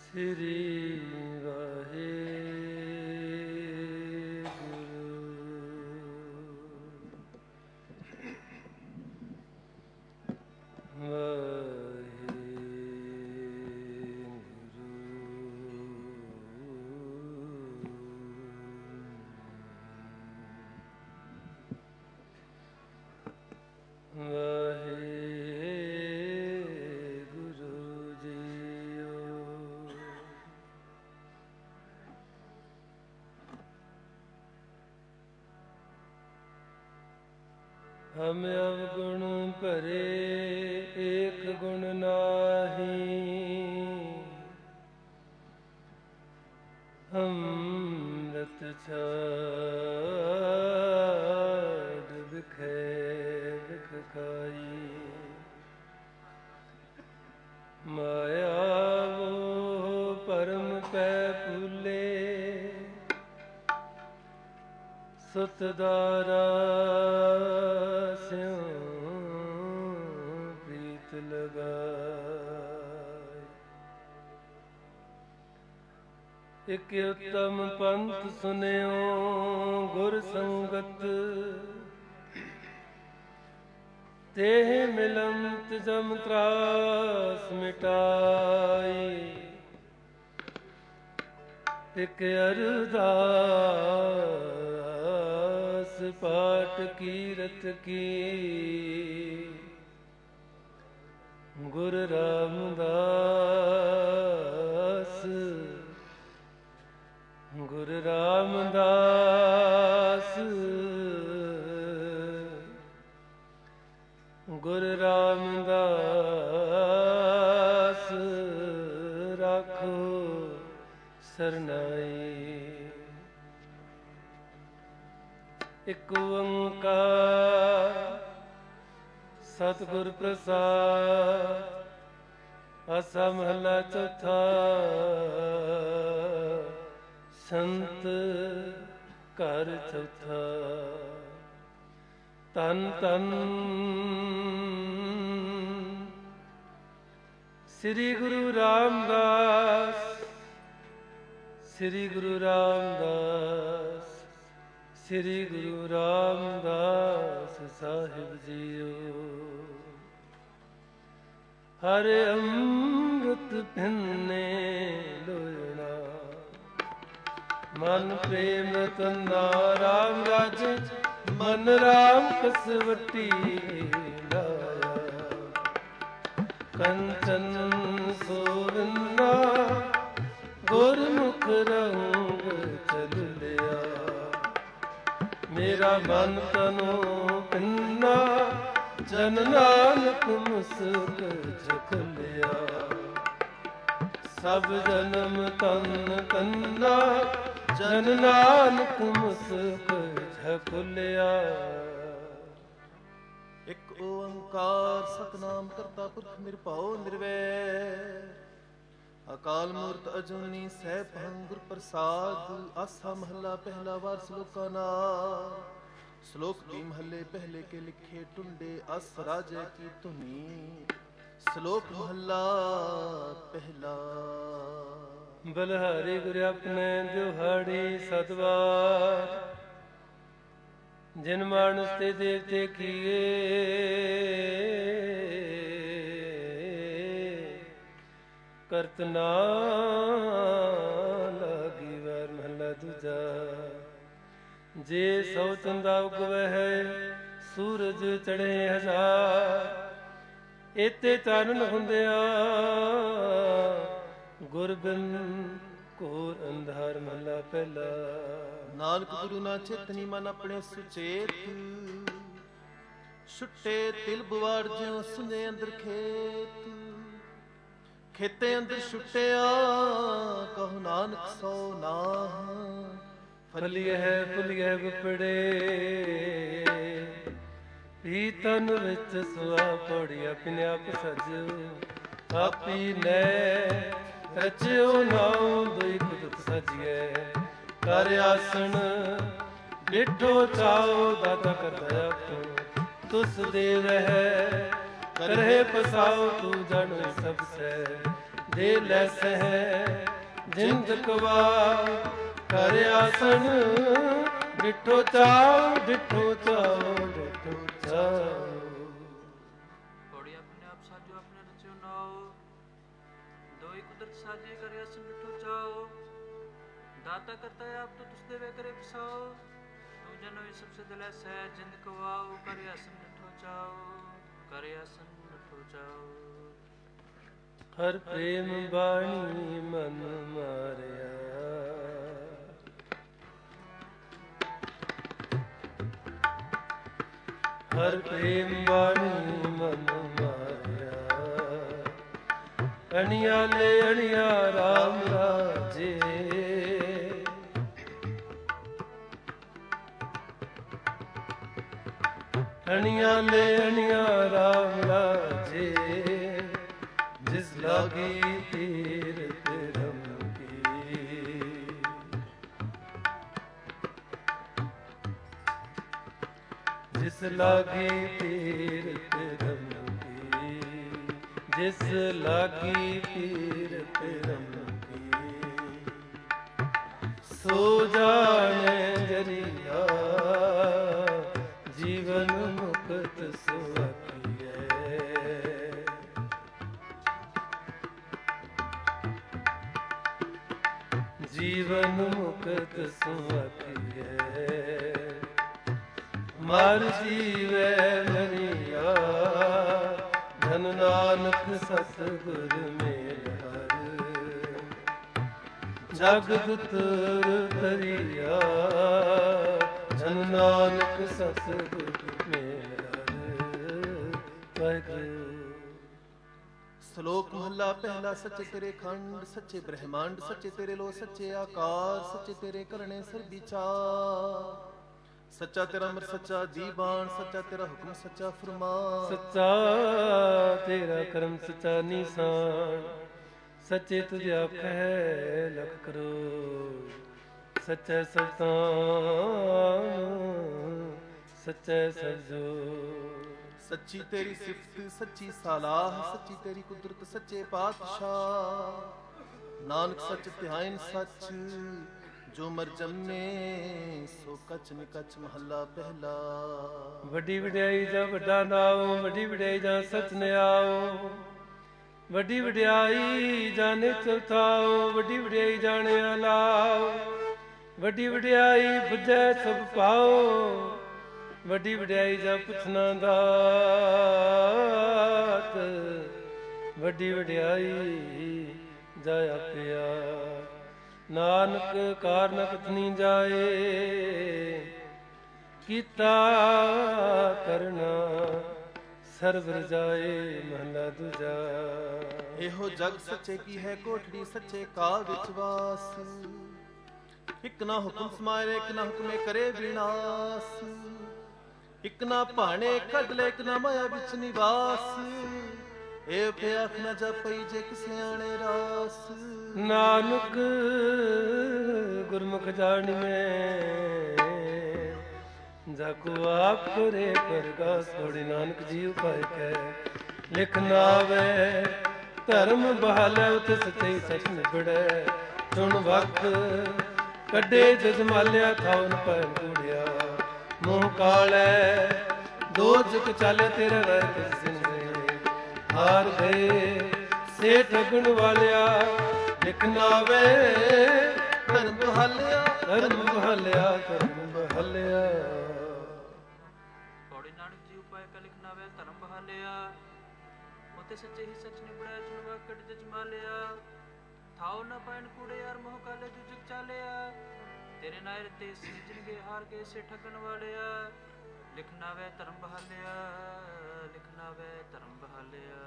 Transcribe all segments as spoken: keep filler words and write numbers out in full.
ਸ੍ਰੀ ਵਾਹਿਗੁਰੂ ਹਮ ਅਵਗੁਣ ਭਰੇ ਏਕ ਗੁਣ ਨਾਹੀ, ਅੰਮ੍ਰਿਤ ਛਾੜ ਬਿਖੈ ਬਿਖ ਖਾਈ। ਮਾਇਆ ਮੋਹ ਭਰਮ ਪੈ ਭੁਲੇ, ਸੁਤ ਦਾਰਾ ਸਿਉ ਪ੍ਰੀਤ ਲਗਾਈ। ਇਕ ਉਤਮ ਪੰਥ ਸੁਨਿਓ ਗੁਰ ਸੰਗਤ, ਤੇਹ ਮਿਲੰਤ ਜਮ ਤਰਾਸ ਮਿਟਾਈ। ਇਕ ਅਰਦਾਸ ਪਾਠ ਕੀਰਤ ਕੀ, ਗੁਰ ਰਾਮਦਾਸ ਗੁਰ ਰਾਮਦਾਸ ਗੁਰ ਰਾਮਦਾਸ ਰਾਖੋ ਸਰਨਾਈ। ਇਕ ਓੰਕਾਰ ਸਤਿਗੁਰ ਪ੍ਰਸਾਦਿ। ਆਸਾ ਮਹਲਾ ਚੌਥਾ। ਸੰਤ ਘਰ ਚੌਥਾ। ਧੰਨ ਧੰਨ ਸ੍ਰੀ ਗੁਰੂ ਰਾਮਦਾਸ, ਸ੍ਰੀ ਗੁਰੂ ਰਾਮਦਾਸ, ਸ੍ਰੀ ਗੁਰੂ ਰਾਮਦਾਸ ਸਾਹਿਬ ਜੀਓ। ਹਰ ਅੰਮ੍ਰਿਤ ਭਿੰਨੇ ਲੋਇਣਾ, ਮਨ ਪ੍ਰੇਮ ਰਤਨਾ ਰਾਮ ਰਾਜੇ। ਮਨ ਰਾਮ ਕਸਵਟੀ ਲਾਇਆ, ਕੰਚਨ ਸੋਵਿੰਨਾ ਗੁਰਮੁਖ ਰੰਗ ਚਲਿਆ। ਮੇਰਾ ਮਨ ਤਨੋ ਪਿੰਨਾ, ਜਨ ਨਾਨਕ ਮੁਸਕ ਝਕਲਿਆ। ਸਭ ਜਨਮ ਤਨ ਤੰਨਾ, ਜਨ ਨਾਨਕ ਮੁਸਕ ਝਕਲਿਆ। ਇਕ ਓੰਕਾਰ ਸਤਿਨਾਮ ਕਰਤਾ ਪੁਰਖ ਨਿਰਭਉ ਨਿਰਵੈਰ, ਅਕਾਲ ਮੂਰਤ ਅਜੂਨੀ ਸੈਭੰ ਗੁਰ ਪ੍ਰਸਾਦ। ਆਸਾ ਮਹੱਲਾ ਪਹਿਲਾ। ਵਾਰ ਸ਼ਲੋਕਾਂ ਨਾਲ। ਸ਼ਲੋਕ ਵੀ ਮਹੱਲੇ ਪਹਿਲੇ ਕੇ ਲਿਖੇ ਟੁੰਡੇ, ਅਸ ਰਾਜੇ ਕੀ ਧੁਨੀ। ਸ਼ਲੋਕ ਮਹੱਲਾ ਪਹਿਲਾ। ਬਲਿਹਾਰੀ ਗੁਰ ਆਪਣੇ ਦਿਹਾੜੀ ਸਤਵਾਰ, ਜਿਨ ਮਾਨਸ ਤੇ ਦੇਵਤੇ ਕੀਏ। ਕਰਤ ਨਾ ਲਾਗੀ। ਵਾਰ ਮਹਲਾ ਦੂਜਾ। ਜੇ ਸੌ ਚੰਦਾ ਉਗਵਹਿ, ਸੂਰਜ ਚੜ੍ਹੇ ਹਜ਼ਾਰ। ਏਤੇ ਚਾਨਣ ਹੁੰਦਿਆ, ਗੁਰ ਬਿਨ ਘੋਰ ਅੰਧਾਰ। ਮਹਲਾ ਪਹਿਲਾ। ਨਾਨਕ ਗੁਰੂ ਨਾ ਚੇਤਨੀ ਮਨ ਆਪਣੇ ਸੁਚੇਤ, ਛੁੱਟੇ ਤਿਲ ਬੁਆੜ ਜਿਉ ਸੁਨੇ ਅੰਦਰ ਖੇਤ। ਖੇਤੇ ਅੰਦਰ ਛੁੱਟਿਆ, ਕਹੋ ਨਾਨਕ ਸੋ ਨਾਹ। ਫਲੀਐ ਫੁਲੀਐ ਵਿਪੜੇ, ਹੀ ਤਨ ਵਿੱਚ ਸੁਆ ਪੜੀ। ਆਪਣੇ ਆਪ ਸਜਿਓ ਆਪੀ ਨੇ, ਰਚਿਓ ਨਾਉ ਦੁਇ ਕੁਦਰਤ ਸਜੀਐ। ਕਰ ਆਸਣ ਡਿਠੋ ਚਾਓ, ਦਾਤਾ ਕਰਦਾ ਆਪੋ। ਤੁਸ ਦੇ ਰਹਿ ਕਰਹਿ ਪਸਾਉ, ਤੂੰ ਜਨ ਸਭ ਸੈ। ਦੇ ਲੈ ਸਹਿ ਜਿੰਦ ਕਵਾ ਕਰ ਆਸਣ ਡਿਠੋ ਚਾਉ ਡਿਠੋ ਚਾਉ ਡਿਠੋ ਚਾਉ। ਪੌੜੀ ਆਪਣੇ ਆਪ ਸਾਜੋ ਆਪਣੇ ਰਚਿਓ ਨਾਉ ਦੋਈ ਕੁਦਰਤ ਸਾਜੇ ਕਰ ਆਸਣ ਡਿਠੋ ਚਾਉ। ਦਾਤਾ ਕਰਤਾ ਆਪ ਤੋਂ ਤੁਸ ਦੇਵੇ ਕਰੇ ਪਸਾਓ ਤੂੰ ਜਨੋ ਇਹ ਸਭ ਸੇ ਦਿਲੇ ਸਹਿ ਜਿੰਦ ਕਵਾਉ ਕਰ ਆਸਣ ਡਿਠੋ ਚਾਉ ਕਰ ਆਸਣ ਡਿਠੋ ਚਾਉ। ਹਰ ਪ੍ਰੇਮ ਬਾਣੀ ਮਨ ਮਾਰਿਆ ਹਰ ਪ੍ਰੇਮ ਬਾਣੀ ਮਨ ਮਾਰਿਆ ਅਣਿਆ ਲੈ ਅਣਿਆ ਰਾਮ ਰਾਜੇ। ਅਣਿਆ ਲੈ ਅਣਿਆ ਰਾਮ ਰਾਜੇ ਜਿਸ ਲਾਗੀ ਤੀਰਥ ਰਮ ਕੀ। ਜਿਸ ਲਾਗੀ ਤੀਰਥ ਰਮ ਕੀ ਜਿਸ ਲਾਗੀ ਤੀਰਥ ਰਮ ਕੀ। ਸੋ ਜਾਣੇ ਜਰੀਆ ਜੀਵਨ ਮੁਕਤ ਸੁਆਖੀਐ। ਜੀਵਨ ਮੁਕਤ ਸੁਆਖੀਐ। ਮਰ ਜੀਵੈ ਮਰੀਆ ਧਨ ਨਾਨਕ ਸਤਿਗੁਰ ਮੇਲ ਹਰਿ। ਜਗਤ ਤਰੀਆ ਧਨ ਨਾਨਕ ਸਤਿਗੁਰ ਮੇਲ ਹਰਿ। ਵਾਹਿਗੁਰੂ। ਸ਼ਲੋਕ ਮਹੱਲਾ ਪਹਿਲਾ। ਸੱਚੇ ਤੇਰੇ ਖੰਡ ਸੱਚੇ ਬ੍ਰਹਮੰਡ ਸੱਚੇ ਤੇਰੇ ਲੋ ਸੱਚੇ ਆਕਾਰ ਸੱਚੇ ਤੇਰੇ ਕਰਨੇ ਸਰ ਵਿਚਾਰ। ਸੱਚਾ ਤੇਰਾ ਅੰਮ੍ਰਿਤ ਸੱਚਾ ਦੀਵਾਨ ਸੱਚਾ ਤੇਰਾ ਹੁਕਮ ਸੱਚਾ ਫਰਮਾਨ। ਸੱਚਾ ਤੇਰਾ ਕਰਮ ਸੱਚਾ ਨੀਸਾਨ ਸੱਚੇ ਤੁਝ ਆਖੈ ਲਖ ਕਰੋ। ਸੱਚੇ ਸਤਾਨ ਸੱਚੇ ਸਰਜੋ। ਸੱਚੀ ਤੇਰੀ ਸਿਫਤ ਸੱਚੀ ਸਾਲਾਹ ਸੱਚੀ ਤੇਰੀ ਕੁਦਰਤ ਸੱਚੇ ਪਾਤਸ਼ਾਹ। ਨਾਨਕ ਸੱਚ ਧਿਆਇਨ ਸੱਚ ਜੋ ਮਰ ਜੰਮੇ ਸੋ ਕਛ ਨਿਕਛ ਮਹੱਲਾ ਪਹਿਲਾ। ਵੱਡੀ ਵਡਿਆਈ ਜਾਂ ਵੱਡਾ ਨਾਉ ਵੱਡੀ ਵਡਿਆਈ ਜਾਂ ਸਚ ਨਿਆਉ। ਵੱਡੀ ਵਡਿਆਈ ਜਾਣੇ ਚੌਥਾਉ ਵੱਡੀ ਵਡਿਆਈ ਜਾਣਿਆ ਲਾਉ। ਵੱਡੀ ਵਡਿਆਈ ਬੁਝੈ ਸਭ ਪਾਉ ਵੱਡੀ ਵਡਿਆਈ ਜਾਂ ਪੁੱਛਣਾ ਦਾਤ। ਵੱਡੀ ਵਡਿਆਈ ਜਾ ਆਪਿਆ ਨਾਨਕ ਕਾਰਨ ਕਥਨੀ ਜਾਏ। ਕੀਤਾ ਕਰਨਾ ਸਰਬ ਰਜਾਏ ਮਹਲਾ ਦੂਜਾ। ਇਹੋ ਜਗ ਸੱਚੇ ਕੀ ਹੈ ਕੋਠੜੀ ਸੱਚੇ ਕਾ ਵਿਚਵਾਸ। ਇਕ ਨਾ ਹੁਕਮ ਸਮਾਏ ਇਕ ਨਾ ਹੁਕਮੇ ਕਰੇ ਵਿਨਾਸ਼। ਇਕ ਨਾ ਭਾਣੇ ਕੱਢ ਲੈ ਇਕ ਨਾ ਮਾਇਆ ਵਿੱਚ ਨਿਵਾਸ। ਇਹ ਭਿਆਖ ਨਾ ਜਪਈ ਜੇ ਸਿਆਣੇ ਰਾਸ। ਨਾਨਕ ਗੁਰਮੁਖ ਜਾਣੀਐ ਜਾ ਕੋ ਆਪ ਕਰੇ ਪ੍ਰਗਾਸ। ਥੋੜੀ ਨਾਨਕ ਜੀ ਉਪਾਇ ਕੈ ਲਿਖ ਨਾਵੇ ਧਰਮ ਬਹਾਲੇ ਉਤ ਸੱਚੇ ਸਚ ਨਿਬੜੈ। ਚੁਣ ਵਕਤ ਕੱਢੇ ਜਜਮਾਲਿਆ ਥਾਉ ਨ ਪੈ ਕੂੜਿਆ। ਮੂੰਹ ਕਾਲੇ ਦੋ ਜੁਗ ਚਾਲੇ ਤੇਰੇ ਵਰ ਕਿਸ ਸਿੰਦੇ। ਹਾਰ ਗਏ ਸੇ ਠਗਣ ਵਾਲਿਆ ਲਿਖ ਨਾਵੇ ਧਰਮ ਬਹਾਲਿਆ ਧਰਮ ਬਹਾਲਿਆ ਧਰਮ ਬਹਾਲਿਆ। ਪੌੜੀ ਨਾਨਕ ਜੀ ਉਪਾਇ ਕਾ ਲਿਖ ਨਾਵੇ ਧਰਮ ਬਹਾਲਿਆ। ਉਤੇ ਸੱਚੇ ਹੀ ਸੱਚ ਨਿਬੜਿਆ ਚੁਣਵਾ ਕੱਢ ਜਜਮਾਲਿਆ। ਥਾਉ ਨਾ ਪੈਣ ਕੂੜੇ ਯਾਰ ਮੋਹ ਕਾਲੇ ਜੁਗ ਚਾਲਿਆ। ਤੇਰੇ ਨਾਇਰ ਤੇ ਸਿਜਣਗੇ ਹਾਰ ਕੇ ਸੇ ਠੱਗਣ ਵਾਲਿਆ। ਲਿਖਣਾ ਵੇ ਧਰਮ ਬਹਾਲਿਆ ਲਿਖਣਾ ਵੇ ਧਰਮ ਬਹਾਲਿਆ।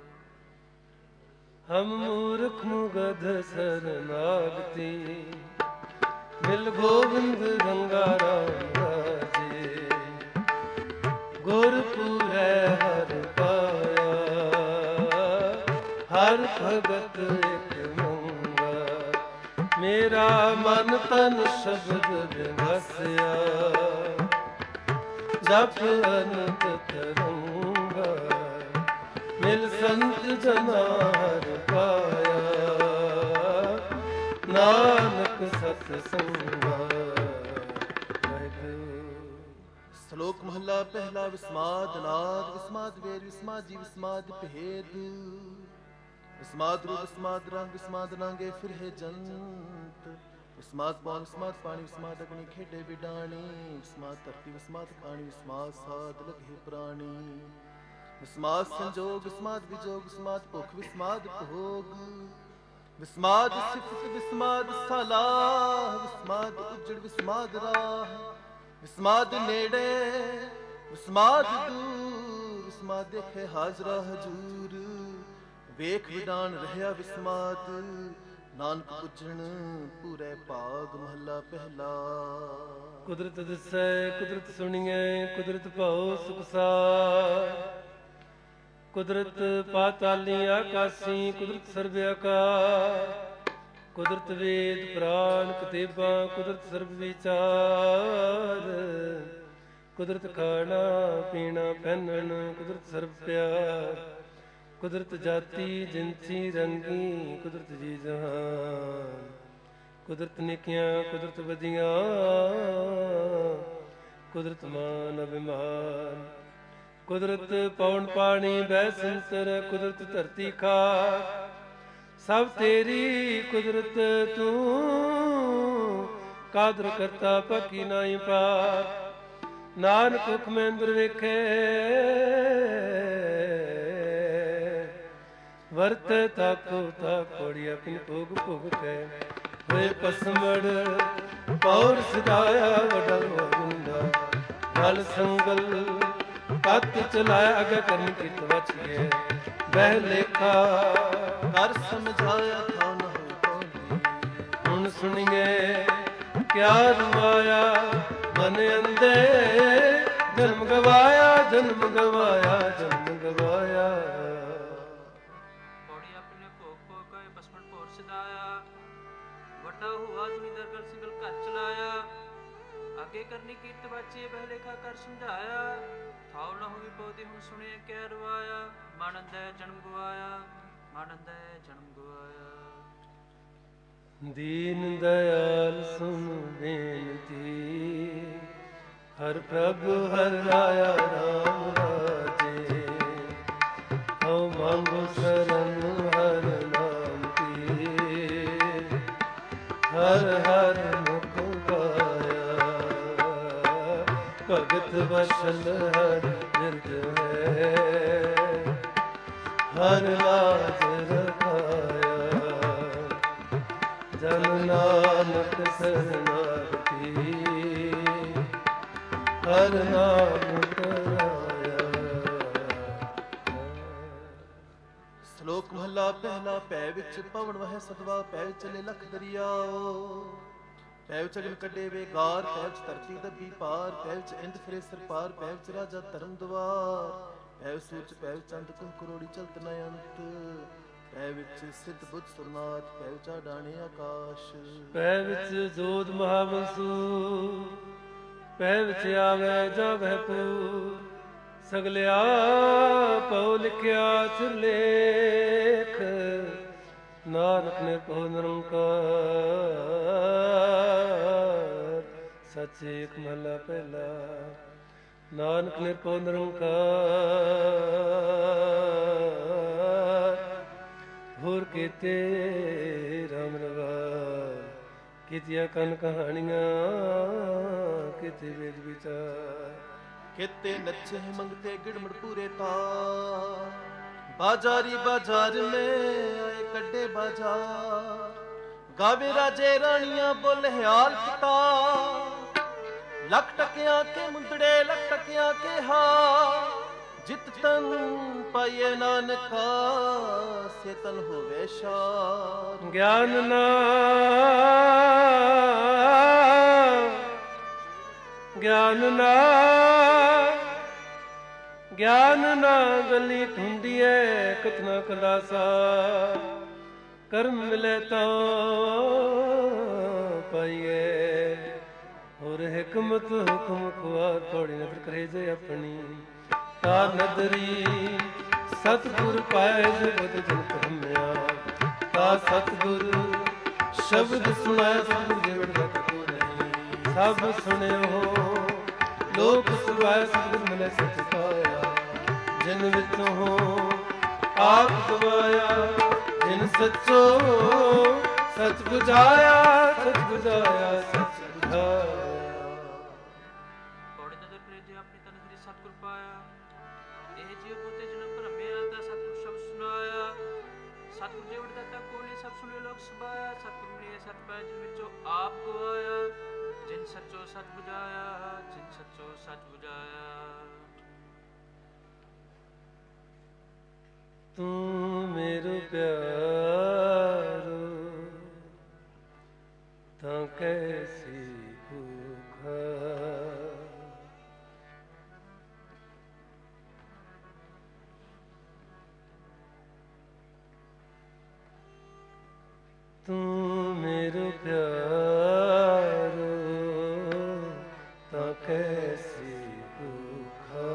ਹਮ ਮੂਰਖ ਮੁਗਧ ਸਰਨਾਗਤੀ ਮਿਲ ਗੋਬਿੰਦ ਰੰਗਾ ਰਾਮ ਰਾਜੇ। ਗੁਰਪੁਰੈ ਹਰ ਪਾਇਆ ਹਰ ਭਗਤ ਇਕ ਮੰਗਾ। ਮੇਰਾ ਮਨ ਤਨ ਸ਼ਬਦ ਵਿਵਸਿਆ ਜਪ ਅਨੰਤ ਤਰੰਗਾ। ਮਿਲ ਸੰਤ ਜਨਾ ਹਰ ਪਾਇਆ ਸਤ ਸੰਗਾ। ਵਾਹਿਗੁਰੂ। ਸ਼ਲੋਕ ਮਹੱਲਾ ਪਹਿਲਾ। ਵਿਸਮਾਦ ਨਾਦ ਵਿਸਮਾਦ ਵੇਦ ਵਿਸਮਾਦ ਜੀ ਵਿਸਮਾਦ ਭੇਦ। ਵਿਸਮਾਦ ਰੂਪ ਵਿਸਮਾਦ ਰੰਗ ਵਿਸਮਾਦ ਨਾਂਗੇ ਫਿਰ ਹੈ ਜੰਤ। ਵਿਸਮਾਦ ਪੌਣ ਵਿਸਮਾਦ ਪਾਣੀ ਵਿਸਮਾਦ ਅਗਨੀ ਖੇਡੇ ਬਿਡਾਣੀ। ਵਿਸਮਾਦ ਧਰਤੀ ਵਿਸਮਾਦ ਖਾਣੀ ਵਿਸਮਾਦ ਸਾਧ ਲਗੇ ਪ੍ਰਾਣੀ। ਵਿਸਮਾਦ ਸੰਜੋਗ ਵਿਸਮਾਦ ਵਿਜੋਗ ਵਿਸਮਾਦ ਭੁਖ ਵਿਸਮਾਦ ਭੋਗ। ਵਿਸਮਾਦ ਸਿਫਤ ਵਿਸਮਾਦ ਸਲਾਹ। ਵਿਸਮਾਦ ਉਜੜ ਵਿਸਮਾਦ ਰਾਹ। ਵਿਸਮਾਦ ਨੇੜੇ ਵਿਸਮਾਦ ਦੂਰ। ਵਿਸਮਾਦ ਦੇਖੇ ਹਾਜ਼ਰਾ ਹਜੂਰ। ਵੇਖ ਵਿਡਾਨ ਰਹਿਆ ਵਿਸਮਾਦ। ਨਾਨਕ ਪੁੱਛਣ ਪੂਰੇ ਭਾਗ। ਮਹੱਲਾ ਪਹਿਲਾ। ਕੁਦਰਤ ਦਿਸੈ ਕੁਦਰਤ ਸੁਣੀਐ ਕੁਦਰਤ ਭਉ ਸੁਖ ਸਾਰ। ਕੁਦਰਤ ਪਾਤਾਲੀ ਆਕਾਸੀ ਕੁਦਰਤ ਸਰਬ ਆਕਾਰ। ਕੁਦਰਤ ਵੇਦ ਪ੍ਰਾਨ ਕਤੇਬਾਂ ਕੁਦਰਤ ਸਰਬ ਵਿਚਾਰ। ਕੁਦਰਤ ਖਾਣਾ ਪੀਣਾ ਪਹਿਨਣ ਕੁਦਰਤ ਸਰਬ ਪਿਆਰ। ਕੁਦਰਤ ਜਾਤੀ ਜਿਨਸੀ ਰੰਗੀ ਕੁਦਰਤ ਜੀ ਜਹਾਨ। ਕੁਦਰਤ ਨਿੱਕੀਆਂ ਕੁਦਰਤ ਵਧੀਆਂ ਕੁਦਰਤ ਮਾਨ ਅਭਿਮਾਨ। ਕੁਦਰਤ ਪੌਣ ਪਾਣੀ ਬਹਿ ਸੰਸਰ ਕੁਦਰਤ ਧਰਤੀ ਖਾਕ। ਸਭ ਤੇਰੀ ਕੁਦਰਤ ਤੂੰ ਕਾਦਰ ਕਰਤਾ ਪਕੀ ਨਾਹੀ ਪਾਰ। ਨਾਨਕ ਹੁਖ ਮੈਂ ਅੰਦਰ ਵੇਖੇ ਵਰਤ ਤਾਕੋ ਤਾਕੋੜੀ ਆਪਣੀ ਭੋਗ ਭੋਗ ਕੇ। ਹੋਏ ਪਸਮੜ ਪੌਰ ਸਦਾਇਆ ਵਡਾ ਗੁੰਡਾ। ਜਲ ਸੰਗਲ ਕੱਤ ਚਲਾਇਆ ਅਗੇ ਕਰਨ ਕੀਤ ਵਚ ਗਏ। ਬਹਿ ਲੇਖਾ ਕਰ ਸਮਝਾਇਆ ਥਾ ਨਾ ਹੋ ਪਾਉਂਦੀ। ਹੁਣ ਸੁਣੀਏ ਕਿਆ ਰਮਾਇਆ ਮਨ ਅੰਦੇ। ਜਨਮ ਗਵਾਇਆ ਜਨਮ ਗਵਾਇਆ ਜਨਮ ਗਵਾਇਆ। ਪੌੜੀ ਆਪਣੇ ਭੋਗ ਭੋਗ ਗਏ ਪਸਮਣ ਭੋਰ ਸਿਧਾਇਆ। ਵੱਡਾ ਹੁਆ ਜਿਨੀ ਦਰਗਲ ਸਿੰਗਲ ਘਰ ਚਲਾਇਆ। ਅੱਗੇ ਕਰਨੀ ਕੀਰਤ ਬਾਚੇ ਬਹਿ ਲੇਖਾ ਕਰ ਸਮਝਾਇਆ। ਥਾਉ ਨਾ ਹੋਈ ਪੌਦੀ ਹੁਣ ਸੁਣਿਆ ਕਿਆ ਰਵਾਇਆ। ਮਾਨੰਦੈ ਜਨਮ ਗਵਾਇਆ ਮਾਨੰਦੈ ਜਨਮ ਗਵਾਇਆ। ਦੀਨ ਦਇਆਲ ਸੁਨ ਬੇਨਤੀ। ਹਰ ਪ੍ਰਭ ਹਰ ਰਾਇਆ ਰਾਮ ਰਾਜੇ। ਹਉ ਮੰਗੋ ਸ਼ਰਨ ਹਰ ਨਾਮ ਕੀ। ਹਰ ਹਰ ਮੁਖ ਗਾਇਆ। ਭਗਤ ਵਸਲ ਹਰ ਬਿਰਦ ਹੈ। ਹਰ ਲਾਜ ਰਖਾਇਆ। ਜਨ ਨਾਨਕ ਸਰਨਾਗਤੀ। ਹਰ ਨਾਮ ਕਰਾਇਆ। ਸ਼ਲੋਕ ਮਹੱਲਾ ਪਹਿਲਾ। ਭੈ ਵਿੱਚ ਪਵਨ ਵਹਿ ਸਤਵਾ। ਭੈ ਵਿੱਚ ਚਲੇ ਲਖ ਦਰਿਆਓ। ਭੈ ਵਿੱਚ ਅਗਨ ਕੱਢੇ ਵੇ ਗਾਰ। ਭੈ ਵਿੱਚ ਧਰਤੀ ਦੱਬੀ ਪਾਰ। ਭੈ ਵਿੱਚ ਇੰਦ ਫਿਰੇ ਸਰਪਾਰ। ਭੈ ਵਿੱਚ ਰਾਜਾ ਧਰਮ ਦਵਾਰ। ਭੈ ਵਿੱਚ ਸੂਰਜ ਭੈ ਵਿੱਚ ਚੰਦ ਕੁੰਭ ਕਰੋੜੀ ਚਲਤ ਨ ਅੰਤ। ਭੈ ਵਿੱਚ ਸਿੱਧ ਬੁੱਧ ਸੁਰਨਾਥ। ਭੈ ਵਿੱਚ ਆਡਾਣੇ ਆਕਾਸ਼। ਭੈ ਵਿੱਚ ਜੋਤ ਮਹਾਵੰਸੂ। ਭੈ ਵਿੱਚ ਆਵੈ ਜਾਵੈ ਪੂਰ। ਸਗਲਿਆ ਪਉ ਲਿਖਿਆ ਸਿਰਲੇਖ। ਨਾਨਕ ਨਿਰਭਉ ਨਿਰੰਕਾਰ। ਸਚ ਏਕ ਮਹਲਾ ਪਹਿਲਾ। ਨਾਨਕ ਨਿਰਭਉ ਨਿਰੰਕਾਰ। ਹੋਰ ਕੀਤੇ ਰਾਮ ਰਵਾਰ। ਕੀਤੀਆਂ ਕਨ ਕਹਾਣੀਆਂ ਕੀਤੇ ਵੇਦ ਵਿਚਾਰ। ਖੇਤੇ ਨੱਚੇ ਮੰਗਤੇ ਗਿੜਮੜ ਪੂਰੇ ਤਾਰ। ਬਾਜ਼ਾਰੀ ਬਾਜ਼ਾਰ में आए कड्डे बाजार। गावे राजे रानियां बोल हाल पिता। लख टकिया के मुंदड़े लख टकिया के हार। जित तन पाइए नानका से तन होवे शार। ज्ञान ना ज्ञान ना ज्ञान ना गली ढूंढिए कतना कलासा। कर्म मिले तो पाइए। और हिकमत हुक्म खुआर थोड़ी नजर करे जे अपनी। ता नदरी सतगुर पाए जगत जन भ्रमया। ता सतगुर ਸ਼ਬਦ ਸੁਣਾਇਆ ਸਤਿਗੁਰ ਜੀਵੜ ਗਤ ਕੋ ਨਹੀਂ। ਸਭ ਸੁਣਿਓ ਲੋਕ ਸੁਭਾਇ ਸਤਿਗੁਰ ਮਿਲੇ ਸਚ ਪਾਇਆ। ਜਿਨ ਵਿੱਚੋਂ ਹੋ ਆਪ ਗਵਾਇਆ ਜਿਨ ਸੱਚੋ ਸਚ ਬੁਝਾਇਆ ਸਚ ਬੁਝਾਇਆ ਸਚ ਬੁਝਾਇਆ। ਪੌੜੀ ਨਦਰ ਪ੍ਰੇਜੇ ਆਪਣੀ ਤਨ ਹਰੀ ਸਤਿਗੁਰ ਪਾਇਆ। ਇਹ ਜੀਵ ਬੁੱਤੇ ਜਨਮ ਭਰਮਿਆ ਤਾਂ ਸਤਿਗੁਰ ਸ਼ਬਦ ਸੁਣਾਇਆ। ਸਤਿਗੁਰ ਜੀਵੜ ਦਾਤਾ ਕੋਲੀ ਸਭ ਸੁਣੇ ਲੋਕ ਸੁਭਾਇਆ। ਸਤਿਗੁਰ ਮਿਲੇ ਸਤ ਪਾਇਆ ਜਿਨ ਵਿੱਚੋਂ ਆਪ ਗਵਾਇਆ। ਜਿਨ ਸੱਚੋ ਸਚ ਬੁਝਾਇਆ ਜਿਨ ਸੱਚੋ ਸਚ ਬੁਝਾਇਆ। ਤੂੰ ਮੇਰੋ ਪਿਆਰੋ ਤਾਂ ਕੈਸੀ ਭੁਖਾ। ਤੂੰ ਮੇਰੋ ਪਿਆਰੋ ਤਾਂ ਕੈਸੀ ਭੁਖਾ।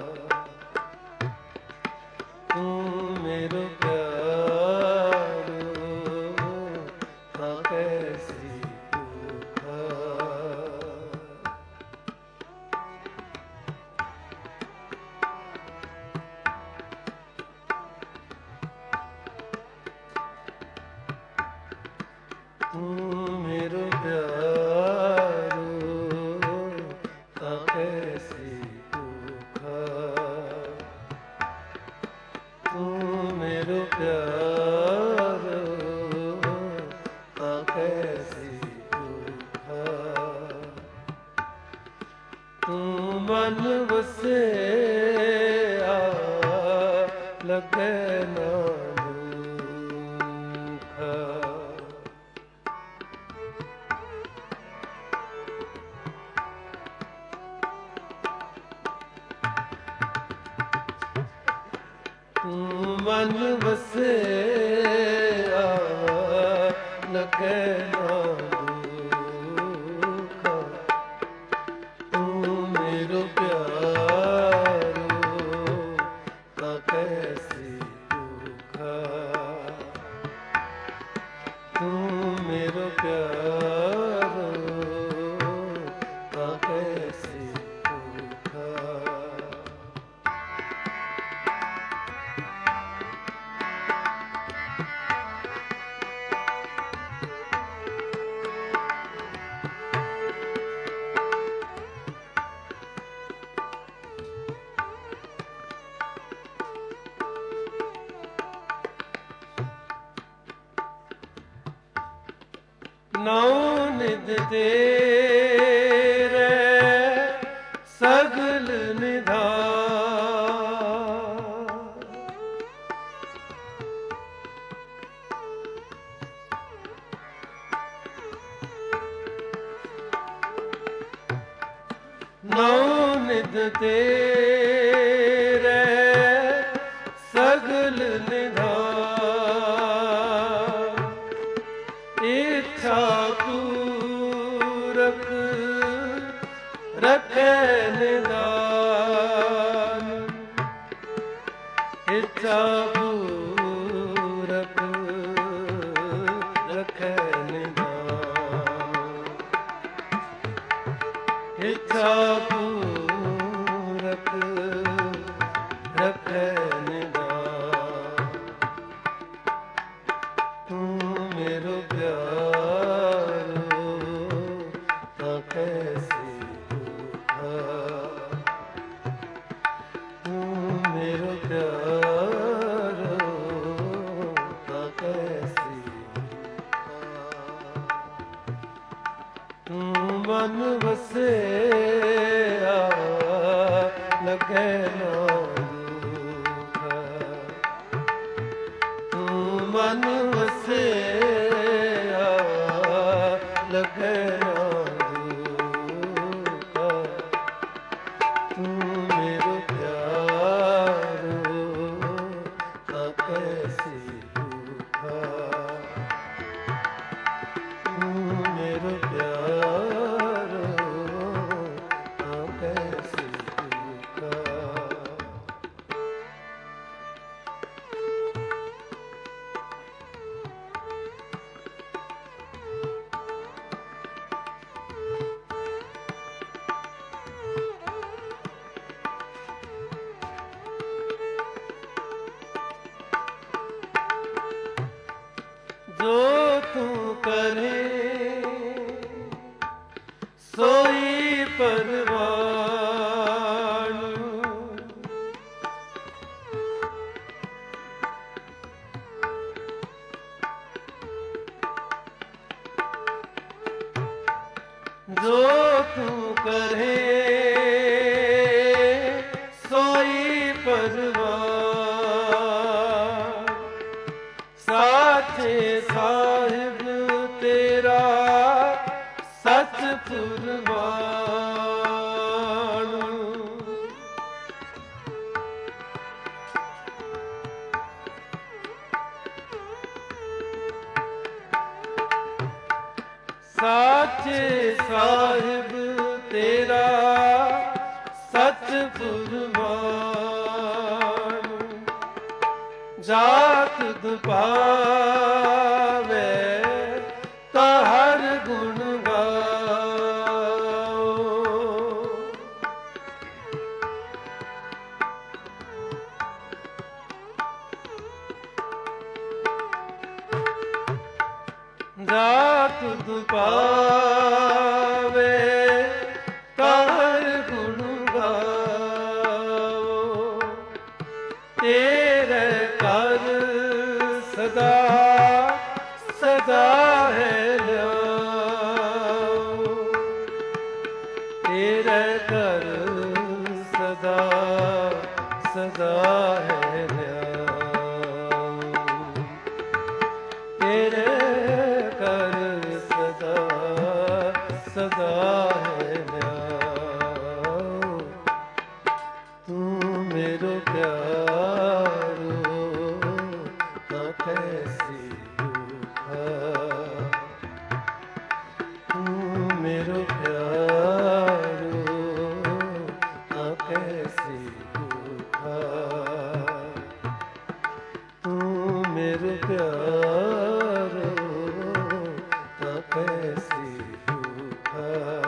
ਤੂੰ ਮੇਰੋ ਪਿਆਰੋ ਤਾਂ ਕੈਸੀ ਭੁਖਾ। ਤੂੰ ਮੇਰੋ ਪਿਆਰੋ ਤਾਂ ਕੈਸੀ ਭੁਖਾ। ਤੂੰ ਮੇਰੋ ਪਿਆਰੋ ਤਾਂ ਕੈਸੀ ਭੁਖਾ। ਤੂੰ ਮਨ ਵਸਿਆ ਲੱਗੇ ਨਾ ਤੂੰ ਮਨ ਵਸਿਆ ਲੱਗੇ ਨਾ ਦੁਖਾ। ਤੂੰ ਮੇਰੋ ਪਿਆਰੋ ਤਾਂ ਕੈਸੀ ਭੁਖਾ। ਤੂੰ ਮੇਰੋ ਪਿਆਰੋ ਤਾਂ ਕੈਸੀ ਭੁਖਾ। ਨੌ ਨਿਧ ਤੇਰੇ ਸਗਲ ਨਿਧਾਨ। ਨੌ ਨਿਧ ਤੇਰੇ ਸਗਲ ਨਿਧਾਨ। ਇੱਛਾ ਪੂਰਕ ਰੱਖੇ ਨਿਦਾਨ। ਇੱਛਾ ਪੂਰਕ ਰੱਖੇ ਨਿਦਾਨ। ਇੱਛਾ ਪੂਰਕ ਰੱਖੇ ਨਿਦਾਨ। ਤੂੰ ਮੇਰੋ ਪਿਆਰੋ ਤਾਂ ਕੈਸੀ ਭੁਖਾ। ਤੂੰ ਮੇਰੋ ਪਿਆਰੋ ਤਾਂ ਕੈਸੀ ਭੁਖਾ। ਤੂੰ ਮਨ ਵਸਿਆ ਲੱਗੇ ਨਾ ਦੁਖਾ। ਤੂੰ ਮਨ ਵਸਿਆ ਲੱਗੇ ਨਾ ਦੁਖਾ। ਤੂੰ ਮੇਰੋ ਪਿਆਰੋ ਤਾਂ ਕੈਸੀ ਭੁਖਾ। ਤੂੰ ਮੇਰੋ ਪਿਆਰੋ ਤਾਂ ਕੈਸੀ ਭੁਖਾ। ਜੋ ਤੂੰ ਕਰੇ ਸੋਈ ਪਰਵਾਨ, ਜੋ ਤੂੰ ਕਰੇ ਸੋਈ ਪਰਵਾਨ, ਸਾਚੇ ਸਾਹਿਬ ਤੇਰਾ ਸਚ ਕੁਰਬਾਨ, ਸਾਚੇ ਸਾਹਿਬ ਤੇਰਾ ਸਚ ਕੁਰਬਾਨ, ਜਾਤ ਦੁਪਾਵੇ ਤਾ ਹਰ ਗੁਣ ਗਾਓ, ਜਾਤ ਦੁਪਾਵੇ ਤਾ ਹਰ ਗੁਣ ਗਾਓ, ਤੇਰੇ ਘਰ ਸਦਾ ਸਦਾ ਹੈ ਲਿਆਓ, ਤੇਰੇ ਘਰ ਸਦਾ ਸਦਾ ਹੈ ਲਿਆਓ, ਤੇਰੇ ਘਰ ਸਦਾ ਸਦਾ ਹੈ ਲਿਆਓ, ਤੂੰ ਮੇਰੋ ਪਿਆਰੋ ਤਾਂ ਕੈਸੀ ਦੁਖਾ, ਤੂੰ ਮੇਰੋ ਪਿਆਰੋ ਤਾਂ ਕੈਸੀ ਦੁਖਾ, ਤੂੰ ਮੇਰੋ ਪਿਆਰੋ ਤਾਂ ਕੈਸੀ ਦੁਖਾ,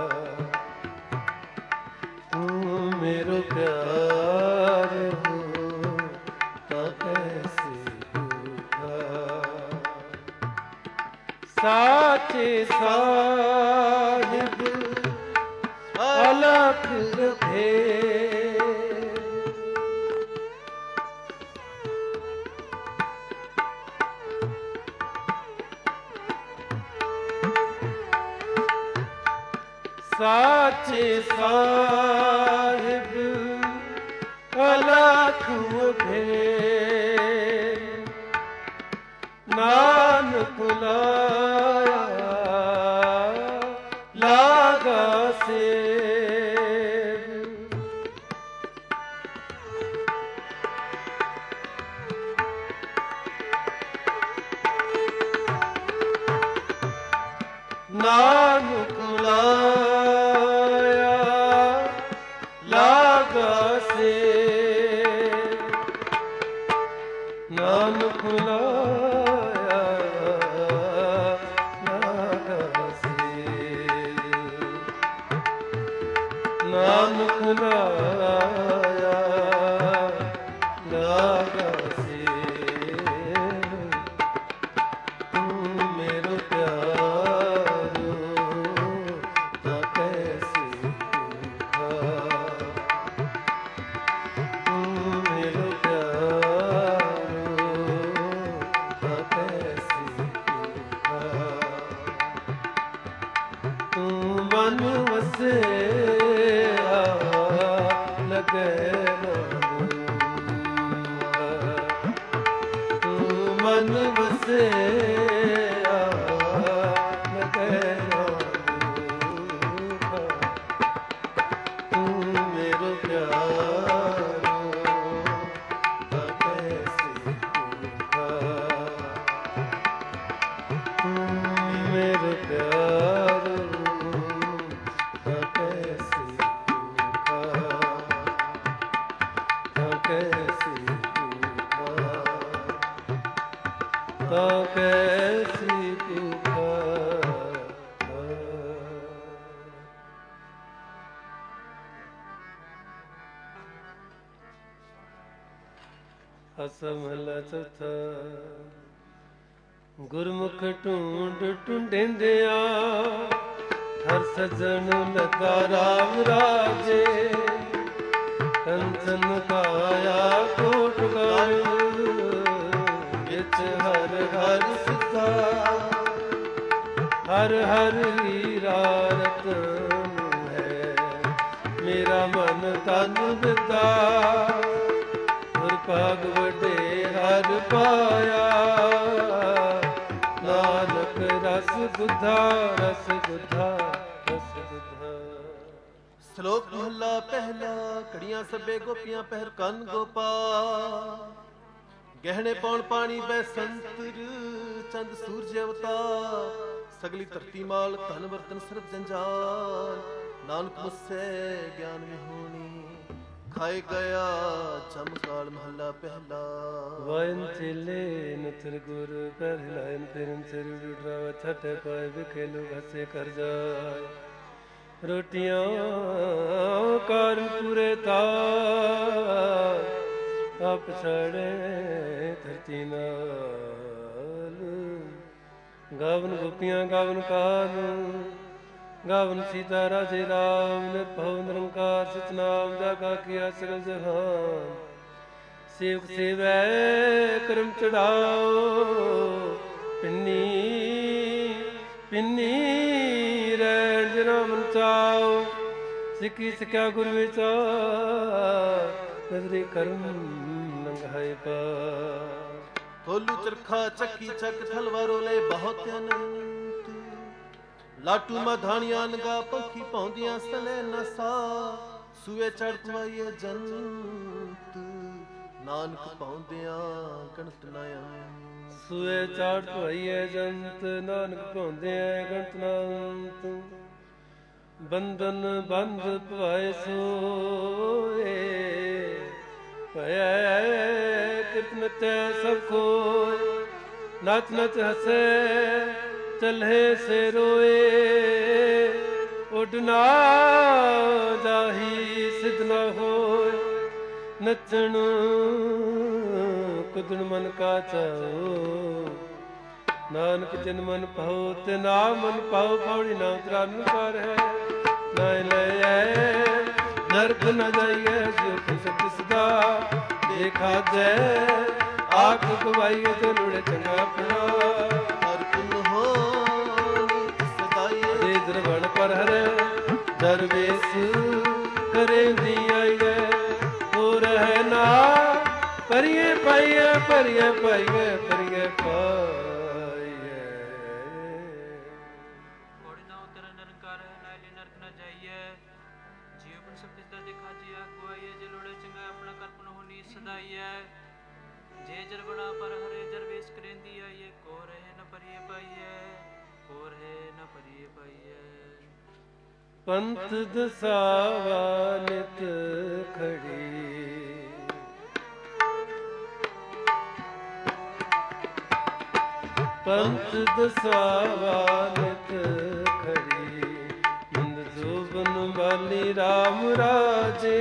ਤੂੰ ਮੇਰੋ ਪਿਆਰ ਹੋ ਤਾਂ ਕੈਸੇ ਦੁਖਾ, ਸਾਚੇ ਸਾਹਿਬ ਅਲਖ ਰਖੇ, ਸਾਚੇ ਸਾਹਿਬ ਅਲਖ ਉਠੇ, ਨਾਨਕ ਲਾਇਆ ਲਾਗਾ ਸੇਵ, ਨਾਨਕ ਲਾਇਆ ਲਾਗਾ ਸੇਵ, ਨਾਨਕ ਲਾਇਆ ਲਾਗਾ ਸੇਵ, ਨਾਨਕ ਲਾਇਆ ਲਾਗਾ ਸੇਵ, ਤੂੰ ਮੇਰੋ ਪਿਆਰੋ ਤਾਂ ਕੈਸੇ ਦੁਖਾ, ਤੂੰ ਮੇਰੋ ਪਿਆਰੋ ਤਾਂ ਕੈਸੇ ਦੁਖਾ, ਤੂੰ ਮਨ ਵਸਿਆ ਲਗੇ ਨਾ ਦੂਰ, ਤੂੰ ਮਨ ਵਸਿਆ ਲਗੇ ਨਾ ਦੂਰ, ਤੂੰ ਮੇਰੋ ਪਿਆਰੋ ਤਾਂ ਕੈਸੇ ਦੁਖਾ, ਤੂੰ ਮੇਰੋ ਪਿਆਰੋ ਤਾਂ ਕੈਸੇ ਦੁਖਾ, ਤਾਂ ਕੈਸੇ ਦੁਖਾ, ਤਾਂ ਕੈਸੇ ਦੁਖਾ। ਅਸਮਹਲਾ ਚੌਥਾ। ਗੁਰਮੁਖ ਢੂੰਡ ਢੂੰਡਿੰਦਿਆ ਹਰ ਸਜਣ ਲਗਾ ਰਾਮ ਰਾਜੇ ਕੰਚਨ ਕਾਇਆ ਕੋਟ ਗਾਇ ਵਿੱਚ ਹਰ ਹਰ ਸਿੱਧਾ ਹਰ ਹਰ ਹੀਰਾ ਰਤਨ ਹੈ ਮੇਰਾ ਮਨ ਤਨ ਵਿਦਾ ਹਰ ਭਾਗ ਵੱਡੇ ਹਰ ਪਾਇਆ ਨਾਨਕ ਰਸ ਗੁਧਾ ਰਸ ਗੁਧਾ ਰਸ ਗੁਧਾ। ਸ਼ਲੋਕ ਮਹਲਾ ਪਹਿਲਾ। ਘੜੀਆਂ ਸਭੇ ਗੋਪੀਆਂ ਪਹਿਰ ਕੰਨ ਗੋਪਾਲ ਗਹਿਣੇ ਪੌਣ ਪਾਣੀ ਬੈ ਸੰਤਰ ਚੰਦ ਸੂਰਜ ਅਵਤਾਰ ਸਗਲੀ ਧਰਤੀ ਮਾਲ ਧਨ ਵਰਤਨ ਸਰਬ ਜੰਜਾਲ ਨਾਨਕ ਮੁਸੈ ਗਿਆਨ ਵਿਹੂਣੀ ਖਾਏ ਗਿਆ ਚਮਕਾਲ ਮਹੱਲਾ ਪਹਿਲਾ। ਵਾਇਨ ਚੇਲੇ ਨਤਰ ਗੁਰ ਪਰ ਲਾਇਨ ਫਿਰਨ ਸਿਰ ਉਡਰਾਵਾ ਛਟੇ ਪਾਏ ਵਿਖੇਲੂ ਘਸੇ ਕਰ ਜਾਏ ਰੋਟੀਆਂ ਕਾਰਨ ਪੂਰੇ ਤਾਰ ਆਪ ਛੜੇ ਧਰਤੀ ਨਾਲ ਗਾਵਨ ਗੋਪੀਆਂ ਗਾਵਨ ਕਾਨ ਗਾਵਨ ਸੀਤਾ ਰਾਜੇ ਰਾਮ ਨਿਰਭਉ ਨਿਰੰਕਾਰ ਸਤਿਨਾਮ ਜਾ ਕਾ ਕੀਆ ਸਗਲ ਜਹਾਨ ਸੇਵਕ ਸੇਵੈ ਕਰਮ ਚੜਾਓ ਪਿੰਨੀ ਪਿੰਨੀ ਰਹਿਣ ਜਨਾ ਮਨ ਚਾਓ ਸਿੱਖੀ ਸਿੱਖਿਆ ਗੁਰ ਵਿਚਾਰ ਨਜ਼ਰੇ ਕਰਮ ਲੰਘਾਏ ਪਾ ਥੋਲੂ ਚਰਖਾ ਚੱਕੀ ਚੱਕ ਥਲਵਾਰੋ ਲੈ ਬਹੁਤ ਅਨੰਤ ਲਾਟੂ ਮਧਾਣੀਆਂ ਨਗਾ ਪੰਖੀ ਪਾਉਂਦੀਆਂ ਸਲੇ ਨਸਾ ਸੂਏ ਚੜ ਪਵਾਈਏ ਜੰਤ ਨਾਨਕ ਪਾਉਂਦਿਆਂ ਗਣਤ ਨਾ ਅੰਤ ਸੂਏ ਚੜ ਪਵਾਈਏ ਜੰਤ ਨਾਨਕ ਪਾਉਂਦਿਆਂ ਗਣਤ ਨਾ ਅੰਤ ਬੰਧਨ ਬੰਧ ਪਵਾਏ ਸੋਏ ਭੈ ਕਿਰਤ ਨਚੈ ਸਭ ਕੋਇ ਨਚ ਨਚ ਹਸੈ ਚਲਹਿ ਸੇ ਰੋਏ ਉੱਡ ਨਾ ਜਾਹੀ ਸਿਧ ਨਾ ਹੋਏ ਨੱਚਣ ਕੁਦਣ ਮਨ ਕਾ ਚਾਓ ਨਾਨਕ ਜਿਨ ਮਨ ਪਾਉ ਤੇ ਨਾ ਮਨ ਪਾਉ ਪੌੜੀ ਨਾ ਉਤਰਨ ਕਰ ਹੈ ਨਾ ਲੈ ਨਰਕ ਨ ਜਾਈਏ ਜਿਉ ਕਿਸਤ ਸਦਾ ਦੇਖਾ ਜੈ ਆਖ ਗਵਾਈਏ ਤੇ ਲੁੜੇ ਚੰਗਾ ਆਪਣਾ ਹਰ ਕੁਲ ਹੋ ਸਦਾਈਏ ਦੇ ਦਰਵਣ ਪਰ ਹਰੇ ਦਰਵੇਸ ਕਰੇ ਦੀ ਆਈਏ ਹੋ ਰਹਿ ਨਾ ਪਰਿਏ ਪਾਈਏ ਪਰਿਏ ਪਾਈਏ ਪਰਿਏ ਪਾਈਏ ਕੋੜੀ ਨਾ ਉਤਰ ਨਿਰੰਕਾਰ ਹੈ ਨਾਲੇ ਨਰਕ ਨਾ ਜਾਈਏ ਜੀਵ ਬਨ ਸਭ ਕਿਸ ਦਾ ਦੇਖਾ ਜੀ ਆਖੋ ਆਈਏ ਜੇ ਲੋੜੇ ਚੰਗਾ ਆਪਣਾ ਕਲਪਨ ਹੋਣੀ ਸਦਾਈਏ ਜੇ ਜਰ ਬਣਾ ਪਰ ਹਰੇ ਜਰ ਵੇਸ ਕਰੇਂਦੀ ਆਈਏ ਕੋ ਰਹੇ ਨ ਪਰਿਏ ਪਾਈਏ ਕੋ ਰਹੇ ਨ ਪਰਿਏ ਪਾਈਏ ਪੰਥ ਦਸਾਵਾ ਨਿਤ ਖੜੀ ਪੰਥ ਦਸਾਵਾ ਨਿਤ ਖੜੀ ਨੰਦ ਜੋਬਨ ਵਾਲੀ ਰਾਮ ਰਾਜੇ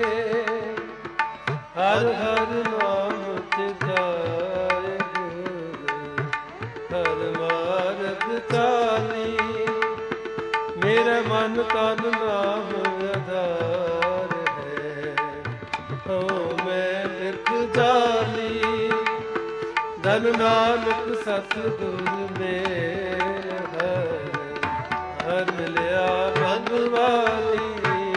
ਹਰ ਹਰ ਨਾਮ ਤੇ ਜਾਏ ਗੁਰ ਹਰ ਮਾਰਗ ਚਾਲੀ ਮੇਰੇ ਮਨ ਤਨ ਨਾਮ ਆਧਾਰ ਹੈ ਓ ਮੈਂ ਲਿਖ ਜਾਲੀ ਧਨ ਨਾਨਕ ਸਤਿਗੁਰ ਮੇਰੇ ਹਰ ਹਰ ਮਿਲਿਆ ਬੰਦਵਾਲੀ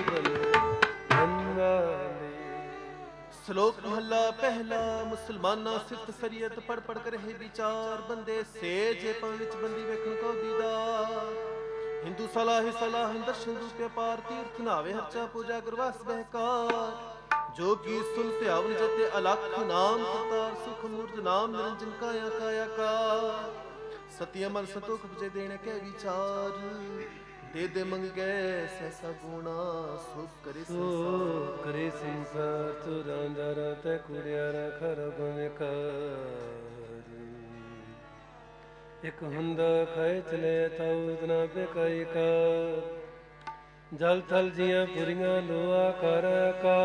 ਸ਼ਲੋਕ ਮਹੱਲਾ ਪਹਿਲਾ। ਮੁਸਲਮਾਨਾਂ ਸਿਫਤ ਸਰੀਅਤ ਪੜ ਪੜ ਕਰ ਰਹੇ ਵਿਚਾਰ ਬੰਦੇ ਸੇ ਜੇ ਪੰ ਵਿੱਚ ਬੰਦੀ ਵੇਖਣ ਕੋ ਦੀਦਾਰ ਹਿੰਦੂ ਸਲਾਹ ਸਲਾਹ ਦਰਸ਼ਨ ਰੂਪ ਪਾਰ ਤੀਰਥ ਨਾਵੇ ਹਰਚਾ ਪੂਜਾ ਗੁਰਵਾਸ ਬਹਿਕਾਰ ਜੋਗੀ ਸੁਨ ਧਿਆਵਨ ਜਤੇ ਅਲਖ ਨਾਮ ਕਰਤਾਰ ਸੁਖ ਮੂਰਤ ਨਾਮ ਨਿਰੰਜਨ ਕਾਇਆ ਕਾਇਆ ਕਾ ਸਤਿ ਅਮਰ ਸੰਤੋਖ ਬੁਝੇ ਦੇਣ ਕੇ ਵਿਚਾਰ ਦੇ ਦੇ ਮੰਗੈ ਸੈਸਾ ਗੁਣਾ ਸੁਖ ਕਰੇ ਸੰਸਾਰ ਕਰੇ ਸੰਸਾਰ ਤੁਰਾਂਦਾ ਰਤੈ ਕੁੜਿਆਰਾ ਖਰਬ ਵਿਕਾਰ ਇਕ ਹੁੰਦਾ ਖਾਏ ਚਲੇ ਤਾਉ ਇਤਨਾ ਬੇਕਾਈ ਕਾ ਜਲ ਥਲ ਜੀਆਂ ਪੁਰੀਆਂ ਲੋਆ ਕਰ ਕਾ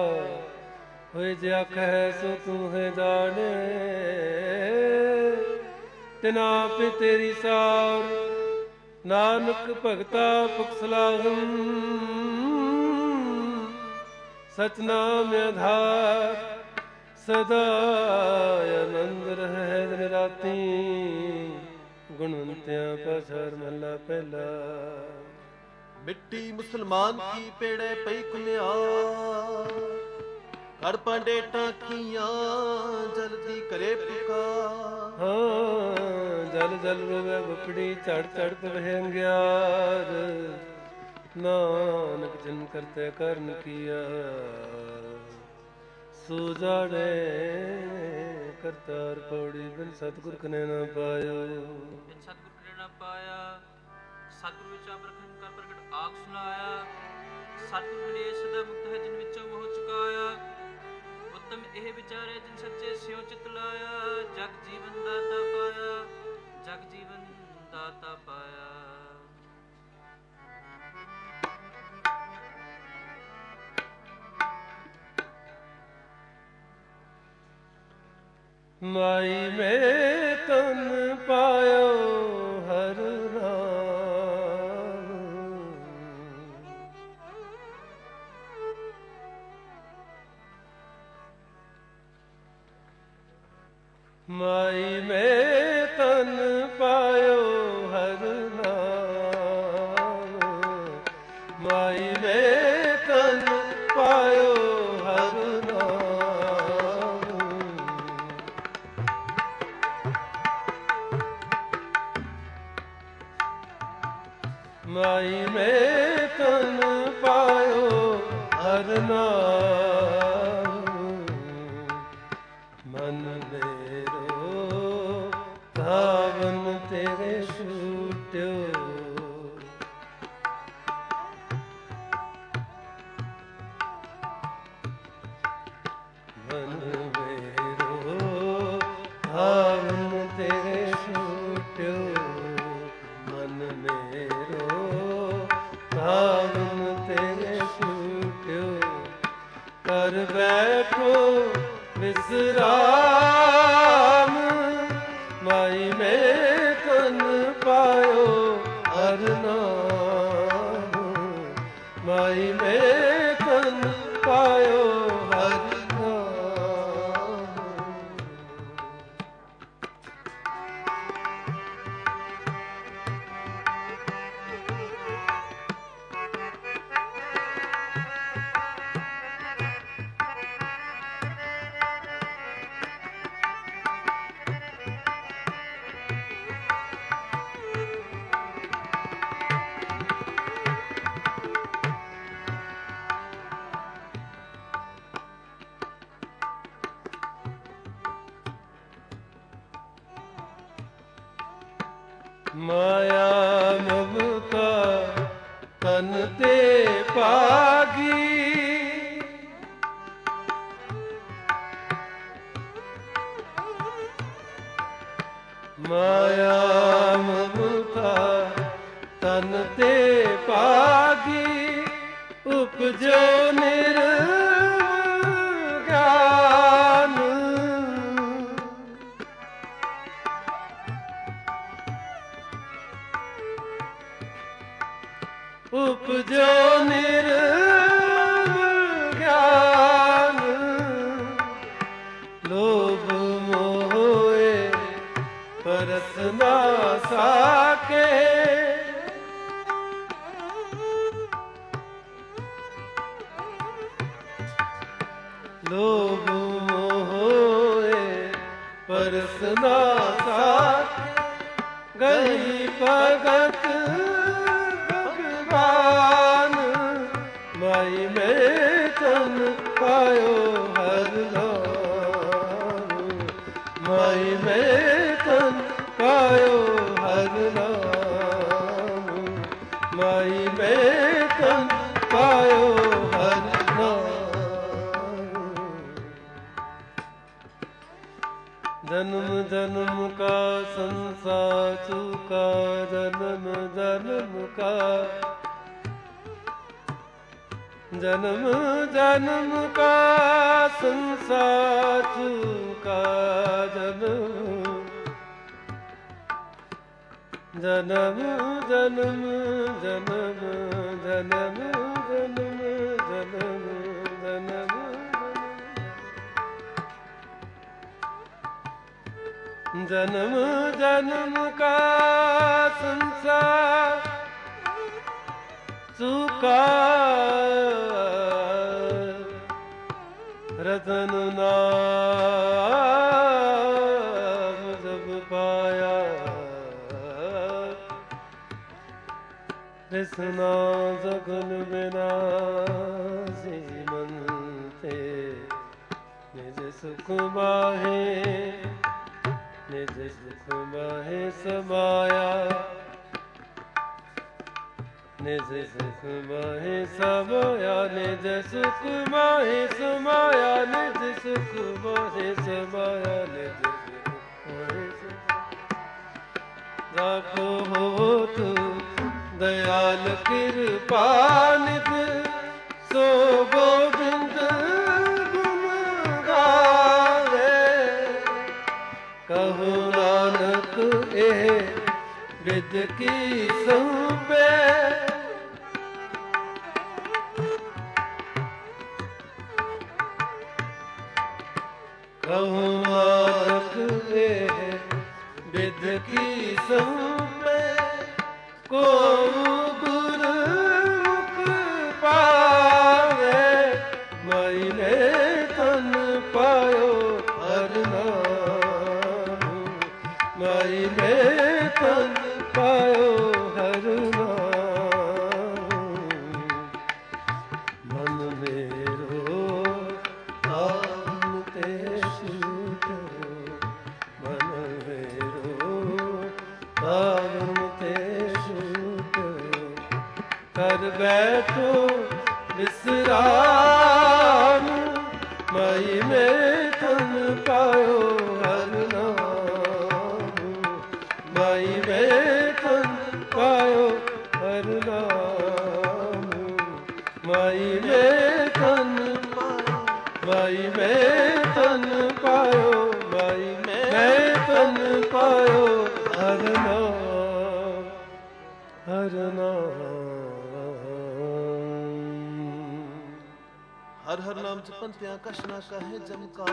ਹੋਏ ਜੇ ਆਖੈ ਸੋ ਤੂੰ ਹੈ ਜਾਣੇ ਤਿਨਾ ਆਪੇ ਤੇਰੀ ਸਾਰ। ਨਾਨਕ ਭਗਤਾ ਭੁਖ ਸਲਾਹੰ ਸਚ ਨਾਮ ਆਧਾਰ। ਸਦਾ ਆਨੰਦ ਰਹਿ ਦਿਨ ਰਾਤੀ ਗੁਣਵੰਤਿਆਂ ਪਸਰ ਮਹਲਾ ਪਹਿਲਾ। ਮਿੱਟੀ ਮੁਸਲਮਾਨ ਕੀ ਪੇੜੇ ਪਈ ਕੁਲਿਆ ਕਰ ਪਾਂਡੇ ਟਾਕੀਆਂ ਜਲਦੀ ਕਰੇ ਪੁਕਾਰ। ਹਾਂ ਜਲ ਜਲ ਰੋਵੇ ਬਪੜੀ ਝੜ ਝੜ ਪਵੇ ਅੰਗਿਆਰ। ਨਾਨਕ ਜਿਨ ਕਰਤੇ ਕਰਨ ਕੀਆ ਸੋ ਜਾਣੇ ਕਰਤਾਰ ਪੌੜੀ। ਬਿਨ ਸਤਿਗੁਰ ਕਨੇ ਨਾ ਪਾਇਓ ਬਿਨ ਸਤਿਗੁਰ ਕਨੇ ਨਾ ਪਾਇਆ। ਸਤਿਗੁਰ ਵਿੱਚ ਅਬਰਖਨ ਕਰ ਪ੍ਰਗਟ ਆਖ ਸੁਨਾਇਆ। ਸਤਿਗੁਰ ਮਿਲੇ ਸਦਾ ਮੁਕਤ ਹੈ ਜਿਨ ਵਿੱਚੋਂ ਮੋਹ ਚੁਕਾਇਆ। ਉੱਤਮ ਇਹ ਵਿਚਾਰੇ ਜਿਨ ਸੱਚੇ ਸਿਉ ਚਿਤ ਲਾਇਆ। ਜਗ ਜੀਵਨ ਦਾਤਾ ਪਾਇਆ, ਜਗ ਜੀਵਨ ਦਾਤਾ ਪਾਇਆ। ਮਾਈ ਮੇ ਤਨ ਪਾਇਓ ਹਰ ਨਾਮ। ਮਾਈ ਮੇ ਤਨ ਪਾਇਓ ਹਰ ਨਾਮ। ਮਾਈ ਮੇ ਤਨ ਪਾਇਓ ਹਰ ਨਾਮ। ਮਾਈ ਮੇ ਤਨ ਪਾਇਓ ਹਰ ਨਾਮ। ਮਨ ਮੇਰੋ ਧਾਵਨ ਤੇਰੇ ਛੂਟਿਓ। ਮਨ ਮੇਰੋ ਧਾਵਨ ਤੇਰੇ ਛੂਟਿਓ। ਮਨ ਮੇਰੋ ਧਾਵਨ ਤੇਰੇ ਛੂਟਿਓ। ਕਰ ਬੈਠੋ ਵਿਸਰਾਮ। ਮਾਈ ਮੇ ਤਨ ਪਾਇਓ ਹਰ ਨਾਮ। ਮਾਈ ਮੇ ਤਨ ਪਾਇਓ ਹਰ ਨਾਮ। ਮਾਇਆ ਮਮਤਾ ਤਨ ਤੇ ਭਾਗੀ। ਮਾਇਆ ਮਮਤਾ ਤਨ ਤੇ ਭਾਗੀ। ਉਪਜੋ ਨਿਰਗਿਆਨ। ਉਪਜੋ ਨਿਰਗਿਆਨ। ਲੋਭ ਮੋਹੇ ਪਰਸ ਨਾ ਸਾਕੇ। ਲੋਭ ਮੋਹੇ ਪਰਸ ਨਾ ਸਾਕੇ। ਗਈ ਭਗਤ ਭਗਵਾਨ। ਮਾਈ ਮੇ ਤਨ ਪਾਇਓ ਹਰ ਨਾਮ। ਮਾਈ ਮੇ ਤਨ ਪਾਇਓ ਹਰ ਨਾਮ। ਮਾਈ ਮੇ ਤਨ ਪਾਇਓ ਹਰ ਨਾਮ। ਜਨਮ ਜਨਮ ਕਾ ਸੰਸਾਰ ਚੁਕਾ। ਜਨਮ ਜਨਮ ਕਾ ਜਨਮ ਜਨਮ ਕਾ ਸੰਸਾਰ ਚੁਕਾ। ਜਨਮ ਜਨਮ ਜਨਮ ਜਨਮ ਜਨਮ ਜਨਮ ਜਨਮ ਜਨਮ ਜਨਮ ਜਨਮ ਕਾ ਸੰਸਾਰ ਸੁਕਾ ਰਤਨ ਨਾਮ ਜਬ ਪਾਇਆ ਰਿਸਨਾ ਜਗਨ ਬਿਨਾਸੀ ਮਨ ਤੇ ਨਿਜ ਸੁਖ ਬਾਹੇ ਨਿਜ ਸੁਖ ਬਾਹੇ ਸਮਾਇਆ ਨਿਜ ਸੁਖ ਮਾਹੇ ਸਮਾਇਆ ਨਿਜ ਸੁਖ ਮਾਹੇ ਸਮਾਇਆ ਨਿਜ ਸੁਖ ਮਾਹੇ ਸਮਾਇਆ ਨਿਜ ਸੁਖ ਮਾਹੇ ਸਮਾਇਆ ਰਾਖੋ ਹੋਤ ਦਇਆਲ ਕਿਰਪਾ ਨਿਧ ਸੋ ਗੋਬਿੰਦ ਗੁਣ ਗਾਵੇ ਕਹੋ ਨਾਨਕ ਇਹ ਵਿਦ ਕੀ ਸੰਪੇ ਕਹੋ ਨਾਨਕ ਇਹ ਵਿਦ ਕੀ ਸੰਪੇ ਕੋ ਗੁਰਮੁਖ ਪਾਵੇ ਮਾਈ ਨੇ ਤਨ ਪਾਇਓ ਹਰਿ ਨਾਮ ਮਾਈ ਨੇ ਤਨ ਪਾਇਓ ਹਰਿ ਨਾਮ ਮਨ ਮੇਰੋ ਨਾਮ ਤੇ ਛੂਟੋ ਮਨ ਮੇਰੋ ਨਾਮ ਤੇ ਛੂਟੋ ਕਰ ਬੈਠੋ ਵਿਸਰਾਮ ਮਾਈ ਮੇ ਤਨ ਪਾਇਓ ਹਰਿ ਨਾਮ ਮਾਈ ਮੇ ਤਨ ਪਾਇਓ ਹਰਿ ਨਾਮ ਮਾਈ ਮੇ ਤਨ ਮਾਈ ਮੇ ਤਨ ਪਾਇਓ ਮਾਈ ਮੇ ਤਨ ਪਾਇਓ ਹਰਿ ਨਾਮ ਹਰਿ ਨਾਮ ਹਰ ਹਰ ਨਾਮ ਜਪੰਤਿਆਂ ਕਛ ਨਾ ਕਹੇ ਜਮਕਾ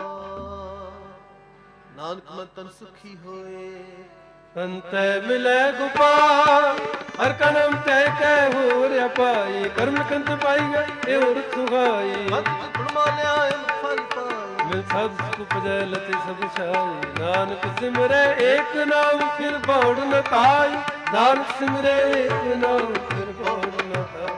ਨਾਨਕ ਮਨ ਤਨ ਸੁਖੀ ਹੋਏ ਅੰਤੈ ਮਿਲੈ ਗੁਪਾਲ ਹਰ ਕਨਮ ਤੈ ਕੈ ਹੋਰ ਅਪਾਈ ਕਰਮ ਕੰਤ ਪਾਈ ਗਏ ਇਹ ਹੋਰ ਸੁਹਾਈ ਮਤ ਗੁਣ ਮਾਲਿਆ ਫਲ ਪਾਈ ਮਿਲ ਸਭ ਸੁਖ ਪਜੈ ਲਤੇ ਸਭ ਛਾਈ ਨਾਨਕ ਸਿਮਰੈ ਏਕ ਨਾਮ ਫਿਰ ਭਉੜ ਨ ਖਾਈ ਨਾਨਕ ਸਿਮਰੈ ਏਕ ਨਾਮ ਫਿਰ ਭਉੜ ਨ ਖਾਈ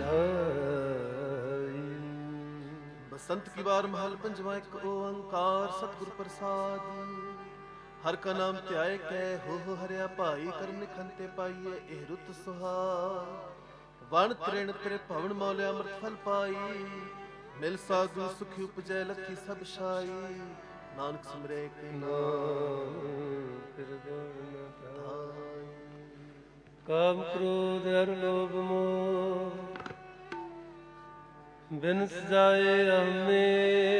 ਬਸੰਤ ਕੀ ਵਾਰ ਮਹਲ ਪੰਜਵਾ ਇੱਕ ਓੰਕਾਰ ਸਤਿਗੁਰ ਪ੍ਰਸਾਦ ਹਰ ਕਾ ਨਾਮ ਧਿਆਏ ਕੈ ਹੋ ਹੋ ਹਰਿਆ ਭਾਈ ਕਰਮ ਨਿਖੰਤੇ ਪਾਈਏ ਇਹ ਰੁੱਤ ਸੁਹਾ ਵਣ ਤ੍ਰਿਣ ਤ੍ਰਿ ਭਵਨ ਮੌਲਿਆ ਅੰਮ੍ਰਿਤ ਫਲ ਪਾਈ ਮਿਲ ਸਾਧੂ ਸੁਖੀ ਉਪਜੈ ਲਖੀ ਸਭ ਛਾਈ ਨਾਨਕ ਸਿਮਰੈ ਕੇ ਨਾਮ ਫਿਰ ਕਾਮ ਕ੍ਰੋਧ ਅਰ ਲੋਭ ਮੋਹ ਬਿਨਸ ਜਾਏ ਹਮੇ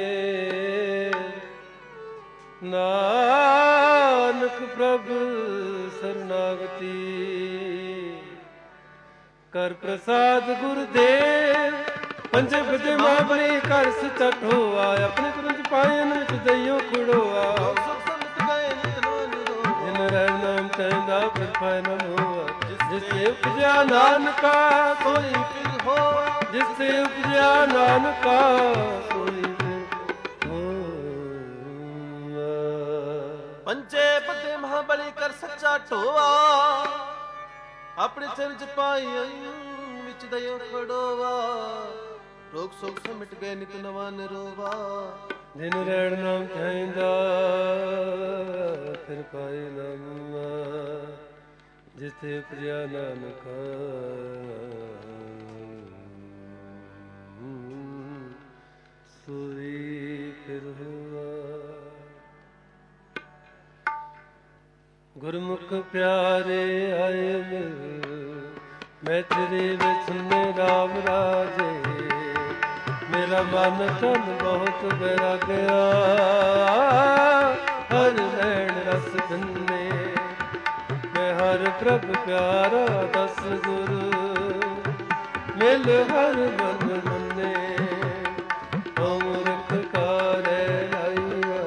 ਨਾਨਕ ਪ੍ਰਭ ਸਰਨਾਗਤੀ ਕਰ ਪ੍ਰਸਾਦ ਗੁਰਦੇਵ ਪੰਜੇ ਬਜੇ ਮਾਬਰੇ ਕਰ ਸਚਟ ਹੋਆ ਆਪਣੇ ਤੁਰੰਤ ਪਾਇਨ ਵਿੱਚ ਦਈਓ ਖੜੋਆ ਜਿਨ ਰਹਿ ਨਾਮ ਤੈਂਦਾ ਫਿਰ ਪਾਇ ਨ ਹੋਆ ਜਿਸ ਤੇ ਉਪਜਿਆ ਨਾਨਕਾ ਕੋਈ ਫਿਰ ਹੋਆ ਜਿਸ ਤੇ ਉਪਜਿਆ ਨਾਨਕਾ ਕੋਈ ਫਿਰ ਹੋਆ ਪੰਜੇ ਪਤੇ ਮਹਾਬਲੀ ਕਰ ਸੱਚਾ ਢੋਆ ਆਪਣੇ ਚਰਨ ਚ ਪਾਈ ਵਿੱਚ ਦਇਓ ਖੜੋਵਾ ਰੋਗ ਸੋਗ ਸੇ ਮਿਟ ਗਏ ਨਿਤ ਨਵਾ ਨਿਰੋਵਾ ਜਿਨ ਰਹਿਣ ਨਾਮ ਚਾਹੀਦਾ ਫਿਰ ਪਾਏ ਨਾਮ ਜਿਥੇ ਉਪਜਿਆ ਨਾਨਕਾ ਸੋਈ ਫਿਰ ਹੋਆ ਗੁਰਮੁਖ ਪਿਆਰੇ ਆਏ ਮਿਲ ਮੈਂ ਤੇਰੇ ਵਿੱਚ ਨੇ ਰਾਮ ਰਾਜੇ ਮੇਰਾ ਮਨ ਤਨ ਬਹੁਤ ਬਹਿਰਾ ਗਿਆ ਹਰ ਲੈਣ ਰਸ ਧੰਨੇ ਮੈਂ ਹਰ ਪ੍ਰਭ ਪਿਆਰਾ ਦਸ ਗੁਰ ਮਿਲ ਹਰ ਮਨ ਮੰਨੇ ਅਮਰਖ ਕਾਰੇ ਲਾਈਆ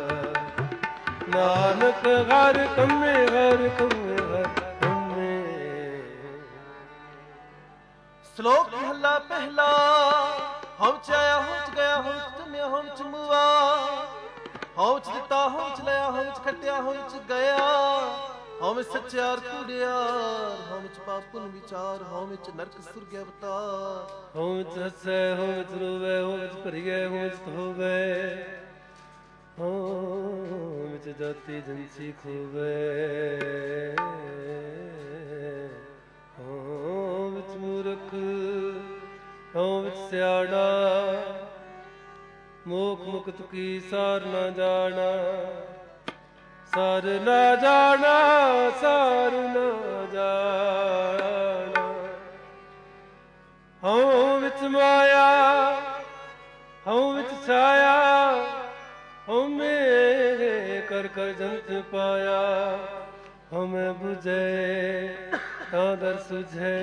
ਨਾਨਕ ਹਰ ਕੰਮੇ ਹਰ ਕੰਮੇ ਹਰ ਕੰਮੇ। ਸ਼ਲੋਕ ਮਹਲਾ ਪਹਿਲਾ। ਹਉ ਚ ਆਇਆ ਹਉ ਚ ਗਿਆ ਹਉ ਚ ਜੰਮਿਆ ਹਉ ਚ ਮੁਆ, ਹਉ ਚ ਦਿੱਤਾ ਹਉ ਚ ਲਿਆ ਹਉ ਚ ਖੱਟਿਆ ਹਉ ਚ ਗਿਆ, ਹਉ ਵਿੱਚ ਸੱਚਿਆਰ ਕੂੜਿਆਰ, ਹਉ ਵਿੱਚ ਪਾਪ ਪੁੰਨ ਵਿਚਾਰ, ਹਉ ਵਿੱਚ ਨਰਕ ਸੁਰਗ ਅਵਤਾਰ। ਹਉ ਵਿੱਚ ਹੱਸੈ ਹਉ ਵਿੱਚ ਰੋਵੈ, ਹਉ ਵਿੱਚ ਭਰੀਐ ਹਉ ਵਿੱਚ ਧੋਵੈ, ਹਉ ਵਿੱਚ ਜਾਤੀ ਜੰਸੀ ਖੋਵੈ, ਹਉ ਵਿੱਚ ਮੂਰਖ ਹਉ ਵਿੱਚ ਸਿਆਣਾ, ਮੋਖ ਮੁਕਤ ਕੀ ਸਾਰ ਨਾ ਜਾਣਾ, ਸਾਰ ਨਾ ਜਾਣਾ ਸਾਰ ਨਾ ਜਾਣਾ। ਹਉ ਵਿੱਚ ਮਾਇਆ ਹਉ ਵਿੱਚ ਛਾਇਆ, ਹਉਮੈ ਕਰ ਕਰ ਜੰਤ ਪਾਇਆ, ਹਉਮੈ ਬੁਝੈ ਤਾਂ ਦਰ ਸੁਝੈ,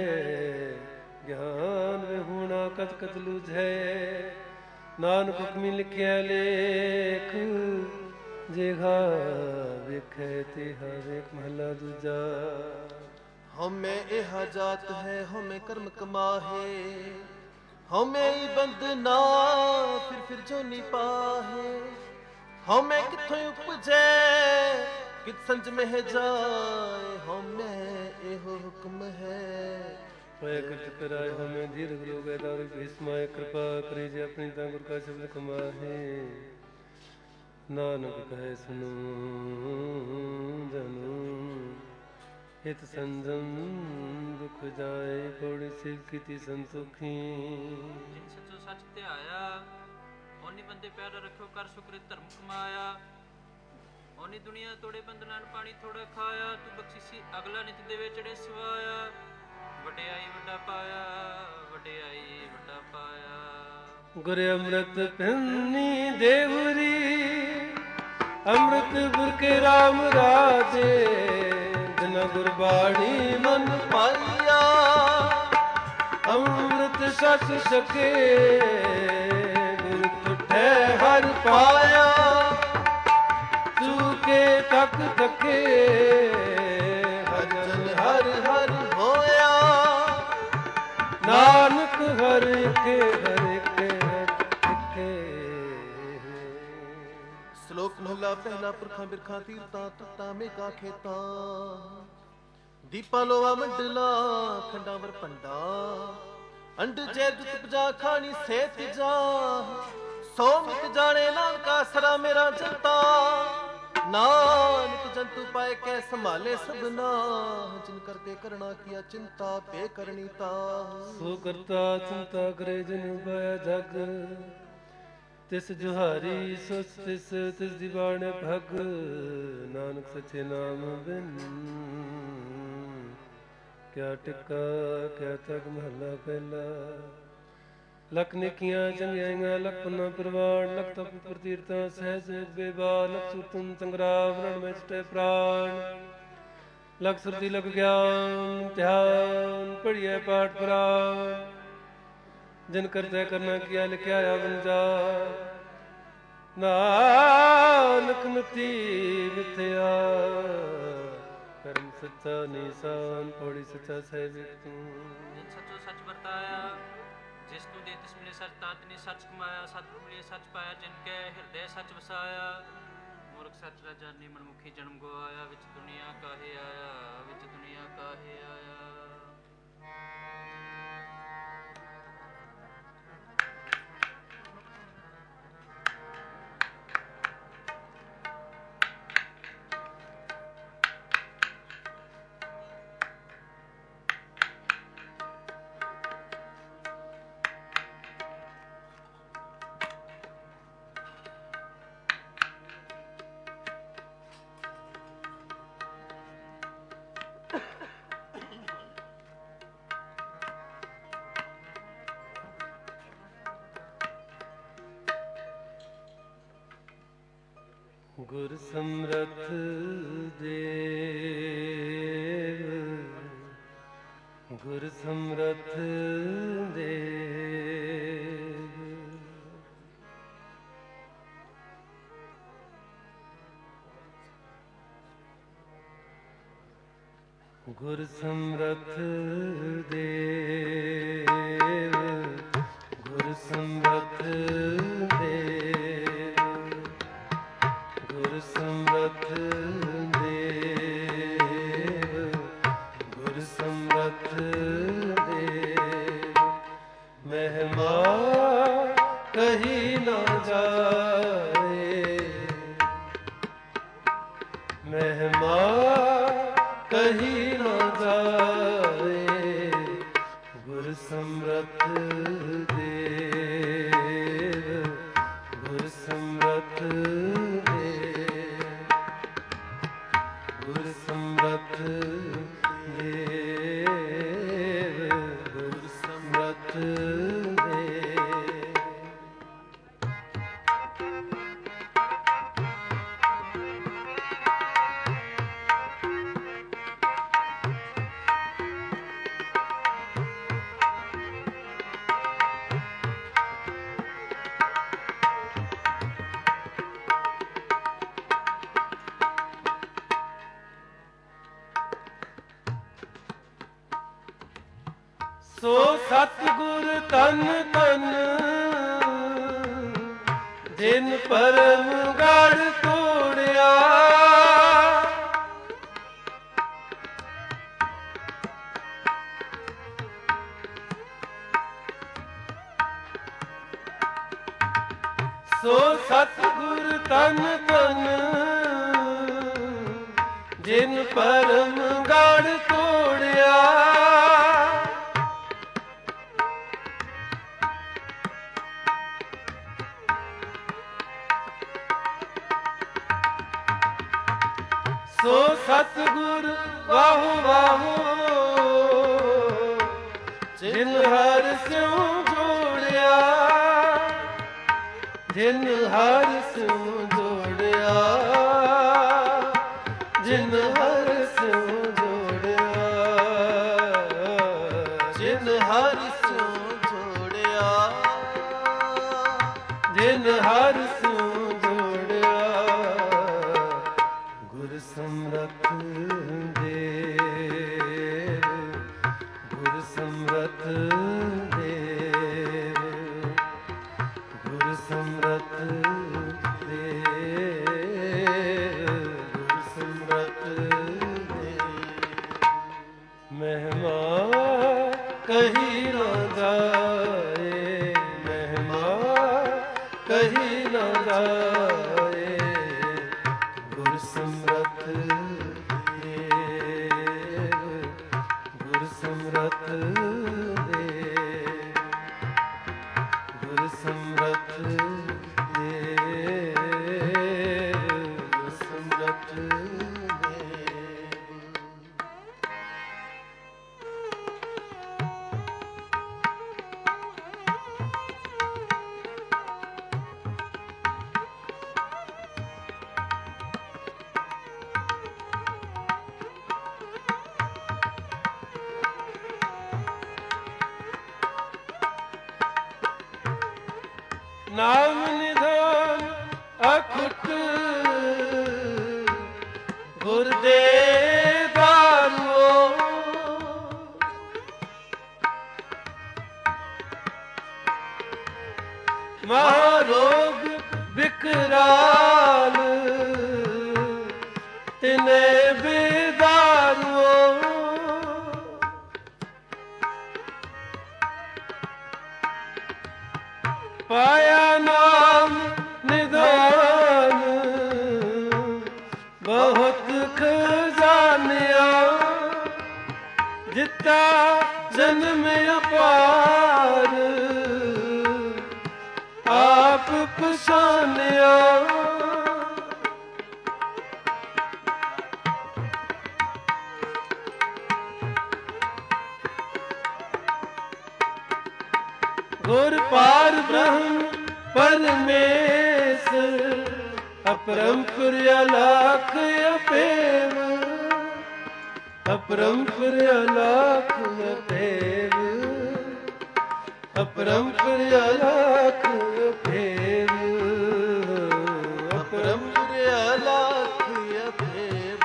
ਗਿਆਨ ਵਿਹੂਣਾ ਕਤ ਕਤ ਲੁਝੈ, ਨਾਨਕ ਹੁਕਮੀ ਲਿਖਿਆ ਲੇਖ, ਜਿਹਾ ਵੇਖੈ ਤਿਹਾ ਵੇਖ। ਮਹਲਾ ਦੂਜਾ। ਹਉਮੈ ਇਹਾ ਜਾਤ ਹੈ ਹਉਮੈ ਕਰਮ ਕਮਾਹੇ, ਹਉਮੈ ਹੀ ਬੰਧਨਾ ਫਿਰ ਫਿਰ ਜੋਨੀ ਪਾਹੇ, ਹਉਮੈ ਕਿੱਥੋਂ ਉਪਜੈ ਕਿਤ ਸੰਜ ਮਹਿ ਜਾਏ, ਹਉਮੈ ਇਹੋ ਹੁਕਮ ਹੈ। ਹੋਇਆ ਕਿਰਤ ਕਰਾਏ ਹਉਮੈ ਦੀਰਘ ਰੋਗੈ, ਦਾਰੂ ਭੀਸਮਾਏ ਕਿਰਪਾ ਕਰੀ ਜੇ ਆਪਣੀ ਤਾਂ ਗੁਰ ਕਾ ਸ਼ਬਦ ਕਮਾਹੇ, ਨਾਨਕ ਕਹੈ ਸੁਨੋ ਜਨੋ ਹਿਤ ਸੰਜਮ ਦੁਖ ਜਾਏ, ਪੌੜੀ ਸਿਵ ਕੀਤੀ ਸੰਤੋਖੀ। ਜਿਨ ਸੱਚੋ ਸੱਚ ਧਿਆਇਆ, ਓਨੀ ਬੰਦੇ ਪਿਆਰਾ ਰੱਖਿਓ ਕਰ ਸੁਕ੍ਰਿਤ ਧਰਮ ਕਮਾਇਆ, ਓਨੀ ਦੁਨੀਆ ਤੋੜੇ ਬੰਧਨਾਂ ਪਾਣੀ ਥੋੜਾ ਖਾਇਆ, ਤੂੰ ਬਖਸ਼ੀਸੀ ਅਗਲਾ ਨਿਤ ਦੇਵੇ ਚੜੇ ਸਵਾਇਆ, ਵਡਿਆਈ ਵੱਡਾ ਪਾਇਆ ਵਡਿਆਈ ਵੱਡਾ ਪਾਇਆ। ਗੁਰ ਅੰਮ੍ਰਿਤ ਪਿੰਨੀ ਦੇਵਰੀ ਅੰਮ੍ਰਿਤ ਗੁਰ ਕੇ ਰਾਮ ਰਾਜੇ, ਜਿਨਾ ਗੁਰਬਾਣੀ ਮਨ ਪਾਈਆ, ਅੰਮ੍ਰਿਤ ਸਸ ਸਕੇ ਗੁਰ ਤੁਠੈ ਹਰ ਪਾਇਆ, ਚੂਕੇ ਤਕ ਤਕੇ ਹਰ ਜਨ ਹਰ ਹਰ ਹੋਇਆ, ਨਾਨਕ ਹਰ ਕੇ ਹਰ ਕੇ ਹਰ ਕੇ। ਸ਼ਲੋਕ ਮਹਲਾ ਪਹਿਲਾ। ਪੁਰਖਾਂ ਬਿਰਖਾਂ ਤੀਰਤਾਂ ਤੱਤਾਂ ਮੇਘਾਂ ਖੇਤਾਂ, ਦੀਪਾਂ ਲੋਆ ਮੰਡਲਾ ਖੰਡਾਵਰ ਭੰਡਾ, ਅੰਡ ਜੈ ਦੁੱਤ ਪਜਾ ਖਾਣੀ ਸੇ ਤਿਜਾ, ਸੋ ਮਿਤ ਜਾਣੇ ਨਾਨਕਾ ਸਰਾ ਮੇਰਾ ਜਨਤਾ, ਨਾਨਕ ਜੰਤੂ ਪਾਏ ਕੈ ਸੰਭਾਲੇ ਸਭਨਾ, ਜਿਨ ਕਰਤੇ ਕਰਣਾ ਕੀਆ ਚਿੰਤਾ ਪੇ ਕਰਨੀ ਤਾ, ਸੋ ਕਰਤਾ ਚਿੰਤਾ ਕਰੇ ਜਿਨ ਪਾਇਆ ਜਗ, ਤਿਸ ਜੁਹਾਰੀ ਸੋ ਤਿਸ ਤਿਸ ਦੀ ਬਾਣ ਭਗ, ਨਾਨਕ ਸੱਚੇ ਨਾਮ ਬਿਨ ਕਿਆ ਟਿਕਾ ਕਿਆ ਤਕ। ਮਹਲਾ ਪਹਿਲਾ। ਲਖ ਨੇਕੀਆਂ ਚੰਗਿਆਈਆਂ ਲਖ ਪੰਨਾ ਪ੍ਰਵਾਨ, ਲਖ ਤਪ ਪ੍ਰਤੀਰਥਾਂ ਸਹਿਜ ਬੇਬਾ, ਲਖ ਸੁਰਤਨ ਸੰਗਰਾਮ ਰਣ ਵਿੱਚ ਟੈ ਪ੍ਰਾਣ, ਲਖ ਸੁਰਤੀ ਲਖ ਗਿਆਨ ਧਿਆਨ ਪੜੀਐ ਪਾਠ ਪੁਰਾਣ, ਜਿਨ ਕਰਤੇ ਕਰਨਾ ਕੀਆ ਲਿਖਿਆ ਆਵੰਜਾ, ਨਾਨਕ ਮਤੀ ਮਿਥਿਆ ਕਰਮ ਸੱਚਾ ਨਿਸ਼ਾਨ, ਪੌੜੀ ਸੱਚਾ ਸਹਿਬ ਤੂੰ। ਜਿਨ ਸੱਚੋ ਸੱਚ ਵਰਤਾਇਆ, ਜਿਸ ਤੂੰ ਦੇ ਤਿਸ ਮਿਲੇ ਸੱਚ ਤਾਤ ਨੇ ਸੱਚ ਕਮਾਇਆ, ਸਤਿਗੁਰ ਮਿਲੇ ਸੱਚ ਪਾਇਆ, ਜਿਨ ਕੈ ਹਿਰਦੈ ਸੱਚ ਵਸਾਇਆ, ਮੂਰਖ ਸੱਚ ਰਾਜਾਨੀ ਮਨਮੁਖੀ ਜਨਮ ਗਵਾਇਆ, ਵਿੱਚ ਦੁਨੀਆ ਕਾਹੇ ਆਇਆ ਵਿੱਚ ਦੁਨੀਆ ਕਾਹੇ ਆਇਆ। ਗੁਰ ਸਮਰਥ ਦੇਵ ਗੁਰ ਸਮਰਥ ਦੇਵ। ਗੁਰ ਸਮਰਥ ਦੇਵ, ਗੁਰ ਸਮਰਥ ਦੇਵ, ਗੁਰ ਸਮਰਥ ਦੇਵ, ਗੁਰ ਸਮਰਥ ਦੇਵ। ਮਹਿਮਾ ਕਹੀ ਨਾ ਜਾਏ, ਮਹਿਮਾ ਕਹੀ ਨਾ ਜਾਏ। ਗੁਰ ਸਮਰਥ ਦੇਵ, ਗੁਰ ਸਮਰਥ ਦੇਵ, ਗੁਰ ਸਮਰਥ ਦੇਵ, ਗੁਰ ਸਮਰਥ ਦੇਵ। ਸੋ ਸਤਿਗੁਰ ਤਨ ਤਨ, ਜਿਨ ਪਰਮ ਗੜ੍ਹ ਤੋੜਿਆ। ਸੋ ਸਤਿਗੁਰ ਤਨ ਤਨ, ਜਿਨ ਪਰਮ ਗੜ੍ਹ ਤੋੜਿਆ। ਸੋ ਸਤਿਗੁਰ ਵਾਹੋ ਵਾਹੋ, ਜਿਨ ਹਰਿ ਸਿਉ ਜੋੜਿਆ, ਜਿਨ ਹਰਿ ਸਿਉ ਜੋੜਿਆ, ਜਿਨ ਹਰਿ ਸਿਉ ਜੋੜਿਆ, ਜਿਨ ਹਰਿ ਸਿਉ ਜੋੜਿਆ, ਜਿਨ ਹਰਿ ਸਿਉ ਜੋੜਿਆ। ਗੁਰ ਸਮਰਥ ਦੇਵ, ਗੁਰ ਸਮਰਥ ਦੇਵ, ਗੁਰ ਸਮਰਥ ਦੇਵ, ਗੁਰ ਸਮਰਥ ਦੇਵ। ਮਹਿਮਾ ਕਹੀ ਨਾ ਜਾਏ, ਮਹਿਮਾ ਕਹੀ ਨਾ ਜਾਏ। ਗੁਰ ਸਮਰਥ ਦੇਵ, ਗੁਰ ਸਮਰਥ ਦੇਵ, ਗੁਰ ਸਮਰਥ ਦੇਵ, ਗੁਰ ਸਮਰਥ ਦੇਵ। ਨਾਮ ਨਿਧਾਨ ਅਖੁੱਟ, ਗੁਰ ਦੇ ਦਾਨੋ। ਮਹਾਰੋਗ ਵਿਕਰਾਲ, ਤਿਨੇ ਬਿਦਾਨੋ। ਪਾਇਆ ਨਾਮ ਨਿਧਾਨ, ਬਹੁਤ ਖਜ਼ਾਨਿਆ। ਜਿੱਤਾ ਜਨਮ ਅਪਾਰ, ਆਪ ਪਛਾਨਿਆ। ਗੁਰ ਪਾਰ ਬ੍ਰਹਮ ਪਰਮੇਸ, ਅਪਰੰਪਰ ਅਲਾਖ ਅਪੇਮ, ਅਪਰੰਪਰ ਅਲਾਖ ਅਪੇਮ। ਅਪਰੰਪਰ ਅਲਖ ਅਭੇਦ ਅਪਰੰਪਰ ਅਲਖ ਅਭੇਦ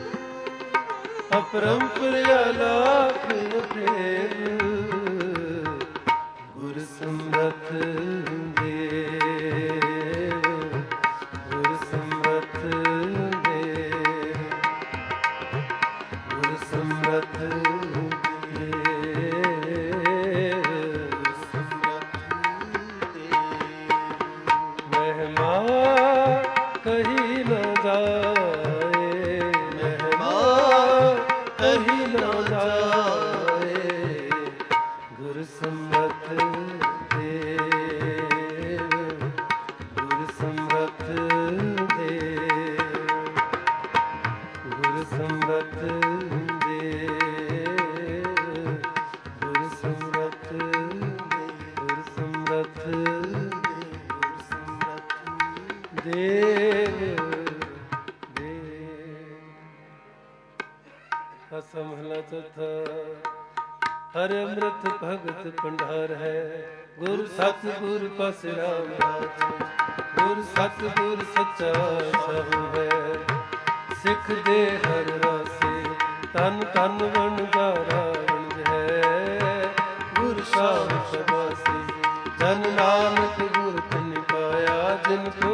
ਅਪਰੰਪਰ ਅਲਖ ਅਭੇਦ ਗੁਰ ਸਮਰਥ ਦੇਵ ਗੁਰ ਸਮਰਥ ਦੇਵ ਗੁਰ ਸਮਰਥ ਕਹੀ ਨਾ ਜਾਏ ਮਹਿਮਾ ਕਹੀ ਨਾ ਜਾਏ ਗੁਰ ਸਮਰਥ ਦੇਵ ਗੁਰ ਸਮਰਥ ਦੇਵ ਗੁਰ ਸਮਰਥ ਦੇਵ ਗੁਰ ਸਮਰਥ ਗੁਰ ਸਮਰਥ ਦੇਵ ਦੇਵ ਅਸਾ ਮਹਲਾ ਚੌਥਾ। ਹਰ ਅੰਮ੍ਰਿਤ ਭਗਤ ਭੰਡਾਰ ਹੈ ਗੁਰ ਸਤਿਗੁਰ ਪਾਸ ਰਾਮ ਰਾਜ ਗੁਰ ਸਤਿਗੁਰ ਸੱਚਾ ਸਾਹਿਬ ਹੈ ਸਿੱਖ ਦੇ ਹਰ ਰਾਸੇ ਤਨ ਤਨ ਵਣਜਾਰਾ ਵਣਜ ਹੈ ਗੁਰ ਸਾਹਿਬ ਸਬਾਸੀ ਜਨ ਨਾਨਕ ਗੁਰ ਤਨ ਪਾਇਆ ਜਿਨ ਕੋ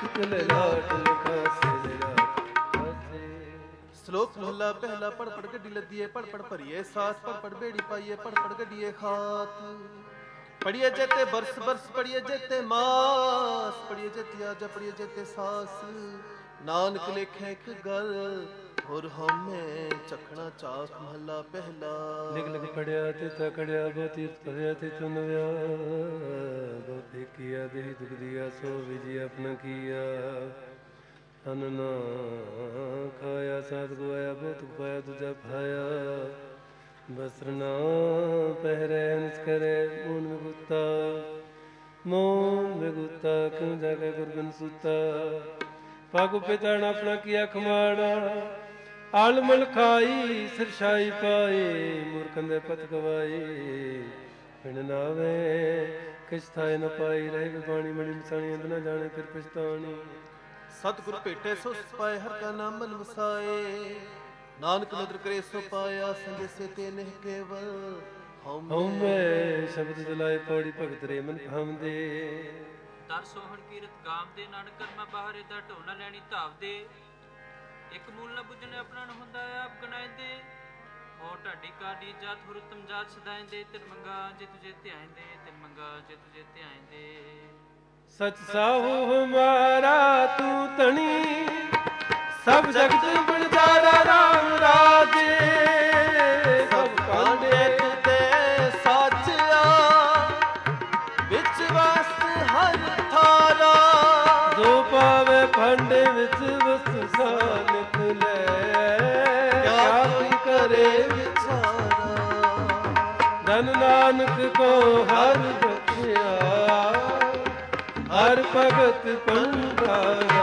ਸ਼ਲੋਕ ਮਹਲਾ ਪਹਿਲਾ। ਪੜ ਪੜ ਗੱਡੀ ਲੱਦੀਏ ਪੜ ਪੜ ਭਰੀਏ ਸਾਥ ਪੜ ਪੜ ਬੇੜੀ ਪਾਈਏ ਪੜ ਪੜ ਗੱਡੀਏ ਖਾਤ ਪੜੀਏ ਜੇਤੇ ਬਰਸ ਬਰਸ ਪੜੀਏ ਜੇਤੇ ਮਾਸ ਪੜੀਏ ਜੇਤੇ ਆਜਾ ਪੜੀਏ ਜੇਤੇ ਸਾਸ ਨਾਨਕ ਲੇਖੇ ਇੱਕ ਗੱਲ ਹੋਰ ਹਮੇ ਚਖਣਾ ਚਾਕ ਮਹਲਾ ਪਹਿਲਾ। ਲਿਖ ਲਿਖ ਪੜਿਆ ਤੇ ਤਕੜਿਆ ਬਹੁਤੀ ਤਵਿਆ ਤੇ ਚੁਨਵਿਆ ਬਹੁਤੇ ਕੀਆ ਦੇ ਦੁਖ ਦਿਆ ਸੋ ਵਿਜੀ ਆਪਣਾ ਕੀਆ ਤਨ ਨਾ ਖਾਇਆ ਸਾਧ ਗਵਾਇਆ ਬਹੁਤ ਪਾਇਆ ਦੂਜਾ ਭਾਇਆ ਬਸਰ ਨਾ ਪਹਿਰੇ ਨਿਸ ਕਰੇ ਮੂਨ ਵਿਗੁਤਾ ਮੂਨ ਵਿਗੁਤਾ ਕਿਉਂ ਜਾਗੇ ਗੁਰਬਿਨ ਸੁਤਾ ਪਗ ਪਿਤਾਣ ਆਪਣਾ ਕੀਆ ਖਮਾੜਾ ਆਲਮਲ ਖਾਈ ਸਿਰਸ਼ਾਈ ਪਾਈ ਮੂਰਖਾਂ ਦੇ ਪਤ ਗਵਾਈ ਪਿੰਡ ਨਾਵੇ ਕਿਛ ਥਾਏ ਨ ਪਾਈ ਰਹੇ ਬਾਣੀ ਮਣੀ ਮਸਾਣੀ ਅੰਦ ਨਾ ਜਾਣੇ ਫਿਰ ਪਛਤਾਣੀ ਸਤਿਗੁਰ ਭੇਟੇ ਸੋ ਪਾਏ ਹਰ ਕਾ ਨਾਮ ਮਨ ਵਸਾਏ ਨਾਨਕ ਨਦਰ ਕਰੇ ਸੋ ਪਾਇਆ ਸੰਦੇਸੇ ਤੇ ਨਹਿ ਕੇਵਲ ਹਉਮੈ ਸ਼ਬਦ ਜਲਾਏ ਪੌੜੀ ਭਗਤ ਰੇ ਮਨ ਭਾਵਦੇ ਦਰ ਸੋਹਣ ਕੀਰਤ ਗਾਮ ਦੇ ਨਾਨਕ ਕਰਮਾ ਬਾਹਰੇ ਦਾ ਢੋਣਾ ਲੈਣੀ ਧਾਵ ਦੇ ਇੱਕ ਮੂਲ ਨਾ ਬੁੱਝਣੇ ਆਪਣਾ ਨ ਹੁੰਦਾ ਆਪ ਗਨਾਇਂਦੇ ਹੋ ਢਾਡੀ ਕਾਡੀ ਜਾਤ ਹੁਰਤਮ ਜਾਤ ਸਦਾਇਂਦੇ ਤਿਰ ਮੰਗਾ ਜੇ ਤੁਝੇ ਧਿਆਇਂਦੇ ਤਿਰ ਮੰਗਾ ਜੇ ਤੁਝੇ ਧਿਆਇਂਦੇ ਸਚ ਸਾਹੂ ਹਮਾਰਾ ਤੂੰ ਤਣੀ ਸਭ ਜਗਤ ਬਣਜਾਰਾ ਰਾਮ ਰਾਜੇ ਸਭ ਕਾਂਡੇ ਤੇ ਸਾਚਿਆ ਵਿੱਚ ਵਸ ਹਰ ਥਾਰਾ ਜੋ ਪਾਵੇ ਫੰਡੇ ਵਿੱਚ ਵਸ ਸਾਨਕ ਲੈ ਕਿਆ ਤੂੰ ਕਰੇ ਵਿਚਾਰਾ ਧਨ ਨਾਨਕ ਕੋ ਹਰ ਬਖਸ਼ਿਆ ਹਰ ਭਗਤ ਭੰਡਾਰਾ।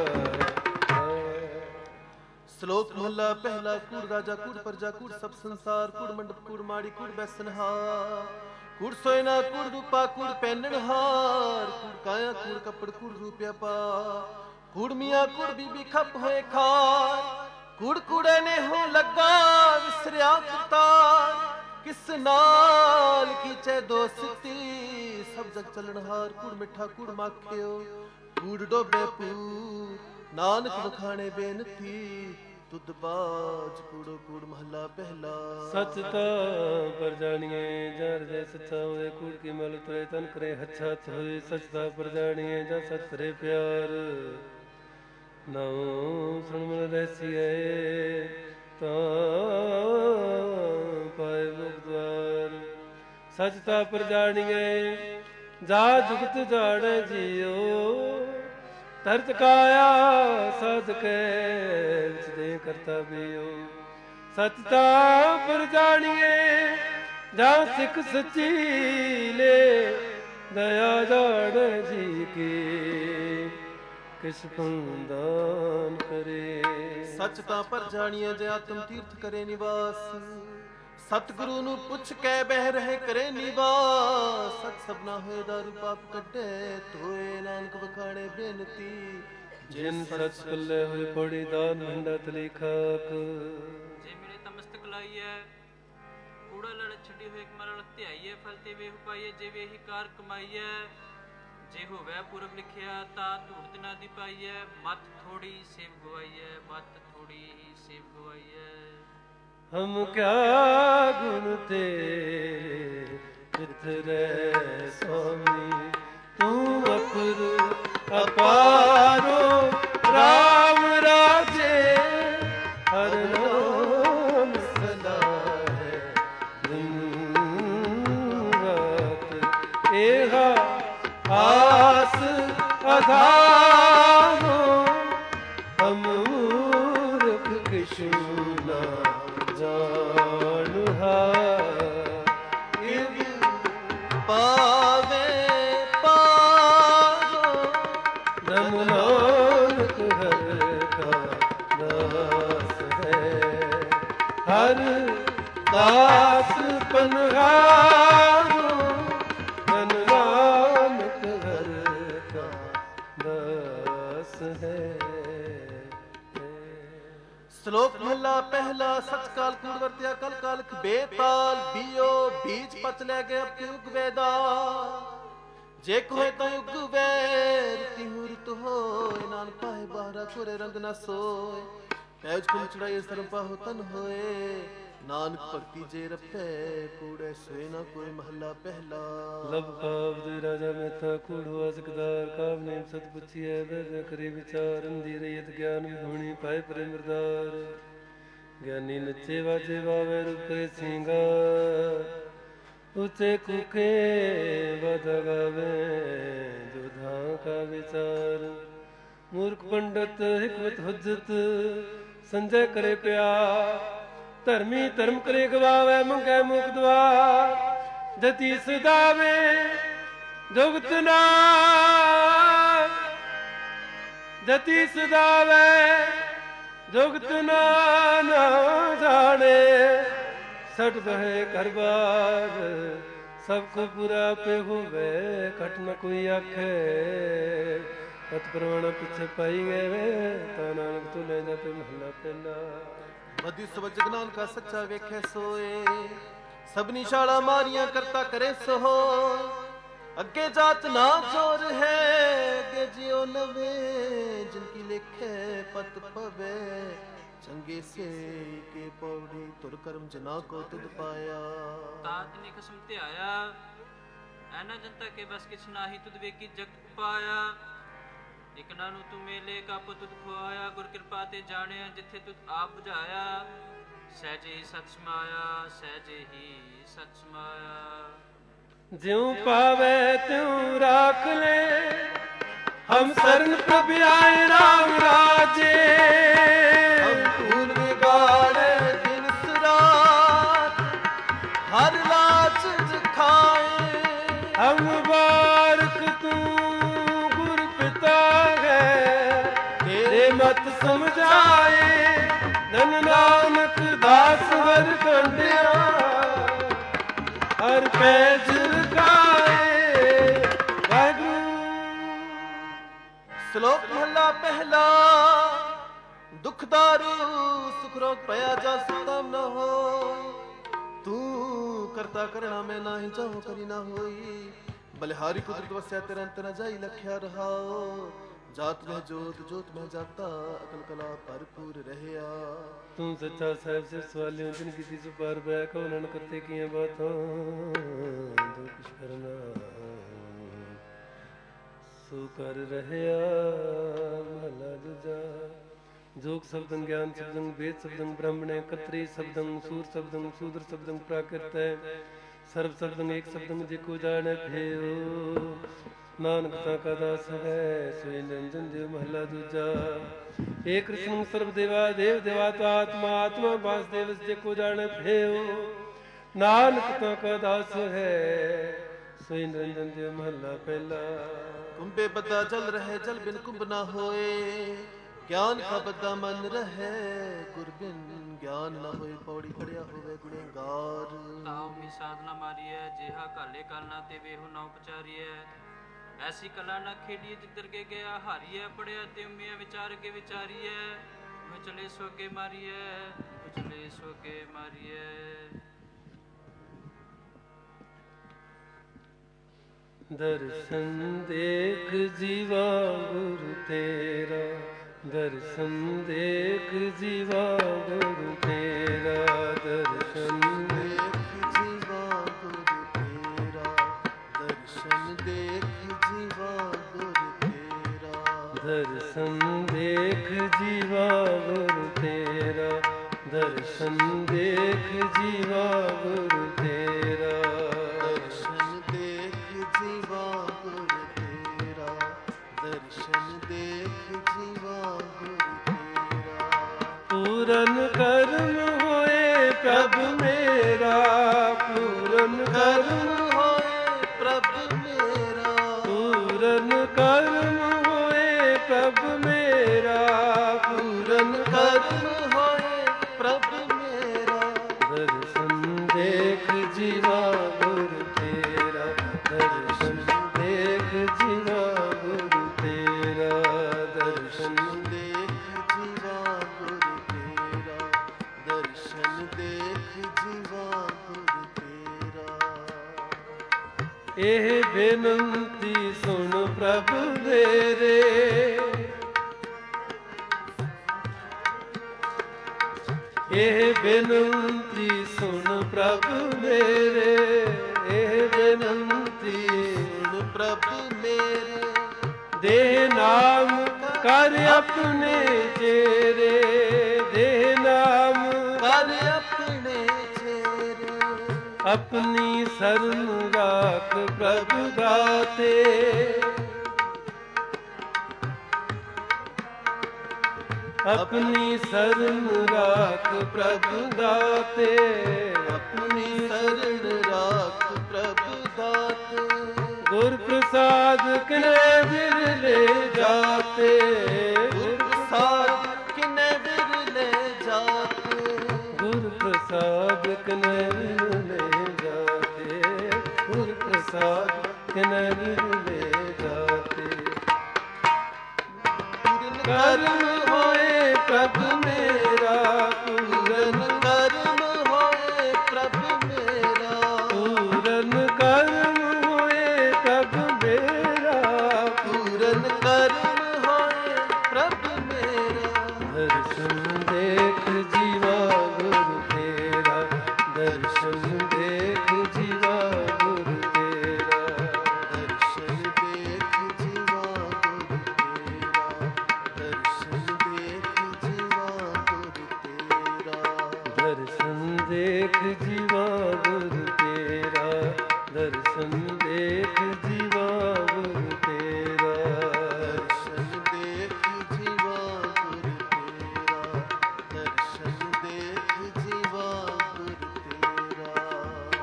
ਸ਼ਲੋਕ ਮਹਲਾ ਪਹਿਲਾ। ਕੂੜ ਰਾਜਾ ਕੂੜ ਪਰਜਾ ਕੂੜ ਸਭ ਸੰਸਾਰ ਕੂੜ ਮੰਡਪ ਕੂੜ ਮਾੜੀ ਕੂੜ ਬੈਸਨਹਾਰ ਕੂੜ ਸੋਇਨਾ ਕੂੜ ਰੂਪਾ ਕੂੜ ਪਹਿਨਣਹਾਰ ਕੂੜ ਕਾਇਆ ਕੂੜ ਕੱਪੜ ਕੂੜ ਰੂਪਿਆ ਪਾ ਕੂੜ ਮੀਆਂ ਕੂੜ ਬੀਬੀ ਖੱਪ ਹੋਏ ਖਾਰ ਕੂੜ ਕੂੜੇ ਨੇ ਹੋ ਲੱਗਾ ਵਿਸਰਿਆ ਕਰਤਾਰ ਕਿਸ ਨਾਲ ਕੀਚੇ ਦੋਸਤੀ ਸਭ ਜਗ ਚੱਲਣਹਾਰ ਕੂੜ ਮਿੱਠਾ ਕੂੜ ਮਾਖਿਓ ਕੂੜ ਡੋਬੇ ਪੂਰ ਨਾਨਕ ਵਖਾਣੇ ਬੇਨਤੀ ਤੁਧ ਬਾਜ ਕੂੜੋ ਕੂੜ ਮਹੱਲਾ ਪਹਿਲਾ। ਸਚ ਤਾ ਪਰ ਜਾਣੀਏ ਜਰ ਦੇ ਸੱਚਾ ਹੋਏ ਕੂੜ ਕੀ ਮਲ ਤੁਰੇ ਤਨ ਕਰੇ ਹੱਛਾ ਹੋਏ ਸਚ ਤਾ ਪਰ ਜਾਣੀਏ ਜਾਂ ਸਚ ਕਰੇ ਪਿਆਰ ਨਾਉ ਸੁਣ ਮਨ ਰਹਿਸੀਏ ਤਾਂ ਪਾਏ ਮੁਖ ਦਵਾਰ ਸਚ ਤਾ ਪਰ ਜਾਣੀਏ ਜਾ ਜੁਗਤ ਜਾਣੇ ਜੀਓ ਤਰਤ ਕਾਇਆ ਸਦ ਕੇ ਵਿਚ ਦੇ ਕਰਤਾ ਬਿਓ ਸਚ ਤਾ ਪਰ ਜਾਣੀਏ ਜਾ ਸਿੱਖ ਸੱਚੀ ਲੈ ਦਇਆ ਜਾਣ ਜੀ ਕੀ ਕਿਸ ਪੰਦਾਨ ਕਰੇ ਸਚ ਤਾਂ ਪਰ ਜਾਣੀਏ ਜੇ ਆਤਮ ਤੀਰਥ ਕਰੇ ਨਿਵਾਸ ਸਤਿਗੁਰੂ ਨੂੰ ਪੁੱਛ ਕੇ ਬਹਿ ਰਹੇ ਕਰੇ ਨਿਵਾਸ। ਸਤ ਸਭਨਾ ਹੋਏ ਦਾਰੂ ਪਾਪ ਕੱਢੇ ਧੋਏ ਨਾਨਕ ਵਖਾਣੇ ਬੇਨਤੀ। ਜਿਨ ਸਚ ਪੱਲੇ ਹੋਏ ਪੜੀ ਦਾਨ ਮੰਡਾ ਤਲੀ ਖਾਕ। ਜੇ ਮਿਲੇ ਤਾਂ ਮਸਤਕ ਲਾਈਐ ਕੂੜਾ ਲੜ ਛੱਡੀ ਹੋਏ ਕਮਲ ਧਿਆਈਐ। ਫਲ ਤੇ ਵੇਹੁ ਪਾਈਐ ਜੇ ਵੇਹੀ ਕਾਰ ਕਮਾਈਐ। ਜੇ ਹੋਵੇ ਪੁਰਬ ਲਿਖਿਆ ਤਾਂ ਧੂੜ ਦਿਨਾ ਦੀ ਪਾਈਐ। ਮਤ ਥੋੜੀ ਸੇਵ ਗਵਾਈਐ ਮਤ ਥੋੜੀ ਸੇਵ ਗਵਾਈਐ। ਹਮ ਕਿਆ ਗੁਣ ਤੇਰੇ ਪਿਤਰੇ ਸਵਾਮੀ। ਤੂੰ ਅਪਰ ਅਪਾਰੋ ਰਾਮ ਰਾਜੇ। ਹਰ ਨਾਮ ਸਦਾ ਹੈ ਦਿਨ ਰਾਤ। ਏਹਾ ਆਸ ਅਧਾਰੋ ਹਮ ਮੂਰਖ ਕਿਛੁ ਨਾ ਜਾਣੁ ਹਾਰ। ਇਵ ਪਾਵੇ ਪਾਵੋ ਧਨ ਨਾਨਕ ਹਰਿ ਕਾ ਦਾਸ ਹੈ। ਹਰ ਦਾਸ ਪਨਹਾਰੋ ਧਨ ਨਾਨਕ ਹਰਿ ਕਾ ਦਾਸ ਹੈ। ਸ਼ਲੋਕ ਮਹਲਾ ਪਹਿਲਾ। ਸਚ ਕਾਲ ਕੂੜ ਵਰਤਿਆ ਕਲ ਕਾਲਖ ਬੇਤਾਲ। ਬੀਓ ਬੀਜ ਪਤ ਲੈ ਕੇ ਅਬ ਉਗ ਵੇਦਾ। ਜੇ ਕੋਏ ਤਾਂ ਉਗਵੇ ਰਤੀ ਹੁਰਤ ਹੋਏ। ਨਾਨਕ ਪਾਏ ਬਾਹਰਾ ਕੋਰੇ ਰੰਗ ਨਾ ਸੋਏ। ਪੈਜ ਕੁਲ ਚੜਾਈ ਸਰਮ ਪਾਹੋ ਤਨ ਹੋਏ। ਨਾਨਕ ਭਗਤੀ ਜੇ ਰਪੈ ਕੂੜੇ ਸੋਏ ਨਾ ਕੋਈ। ਮਹਲਾ ਪਹਿਲਾ। ਲਬ ਕਾਵ ਦੇ ਰਾਜਾ ਮਹਿਤਾ ਕੂੜਵਾ ਸਿਕਦਾਰ। ਕਾਵ ਨੇਮ ਸਤ ਪੁੱਛੀਐ ਬਹਿ ਕਰੀ ਵਿਚਾਰ। ਅੰਧੀ ਰਹੀਤ ਗਿਆਨ ਵਿਧੂਣੀ ਪਾਏ ਪਰੇ ਮਰਦਾਰ। ਗਿਆਨੀ ਨੱਚੇ ਵਾਜੇ ਵਾਵੇ ਰੂਪੇ ਸਿੰਗਾਰ। ਉੱਚੇ ਕੁਕੇ ਵਦ ਗਾਵੇ ਦੁਧਾਂ ਕਾ ਵਿਚਾਰ। ਮੂਰਖ ਪੰਡਤ ਹਿਕਮਤ ਹੁਜਤ ਸੰਜੈ ਕਰੇ ਪਿਆਰ। ਧਰਮੀ ਧਰਮ ਕਰੇ ਗਵਾਵੇ ਮੰਗੈ ਮੁਖ ਦਵਾਰ। ਜਤੀ ਸਦਾਵੇ ਜੁਗਤ ਨਾ ਜਤੀ ਸਦਾਵੇ ਜੁਗਤ ਨਾ ਨਾ ਜਾਣੇ। ਸਟ ਬਹਿ ਘਰ ਬਾਰ ਸਭ ਕੋ ਪੁਰਾ ਪੇ ਹੋਵੇ। ਘਟ ਨ ਕੋਈ ਆਖੇ ਪਤ ਪ੍ਰਵਾਣਾ ਪਿੱਛੇ ਪਾਈ ਗਏ। ਤਾਂ ਨਾਨਕ ਤੂੰ ਲੈ ਜਾ ਤੇ ਮਹਲਾ ਪਹਿਲਾ। ਮਧਿ ਸਵ ਜਗਨਾਨ ਕਾ ਸੱਚਾ ਵੇਖੈ ਸੋਏ। ਸਭਨੀ ਸ਼ਾਲਾ ਮਾਰੀਆਂ ਕਰਤਾ ਕਰੇ ਸੋਏ। ਅੱਗੇ ਜਾਤ ਨਾ ਚੋਰ ਹੈ ਅੱਗੇ ਜਿਉ ਲਵੇ। ਜਿਨ ਕੀ ਲਿਖੇ ਪਤ ਪਵੇ ਚੰਗੇ ਸੇ ਕੇ ਪੌੜੀ। ਤੁਰ ਕਰਮ ਜਨਾ ਕੋ ਤੁਧ ਪਾਇਆ। ਤਾਤ ਨੇ ਖਸਮ ਧਿਆਇਆ ਐਨਾ ਜਨਤਾ ਕੇ ਬਸ ਕਿਛ ਨਾਹੀ। ਤੁਧ ਵੇਖੀ ਜਗਤ ਪਾਇਆ। ਇਕਨਾ ਨੂੰ ਤੂੰ ਮੇਲੇ ਕੱਪ ਤੁਧ ਖੁਆਇਆ। ਗੁਰ ਕਿਰਪਾ ਤੇ ਜਾਣਿਆ ਜਿੱਥੇ ਤੁਧ ਆਪ ਬੁਝਾਇਆ। ਸਹਿਜੇ ਹੀ ਸਚ ਸਮਾਇਆ ਸਹਿਜੇ ਹੀ ਸਚ ਸਮਾਇਆ। ਜਿਉ ਪਾਵੇ ਤਿਉ ਰਾਖ ਲੈ। ਹਮ ਸਰਨ ਪ੍ਰਭ ਆਏ ਰਾਮ ਰਾਜੇ। ਹਮ ਭੂਲ ਵਿਗਾੜੇ ਦਿਨ ਰਾਤ। ਹਰ ਲਾਚ ਖਾਏ। ਹਮ ਬਾਰਕ ਤੂੰ ਗੁਰ ਪਿਤਾ ਹੈ। ਤੇਰੇ ਮਤ ਸਮਝਾਏ। ਧਨ ਨਾਨਕ ਦਾਸ ਵਰ ਕੰਡਿਆ। ਹਰ ਪੈਜ ਗਾਏ ਵਾਹਿਗੁਰੂ। ਸ਼ਲੋਕ ਮਹਲਾ ਪਹਿਲਾ। ਦੁਖ ਦਾਰੂ ਸੁਖ ਰੋਗ ਪਿਆ ਜਾ ਸੁਤਮ ਨ ਹੋਇ। ਤੂੰ ਕਰਤਾ ਕਰਣਾ ਮੈਂ ਨਾਹੀ ਚਾਹੋ ਕਰੀ ਨਾ ਹੋਈ। ਬਲਿਹਾਰੀ ਕੁਦਰਤ ਵਸਿਆ ਤੇਰੇ ਅੰਤ ਨ ਜਾਈ ਲਖਿਆ ਰਹਾਓ। ਜਾਤ ਮਹਿ ਜੋਤ ਜੋਤ ਮਹਿ ਜਾਤਾ ਅਕਲ ਕਲਾ ਭਰਪੂਰ ਰਹਿਆ। ਤੂੰ ਸੱਚਾ ਸਾਹਿਬ ਸਿਰ ਸਵਾਲਿਓ ਜਿਨ ਕੀਤੀ ਸੁ ਪਾਰ ਬੈ। ਕਉ ਨਾਨਕ ਕਰਤੇ ਕੀਆਂ ਬਾਤਾਂ ਜੋ ਕੁਛ ਕਰਨਾ ਸੋ ਕਰ ਰਹਿਆ। ਮਹਲਾ ਦੂਜਾ। ਜੋਗ ਸ਼ਬਦੰ ਗਿਆਨ ਸ਼ਬਦੰ ਵੇਦ ਸ਼ਬਦੰ ਬ੍ਰਹਮਣੇ ਕਤਰੀ ਸ਼ਬਦੰ ਸੂਰ ਸ਼ਬਦੰ ਸੂਦਰ ਸ਼ਬਦੰ ਪ੍ਰਾਕਿਰਤੈ। ਸਰਬ ਸ਼ਬਦੰ ਏਕ ਸ਼ਬਦੰ ਜਿਕੋ ਜਾਣੈ ਭੇਉ। ਨਾਨਕ ਤਾਂ ਕਾ ਦਾਸ ਹੈ ਸੋਈ ਨਿਰੰਜਨ ਦੇਵ। ਮਹਲਾ ਦੂਜਾ। ਏ ਕ੍ਰਿਸ਼ਨ ਸਰਬ ਦੇਵਾ ਦੇਵ ਦੇਵਾਤਾ ਆਤਮਾ ਆਤਮਾ ਵਾਸੁਦੇਵ ਜਿਕੋ ਜਾਣੈ ਭੇਉ। ਨਾਨਕ ਤਾਂ ਕਾ ਦਾਸ ਹੈ ਸੋਈ ਨਿਰੰਜਨ ਦੇਵ। ਮਹਲਾ ਪਹਿਲਾ। ਕੁੰਭੇ ਬੱਧਾ ਜਲ ਰਹੇ ਜਲ ਬਿਨ ਕੁੰਭ ਨਾ ਹੋਏ। ਗਿਆਨ ਕਾ ਬੱਧਾ ਮਨ ਰਹੇ ਗੁਰ ਬਿਨ ਗਿਆਨ ਨਾ ਹੋਏ ਪੌੜੀ ਖੜਿਆ ਹੋਵੇ ਗੁਣੇਗਾਰ। ਤਾਉ ਮੀ ਸਾਧਨਾ ਮਾਰੀਐ ਜਿਹਾ ਕਾਲੇ ਕਾਲਨਾ ਤੇ ਵੇਹੋ ਨਾ ਉਪਚਾਰੀਐ। ਐਸੀ ਕਲਾ ਨਾ ਖੇਡੀਏ ਜਿੱਧਰ ਕੇ ਗਿਆ ਹਾਰੀਐ। ਪੜਿਆ ਤੇ ਉਮੀਆਂ ਵਿਚਾਰ ਕੇ ਵਿਚਾਰੀਐ। ਵਿਚਲੇ ਸੋਗੇ ਮਾਰੀਐ ਵਿਚਲੇ ਸੋਗੇ ਮਾਰੀਐ। ਦਰਸ਼ਨ ਦੇਖ ਜੀਵਾ ਗੁਰੂ ਤੇਰਾ, ਦਰਸ਼ਨ ਦੇਖ ਜੀਵਾ ਗੁਰੂ ਤੇਰਾ, ਦਰਸ਼ਨ ਦੇਖ ਜੀਵਾ ਗੁਰੂ ਤੇਰਾ, ਦਰਸ਼ਨ ਦੇਖ ਜੀਵਾ ਗੁਰੂ ਤੇਰਾ, ਦਰਸ਼ਨ ਦੇਖ ਜੀਵਾ ਗੁਰੂ ਤੇਰਾ, ਦਰਸ਼ਨ ਦੇਖ ਜੀਵਾ ਗੁਰੂ ਤੇਰਾ, ਦਰਸ਼ਨ ਦੇਖ ਜੀਵਾ ਗੁਰੂ ਤੇਰਾ, ਦਰਸ਼ਨ ਦੇਖ ਜੀਵਾ ਗੁਰੂ ਤੇਰਾ। ਪੂਰਨ ਕਰਮ ਹੋਏ ਪ੍ਰਭ ਮੇਰਾ, ਪੂਰਨ ਕਰਮ ਹੋਏ ਪ੍ਰਭ ਮੇਰਾ, ਪੂਰਨ ਕਰਮ ਹੋਏ ਪ੍ਰਭ ਮੇਰਾ, ਪੂਰਨ ਕਰਮ ਹੋਏ ਪ੍ਰਭ ਮੇਰਾ। ਦਰਸ਼ਨ ਦੇਖ ਜੀਵਾ ਗੁਰੂ ਤੇਰਾ, ਦਰਸ਼ਨ ਦੇਖ ਜੀਵਾ ਗੁਰੂ ਤੇਰਾ, ਦਰਸ਼ਨ ਦੇਖ ਜੀਵਾ ਗੁਰੂ ਤੇਰਾ, ਦਰਸ਼ਨ ਦੇਖ ਜੀਵਾ ਗੁਰੂ ਤੇਰਾ। ਇਹ ਬੇਨੰਤੀ ਸੁਣ ਪ੍ਰਭ ਮੇਰੇ, ਇਹ ਬੇਨੰਤੀ ਸੁਣ ਪ੍ਰਭ ਮੇਰੇ, ਇਹ ਬੇਨੰਤੀ ਸੁਣ ਪ੍ਰਭ ਮੇਰੇ, ਦੇ ਨਾਮ ਕਰ ਆਪਣੇ ਚੇਰੇ, ਦੇ ਨਾਮ ਕਰ ਆਪਣੇ ਚੇਰੇ। ਆਪਣੀ ਸਰਨ ਰਾਖ ਪ੍ਰਭ ਦਾਤੇ, ਆਪਣੀ ਸਰਨ ਰਾਖ ਪ੍ਰਭ ਦਾਤੇ, ਆਪਣੀ ਸਰਨ ਰਾਖ ਪ੍ਰਭ ਦਾਤੇ। ਗੁਰ ਪ੍ਰਸਾਦ ਕਿਨੇ ਵਿਰਲੇ ਜਾਤੇ, ਗੁਰ ਪ੍ਰਸਾਦ ਕਿਨੇ ਵਿਰਲੇ ਜਾਤੇ, ਗੁਰ ਪ੍ਰਸਾਦ ਕਿਨੇ ਵਿਰਲੇ ਜਾਤੇ, ਗੁਰ ਪ੍ਰਸਾਦ ਕਿਨੇ ਵਿਰਲੇ ਜਾਤੇ। ਕਰਮ ਹੋਏ ਪ੍ਰਭ ਮੇਰਾ, ਪੂਰਨ ਕਰਮ ਹੋਏ ਪ੍ਰਭ ਮੇਰਾ, ਪੂਰਨ ਕਰਮ ਹੋਏ ਪ੍ਰਭ ਮੇਰਾ, ਪੂਰਨ ਕਰਮ ਹੋਏ ਪ੍ਰਭ ਮੇਰਾ। ਦਰਸ਼ਨ ਦੇਖ ਜੀਵਾ ਗੁਰੂ ਤੇਰਾ, ਦਰਸ਼ਨ ਦੇਖ ਜੀਵਾ ਗੁਰੂ ਤੇਰਾ, ਦਰਸ਼ਨ ਦੇਖ ਜੀਵਾ ਗੁਰੂ ਤੇਰਾ, ਦਰਸ਼ਨ ਦੇਖ ਜੀਵਾ ਗੁਰੂ ਤੇਰਾ। ਦਰਸ਼ਨ ਦੇਖ ਜੀਵਾ ਗੁਰੂ ਤੇਰਾ, ਦਰਸ਼ਨ ਦੇਖ ਜੀਵਾ ਗੁਰੂ ਤੇਰਾ, ਦਰਸ਼ਨ ਦੇਖ ਜੀਵਾ ਗੁਰੂ ਤੇਰਾ, ਦਰਸ਼ਨ ਦੇਖ ਜੀਵਾ ਗੁਰੂ ਤੇਰਾ।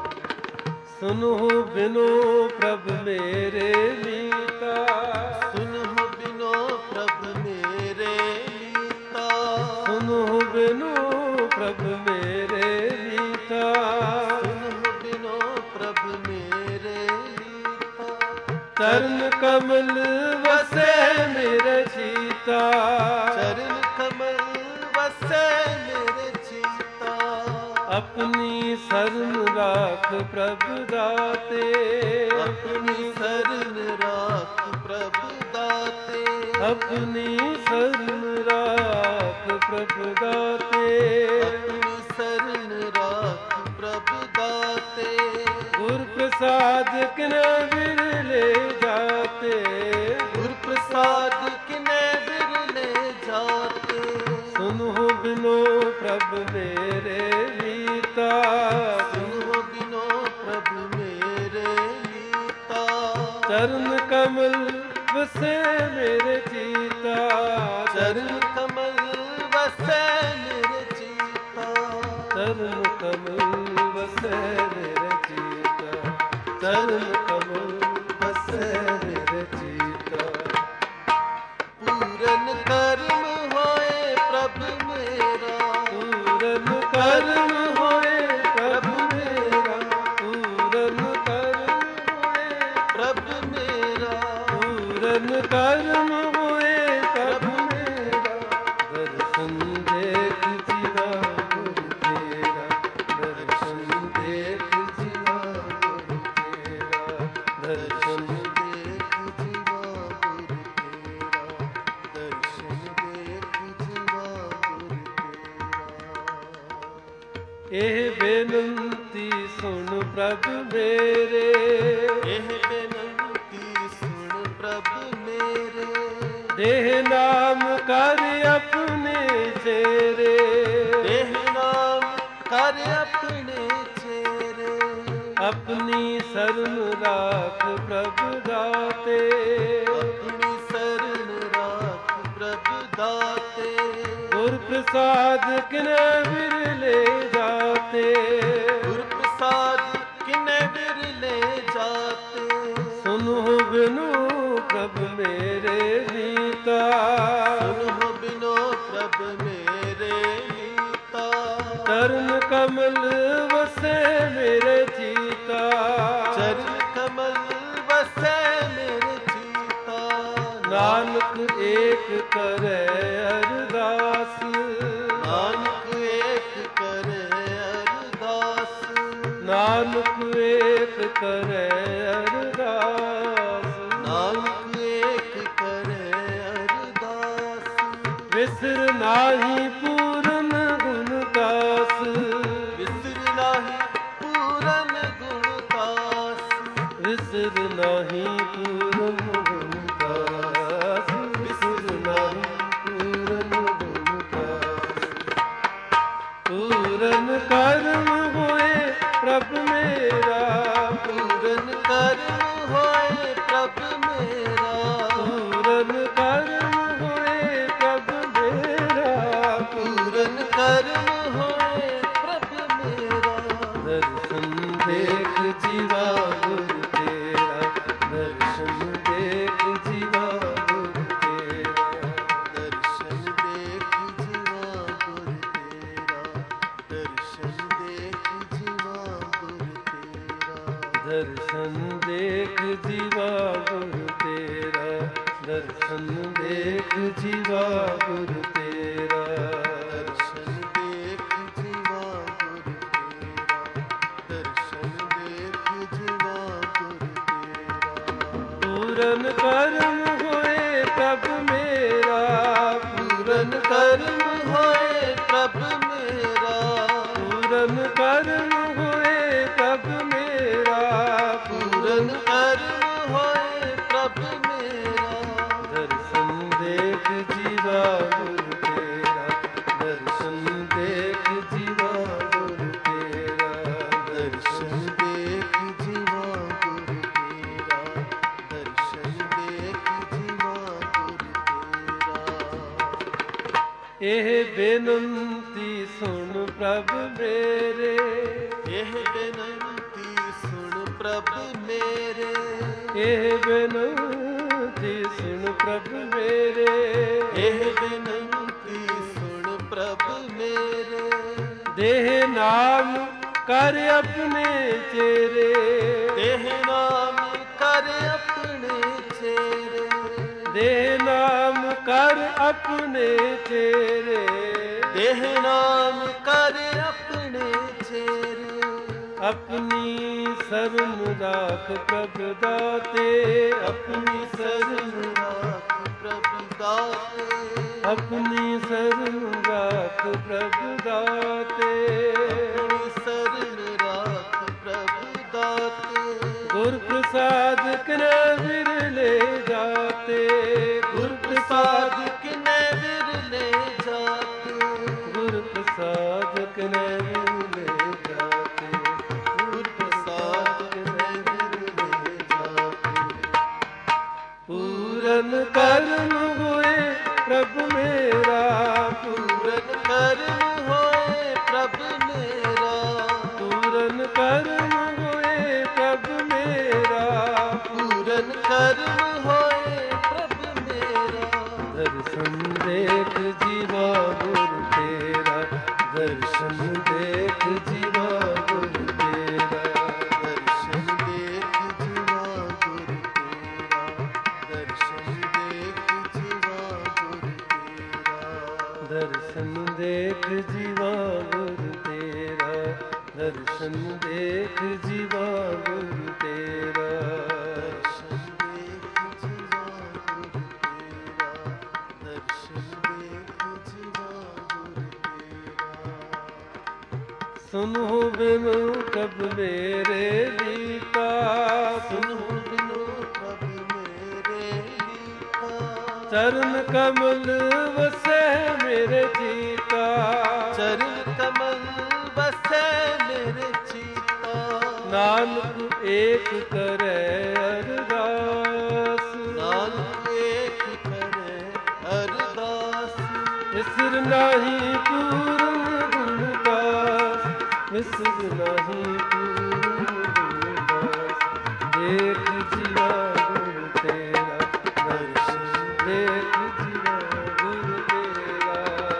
ਸੁਨੋ ਬਿਨੋ ਪ੍ਰਭ ਮੇਰੇ ਮੀਤਾ, ਸੁਨਹੁ ਬਿਨੋ ਪ੍ਰਭ ਮੇਰੇ ਲੀਤਾ, ਸੁਨੋ ਬਿਨੋ ਪ੍ਰਭ ਮੇਰੇ ਮੀਤਾ, ਸੁਨਹੁ ਬਿਨੋ ਪ੍ਰਭ ਮੇਰੇ ਲੀਤਾ। ਚਰਨ ਕਮਲ ਵਸੈ ਮੇਰੇ ਚੀਤਾ, ਚਰਨ ਕਮਲ ਵਸੈ ਮੇਰੇ ਚੀਤਾ। ਆਪਣੀ ਸਰਨ ਰਾਖ ਪ੍ਰਭ ਦਾਤੇ, ਆਪਣੀ ਸਰਨ ਰਾਖ ਪ੍ਰਭ ਦਾਤੇ, ਆਪਣੀ ਸਰਨ ਰਾਖ ਪ੍ਰਭ ਦਾਤੇ, ਆਪਣੀ ਸਰਨ ਰਾਖ ਪ੍ਰਭ ਦਾਤੇ। ਗੁਰ ਪ੍ਰਸਾਦ ਕਿਨੇ ਵਿਰਲੇ ਜਾਤੇ, ਗੁਰ ਪ੍ਰਸਾਦ ਕਿਨੇ ਵਿਰਲੇ ਜਾਤੇ। ਸੁਨਹੁ ਬਿਨੋ ਪ੍ਰਭ ਮੇਰੇ ਲੀਤਾ, ਸੁਨਹੁ ਬਿਨੋ ਪ੍ਰਭ ਮੇਰੇ ਲੀਤਾ। ਚਰਨ ਕਮਲ ਵਸੈ ਮੇਰੇ ਚੀਤਾ, ਚਰਨ ਕਮਲ ਵਸੈ ਮੇਰੇ ਚੀਤਾ। ਚਰਨ ਕਮਲ ਵਸੈ ਮੇਰੇ ਚੀਤਾ, ਚਰਨ ਕਮਲ ਵਸੈ ਮੇਰੇ ਚੀਤਾ। ਪੂਰਨ ਕਰਮ ਹੋਏ ਪ੍ਰਭ ਮੇਰਾ, ਪੂਰਨ ਪ੍ਰਭ ਮੇਰੇ। ਇਹ ਬੇਨੰਤੀ ਸੁਣ ਪ੍ਰਭ ਮੇਰੇ। ਦੇਹ ਨਾਮ ਕਰ ਆਪਣੇ ਚੇਰੇ। ਦੇਹ ਨਾਮ ਕਰ ਆਪਣੇ ਚੇਰੇ। ਆਪਣੀ ਸ਼ਰਨ ਰਾਖ ਪ੍ਰਭ ਦਾਤੇ। ਆਪਣੀ ਸ਼ਰਨ ਰਾਖ ਪ੍ਰਭ ਦਾਤੇ। ਗੁਰ ਪ੍ਰਸਾਦ ਕਿਨੇ ਵਿਰਲੇ ਜਾਤੇ। ਗੁਰ ਪ੍ਰਸਾਦ ਕਿਨੇ ਵਿਰਲੇ ਜਾਤੇ। ਸੁਨਹੁ ਬਿਨੁ ਪ੍ਰਭ ਮੇਰੇ ਨੀਤਾ। ਸੁਨਹੁ ਬਿਨੋ ਪ੍ਰਭ ਮੇਰੇ ਨੀਤਾ। ਚਰਨ ਕਮਲ ਵਸੇ ਮੇਰੇ ਜੀਤਾ। ਚਰਨ ਕਮਲ ਵਸੈ ਮੇਰੇ ਜੀਤਾ। ਨਾਨਕ ਏਕ ਕਰੈ ਅਰਦਾਸ। ਨਾਨਕ ਏਕ ਕਰੇ ਅਰਦਾਸ। ਨਾਨਕ ਏਕ ਕਰੈ ਅਰਦਾਸ। ਨਾਨਕ ਏਕ ਕਰੇ ਅਰਦਾਸ। ਵਿਸਰ ਨਾਹੀ ਪੂਰਨ ਗੁਣ ਕਾਸ। ਵਿਸਰ ਨਾਹੀ ਪੂਰਨ ਗੁਣ ਕਾਸ। ਵਿਸਰ ਨਾਹੀ ਪੂਰਨ ਗੁਣ ਕਾਸ। ਵਿਸਰ ਨਾਹੀ ਪੂਰਨ ਗੁਣ ਕਾਸ। ਪੂਰਨ ਕਰਮ ਹੋਏ ਪ੍ਰਭ ਮੇਰਾ। ਪੂਰਨ ਕਰਮ ਹੋਏ ਪ੍ਰਭ ਮੇਰਾ। ਪੂਰਨ ਕਰਮ ਹੋਏ ਪ੍ਰਭ ਮੇਰਾ। ਪੂਰਨ ਕਰਮ ਹੋਏ ਪ੍ਰਭ ਮੇਰਾ। ਦਰਸ਼ਨ ਦੇਖ ਜੀਵਾ ਗੁਰ ਤੇਰਾ। ਦਰਸ਼ਨ ਦੇਖ ਜੀਵਾ ਗੁਰ ਤੇਰਾ। ਦਰਸ਼ਨ ਦੇਖ ਜੀਵਾ ਗੁਰ ਤੇਰਾ। ਦਰਸ਼ਨ ਦੇਖ ਜੀਵਾ ਗੁਰ ਤੇਰਾ। ਦਰਸ਼ਨ ਦੇਖ ਜੀਵਾ ਗੁਰ ਤੇਰਾ। ਦਰਸ਼ਨ ਦੇਖ ਜੀਵਾ ਗੁਰ ਤੇਰਾ। ਦਰਸ਼ਨ ਦੇਖ ਜੀਵਾ ਗੁਰ ਤੇਰਾ। ਦਰਸ਼ਨ ਦੇਖ ਜੀਵਾ ਗੁਰ ਤੇਰਾ। ਪੂਰਨ ਕਰਮ ਹੋਏ ਪ੍ਰਭ ਮੇਰਾ। ਪੂਰਨ ਕਰਮ ਹੋਏ ਪ੍ਰਭ ਮੇਰਾ। ਪੂਰਨ ਕਰਮ ਹੋਏ ਪ੍ਰਭ ਮੇਰਾ। ਪੂਰਨ ਕਰਮ ਹੋਏ ਪ੍ਰਭ ਮੇਰਾ। ਦਰਸ਼ਨ ਦੇਖ ਜੀਵਾ ਗੁਰ ਤੇਰਾ। ਦਰਸ਼ਨ ਦੇਖ ਜੀਵਾ ਗੁਰ ਤੇਰਾ। ਦਰਸ਼ਨ ਦੇਖ ਜੀਵਾ ਗੁਰ ਤੇਰਾ। ਦਰਸ਼ਨ ਦੇਖ ਜੀਵਾ ਗੁਰ ਤੇਰਾ। ਇਹ ਬੇਨੰਤੀ ਸੁਣ ਪ੍ਰਭ ਮੇਰੇ। ਇਹ ਬੇਨੰਤੀ ਸੁਣ ਪ੍ਰਭ ਮੇਰੇ। ਇਹ ਬੇਨੰਤੀ ਸੁਣ ਪ੍ਰਭ ਮੇਰੇ। ਇਹ ਬੇਨੰਤੀ ਸੁਣ ਪ੍ਰਭ ਮੇਰੇ। ਦੇਹ ਨਾਮ ਕਰ ਆਪਣੇ ਚੇਰੇ। ਦੇਹ ਨਾਮ ਕਰ ਆਪਣੇ ਚੇਰੇ। ਦੇਹ ਨਾਮ ਕਰ ਆਪਣੇ ਚੇਰੇ। ਦੇਹ ਨਾਮ ਕਰ ਆਪਣੇ ਚੇਰੇ। ਆਪਣੀ ਸ਼ਰਨ ਰਾਖ ਪ੍ਰਭ ਦਾਤੇ। ਆਪਣੀ ਸ਼ਰਨ ਰਾਖ ਪ੍ਰਭ ਦਾਤੇ। ਆਪਣੀ ਸ਼ਰਨ ਰਾਖ ਪ੍ਰਭ ਦਾਤੇ। ਆਪਣੀ ਸ਼ਰਨ ਰਾਖ ਪ੍ਰਭ ਦਾਤੇ। ਗੁਰ ਪ੍ਰਸਾਦ ਕਿਨੇ ਵਿਰਲੇ ਜਾਤੇ। ਗੁਰ ਪ੍ਰਸਾਦ ਕਿਨੇ ਵਿਰਲੇ ਜਾਤੇ। ਗੁਰ ਪ੍ਰਸਾਦ ਕਿਨੇ ਵਿਰਲੇ ਜਾਤੇ। ਗੁਰ ਪ੍ਰਸਾਦ ਕਿਨੇ ਵਿਰਲੇ ਜਾਤੇ। ਪੂਰਨ ਕਰਮ ਹੋਏ ਪ੍ਰਭ ਮੇਰਾ। ਪੂਰਨ ਕਰਮ ਹੋਏ ਪ੍ਰਭ ਮੇਰਾ। ਪੂਰਨ ਕਰਮ ਹੋਏ ਪ੍ਰਭ ਮੇਰਾ। ਪੂਰਨ ਕਰਮ ਹੋਏ ਪ੍ਰਭ ਮੇਰਾ। ਦਰਸ਼ਨ ਦੇਖ ਜੀਵਾ ਗੁਰ ਤੇਰਾ। ਦਰਸ਼ਨ ਦੇਖ ਜੀਵਾ ਗੁਰ ਤੇਰਾ। ਦਰਸ਼ਨ ਦੇਖ ਜੀਵਾ ਗੁਰ ਤੇਰਾ। ਦਰਸ਼ਨ ਦੇਖ ਜੀਵਾ ਗੁਰ ਤੇਰਾ। ਦਰਸ਼ਨ ਦੇਖ ਜੀਵਾ ਗੁਰ ਤੇਰਾ। ਦਰਸ਼ਨ ਦੇਖ ਜੀਵਾ ਗੁਰ ਤੇਰਾ। ਦਰਸ਼ਨ ਦੇਖ ਜੀਵਾ ਗੁਰ ਤੇਰਾ। ਦਰਸ਼ਨ ਦੇਖ ਜੀਵਾ ਗੁਰ ਤੇਰਾ। ਸੁਨਹੁ ਬਿਨੁ ਪ੍ਰਭ ਮੇਰੇ ਲੀਤਾ, ਸੁਨਹੁ ਬਿਨੁ ਪ੍ਰਭ ਮੇਰੇ ਲੀਤਾ। ਚਰਨ ਕਮਲ ਵਸੈ ਮੇਰੇ ਚੀਤਾ, ਚਰਨ ਕਮਲ ਵਸੈ ਮੇਰੇ ਚੀਤਾ। ਨਾਨਕ ਏਕ ਕਰੈ ਅਰਦਾਸ, ਨਾਨਕ ਏਕ ਕਰੈ ਅਰਦਾਸ। ਵਿਸਰ ਨਾਹੀ ਪੂਰਨ ਗੁਣ ਦਾਸ, ਵਿਸਰ ਨਾਹੀ ਪੂਰਨ ਗੁਣ ਦਾਸ। ਦੇਖ ਜੀਵਾ ਗੁਰ ਤੇਰਾ ਦਰਸ਼ਨ, ਦੇਖ ਜੀਵਾ ਗੁਰ ਤੇਰਾ।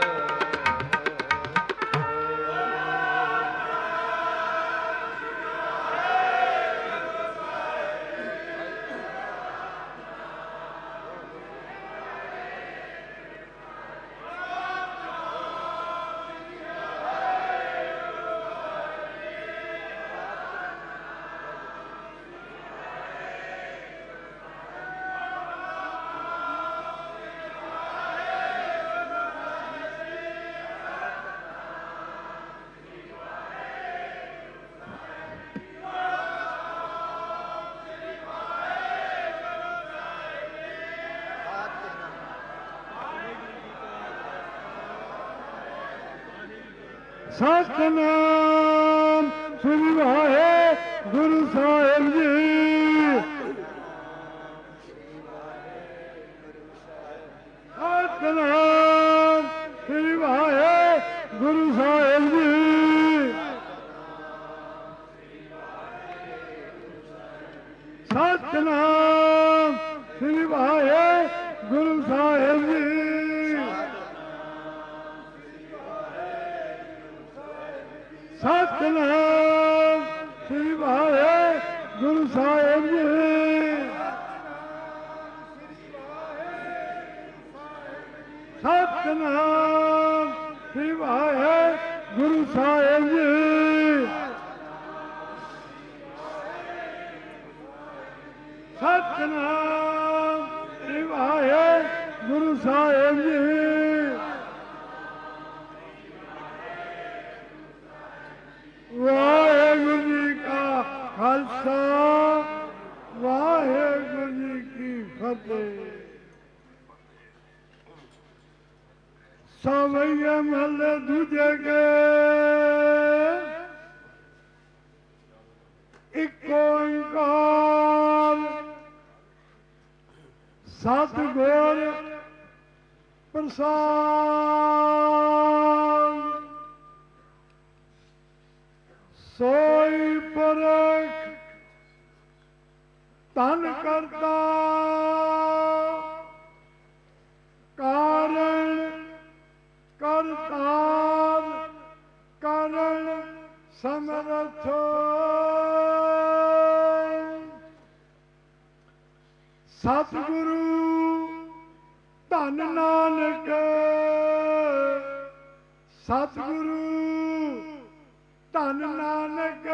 ਸਤਿਨਾਮ ਸ੍ਰੀ ਵਾਹਿਗੁਰੂ ਸਾਹਿਬ ਜੀ। ਸਤਿਨਾਮ ਸ੍ਰੀ ਵਾਹਿਗੁਰੂ ਸਾਹਿਬ ਜੀ। ਸਤਿਨਾਮ ਸ੍ਰੀ ਵਾਹਿਗੁਰੂ ਸਾਹਿਬ ਜੀ। ਸਤਿਨਾਮ ਸ੍ਰੀ ਵਾਹਿਗੁਰੂ ਸਾਹਿਬ ਜੀ। ਸਤਿਨਾਮ ਸ੍ਰੀ ਵਾਹਿਗੁਰੂ ਸਾਹਿਬ ਜੀ। ਸਤਿਨਾਮ ਸ੍ਰੀ ਵਾਹਿਗੁਰੂ ਸਾਹਿਬ ਜੀ। ਵਾਹਿਗੁਰੂ ਜੀ ਕਾ ਖਾਲਸਾ, ਵਾਹਿਗੁਰੂ ਜੀ ਕੀ ਫਤਿਹ। ਸਵਈਏ ਮਹੱਲੇ ਦੂਜੇ ਕੇ ਇੱਕ ਓੰਕਾਰ ਸਤਿਗੁਰ ਪ੍ਰਸਾਦ। ਸੋਈ ਪਰਖ ਧਨ ਕਰਤਾ, ਕਾਰਨ ਕਰਤਾਰ, ਕਾਰਨ ਸਮਰਥ। ਸਤਿਗੁਰੂ ਧੰਨ ਨਾਨਕ, ਸਤਿਗੁਰੂ ਧੰਨ ਨਾਨਕ,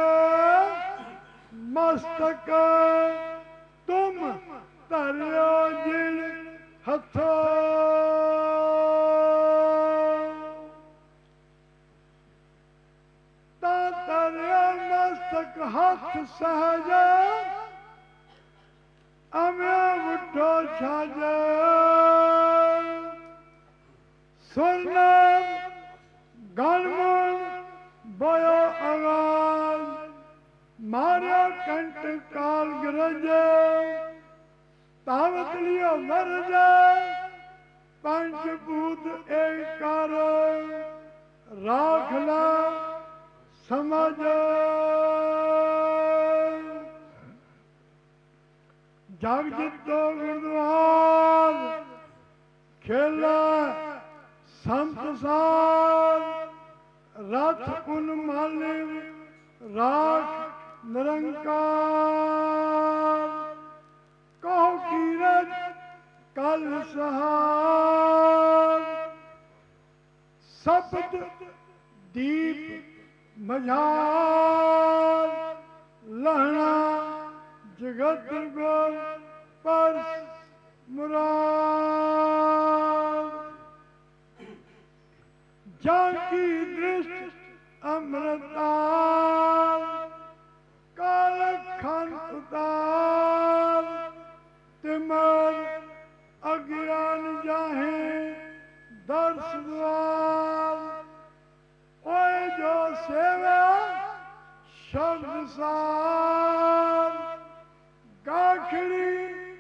ਮਸਤਕ ਤੁਮ ਧਰਿਓ ਜਿਨ ਹੱਥੋਂ। ਤਾਂ ਧਰਿਓ ਮਸਤਕ ਹੱਥ ਸਹਜ, ਅਮਿਓ ਮੁੱਠੋ ਛਾਜ। ਸੁਰਨਾਮ ਗਣਮੁਣ ਬੋਇਓ ਆਵਾਜ਼, ਮਾਰਿਓ ਕੰਟ ਕਾਲ ਗਰਜ। ਤਾਵਤ ਲਿਓ ਮਰਜ, ਪੰਜ ਭੂਤ ਏਕਾਰ, ਰਾਖ ਲਾ ਸਮਝ। ਜਗ ਜਿਤੋ ਗੁਰਦੁਆਰ, ਖੇਲਾ ਸੰਤ ਸਾਰ। ਰਥ ਪੁਨ ਮਾਲਿ, ਰਾਖ ਨਿਰੰਕਾਰ। ਕਹੋ ਕੀਰਤ ਕਲ ਸਹਾਰ, ਸਬਦ ਦੀਪ ਮਝਾਰ। ਲਹਣਾ ਜਗਤ ਗੁਰ ਪਰਸ ਮੁਰਾਰ। ਜਾਂ ਕੀ ਦ੍ਰਿਸ਼ਟ ਅੰਮ੍ਰਿਤਾ, अवतार तिमर अज्ञान जाहे दर्श द्वार। ओए जो सेवा शब्द सार गाखड़ी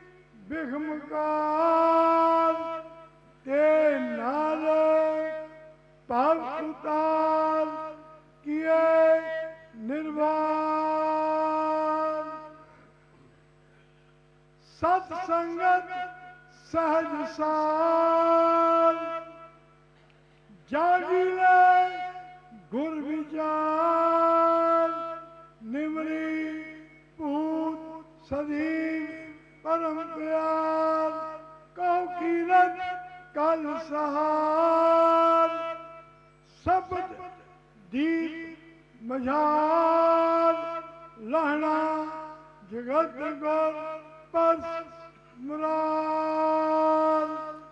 बिघमकार ते नाल पाप उतार किए निर्वाण। सत्संगत सहज सार जागीले गुर विचार। निमरी पूत सदीव परम प्यार कहो कीरत कल सहार। शब्द दीप मझार लहना जगत गौर परस मुरार।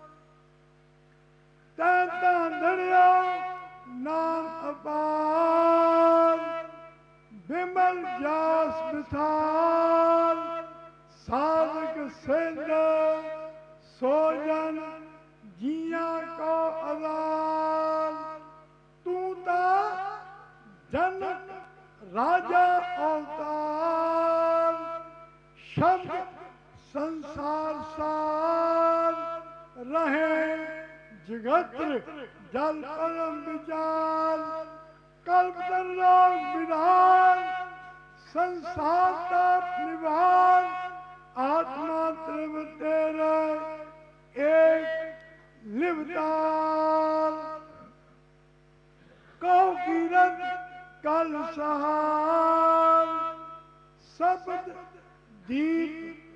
तैता दरिया नाम अपार बिमल जास बिथार। साधक सिंध सोजन जिया को आधार। तू ता जनक राजा अवतार शब्द संसार सार। रहे जगत जल परम विचार कल्प दर्लोक विधान। संसार ताप निवार आत्मा त्रिव तेरे एक लिवतार। कहो कीरत कल सहार शब्द दीप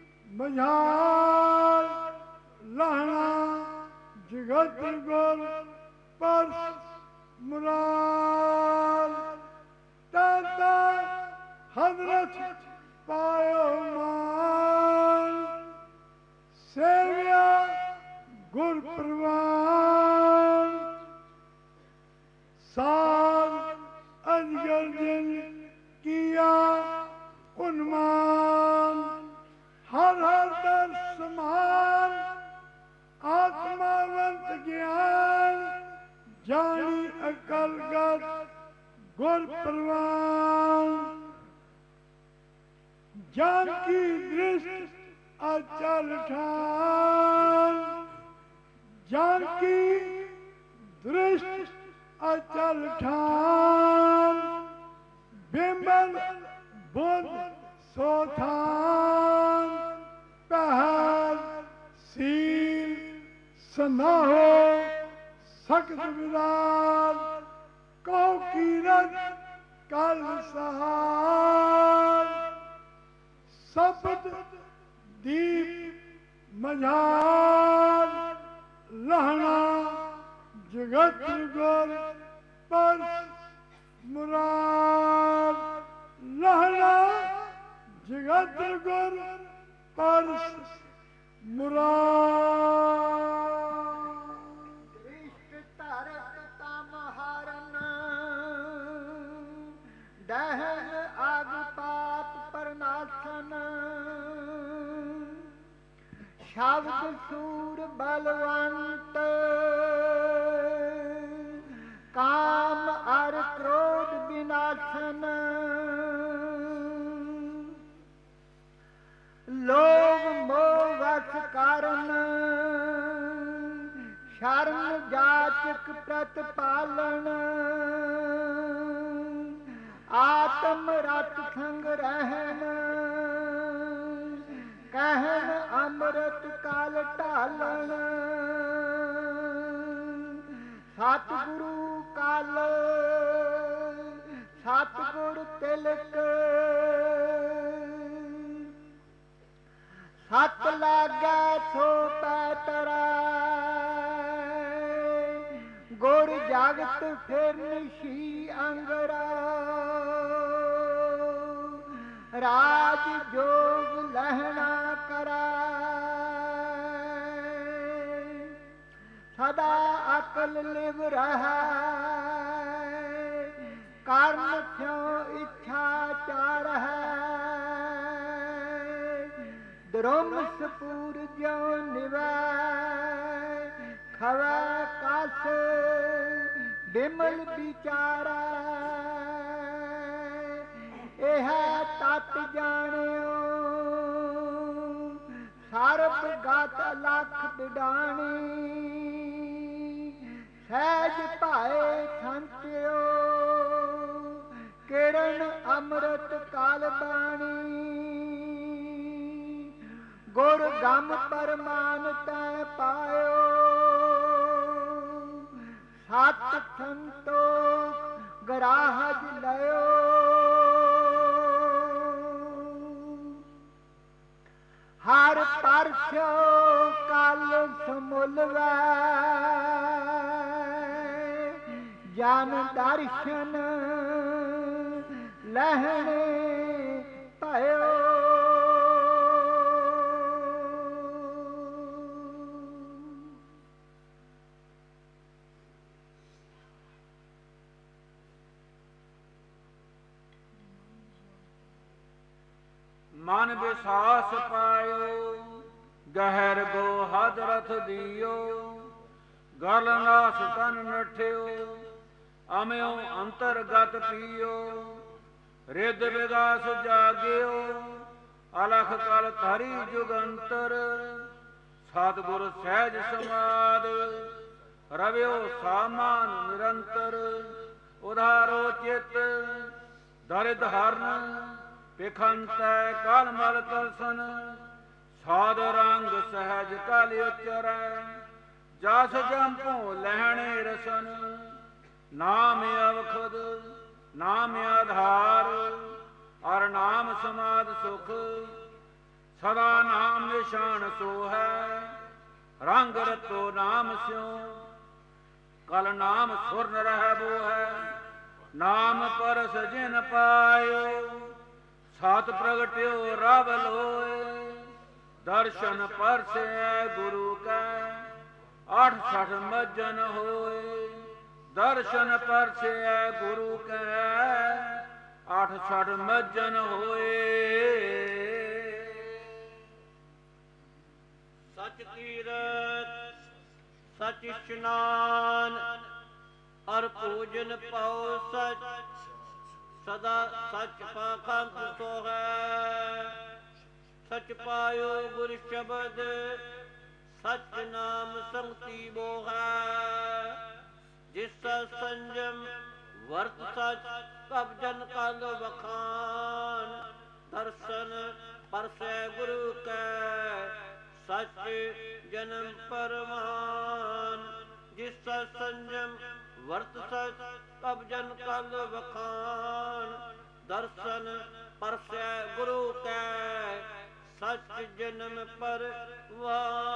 मझार। लहना जगत गुर परस मुरार। ताता हजरत पायो मान सेविया गुर प्रवान। सार अजगर जिन किया उन्मान। हर हर दर्श समान आत्मावंत ज्ञान। जानी अकलगत गुर प्रवान। जान की दृष्टि अचल ठान। जान की दृष्टि अचल ठान। बिंबल बुद्ध सोथान। पहल सील सनाहो सख्त विदार। कहो कीरत कल सहार शब्द दीप मझार। लहना जगत गुर परस मुरार। लहना जगत गुर परस मुरार। दहन आग पाप परनाशन। शब्द सूर बलवंत काम अर क्रोध विनाशन। लोभ मोह वश कारण शरण जाचक प्रतिपालन। आत्म रत संग रहन कहन अमृत काल ढालन। सतगुरु काल सतगुर तिलक। सत लागे सो पैतरा गुर जगत फिर निशी अंगरा। राज जोग लहना करा सदा अकल लिव रहा। कर्म क्यों इच्छा चार है ਰੋਮ ਸਪੂਰ ਜਿਉ ਨਿਵੈ ਖਵੈ ਕਸ ਬਿਮਲ ਵਿਚਾਰੈ ਇਹ ਤਤ ਜਾਣਿਓ ਸਰਬ ਗਤ ਲਖ ਬਿਡਾਣੀ ਸਹਿਜ ਭਾਏ ਸੰਤਿਓ ਕਿਰਨ ਅੰਮ੍ਰਿਤ ਕਾਲ ਬਾਣੀ ਗੁਰ ਗਮ ਪਰਮਾਨ ਤੈ ਪਾਇਓ ਸਤ ਸੰਤੋਖ ਗਰਾਹਜ ਲਇਓ ਹਰ ਪਰਸੋ ਕਲ ਸਮੁਲਵੈ ਜਨ ਦਰਸ਼ਨ ਲਹਿਣੇ ਭਇਓ ਮਨ ਵਿਸਾਸ ਪਾਇਓ ਗਹਿਰ ਗੋ ਹਦ ਰਥ ਦਿਓ ਗਲ ਨਾਸ ਤਨ ਨਠਿਓ ਅਮਿਓ ਅੰਤਰਗਤ ਪੀਓ ਰਿਦ ਵਿਗਾਸ ਜਾਗਿਓ ਅਲਖ ਕਲ ਧਰੀ ਜੁਗੰਤਰ ਸਤਿਗੁਰ ਸਹਿਜ ਸਮਾਦ ਰਵਿਓ ਸਾਮਾਨ ਨਿਰੰਤਰ ਉਧਾਰੋ ਚਿਤ ਦਰਿਦ ਹਰਨ ਪਿਖੰਤੈ ਕਾਲ ਮਲ ਦਰਸ਼ਨ ਸਾਧ ਰੰਗ ਸਹਿਜ ਕਾਲ ਉਚਰੈ ਜਸ ਜੰਪੋ ਲੈਣੇ ਰਸਨ ਨਾਮ ਅਵਖਦ ਨਾਮ ਆਧਾਰ ਅਰ ਨਾਮ ਸਮਾਦ ਸੁਖ ਸਦਾ ਨਾਮ ਨਿਸ਼ਾਨ ਸੋ ਹੈ ਰੰਗ ਰਤੋ ਨਾਮ ਸਿਉ ਕਲ ਨਾਮ ਸੁਰ ਨ ਰਹਿ ਬੋ ਹੈ ਨਾਮ ਪਰਸ ਜਿਨ ਪਾਇਓ ਸਤ ਪ੍ਰਗਟਿਓ ਰਵ ਲੋਏ ਦਰਸ਼ਨ ਪਰਸੈ ਗੁਰੂ ਕੈ ਅੱਠ ਸਠ ਮੱਜਨ ਹੋਏ ਦਰਸ਼ਨ ਪਰਸੈ ਗੁਰੂ ਕੈ ਅੱਠ ਸਠ ਮੱਜਨ ਹੋਏ ਸਚ ਕੀਰਤ ਸਚ ਇਸ਼ਨਾਨ ਹਰ ਪੂਜਨ ਪਾਉ ਸਚ ਸਦਾ ਸਚ ਪਾਖੰਡ ਸੋ ਹੈ ਸਚ ਪਾਇਓ ਗੁਰ ਸ਼ਬਦ ਸਚ ਨਾਮ ਸੰਗਤੀ ਬੋ ਹੈ ਜਿਸ ਸੰਜਮ ਵਰਤ ਸਚ ਕਬ ਜਨ ਕਲ ਵਖਾਨ ਦਰਸ਼ਨ ਪਰਸੈ ਗੁਰੂ ਕੈ ਸਚ ਜਨਮ ਪਰਮਾਨ ਜਿਸ ਸੰਜਮ ਵਰਤ ਸਚ ਕਬ ਜਨ ਕਲ ਵਖਾਨ ਦਰਸ਼ਨ ਪਰਸੈ ਗੁਰੂ ਕੈ ਸਚ ਜਨਮ ਪਰਵਾਨ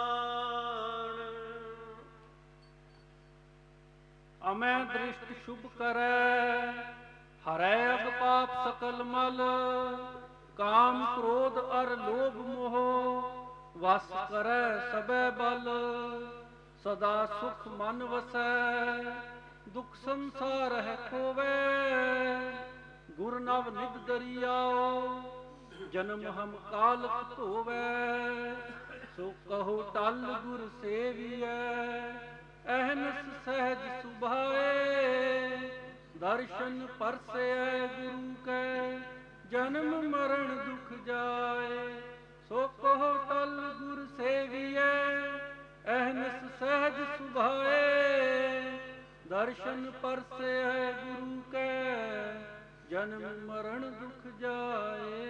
ਅਮੈ ਦ੍ਰਿਸ਼ਟ ਸ਼ੁਭ ਕਰੈ ਹਰੈ ਅਗ ਪਾਪ ਸਕਲ ਮਲ ਕਾਮ ਕ੍ਰੋਧ ਅਰ ਲੋਭ ਮੋਹ ਵਸ ਕਰੈ ਸਬੈ ਬਲ ਸਦਾ ਸੁਖ ਮਨ ਵਸੈ ਦੁਖ ਸੰਸਾਰ ਹੈ ਖੋਵੇ ਗੁਰ ਨਵ ਨਿਧ ਦਰਿਆਓ ਜਨਮ ਹਮ ਕਾਲਕ ਧੋਵੈ ਸੋ ਕਹੋ ਟਲ ਗੁਰ ਸੇਵੀਐ ਅਹਨਸ ਸਹਿਜ ਸੁਭਾਏ ਦਰਸ਼ਨ ਪਰਸੈ ਗੁਰੂ ਕੈ ਜਨਮ ਮਰਨ ਦੁਖ ਜਾਏ ਸੋ ਕਹੋ ਟਲ ਗੁਰ ਸੇਵੀਐ ਅਹਨਸ ਸਹਿਜ ਸੁਭਾਏ ਦਰਸ਼ਨ ਪਰਸੈ ਗੁਰੂ ਕੈ ਜਨਮ ਮਰਨ ਦੁਖ ਜਾਏ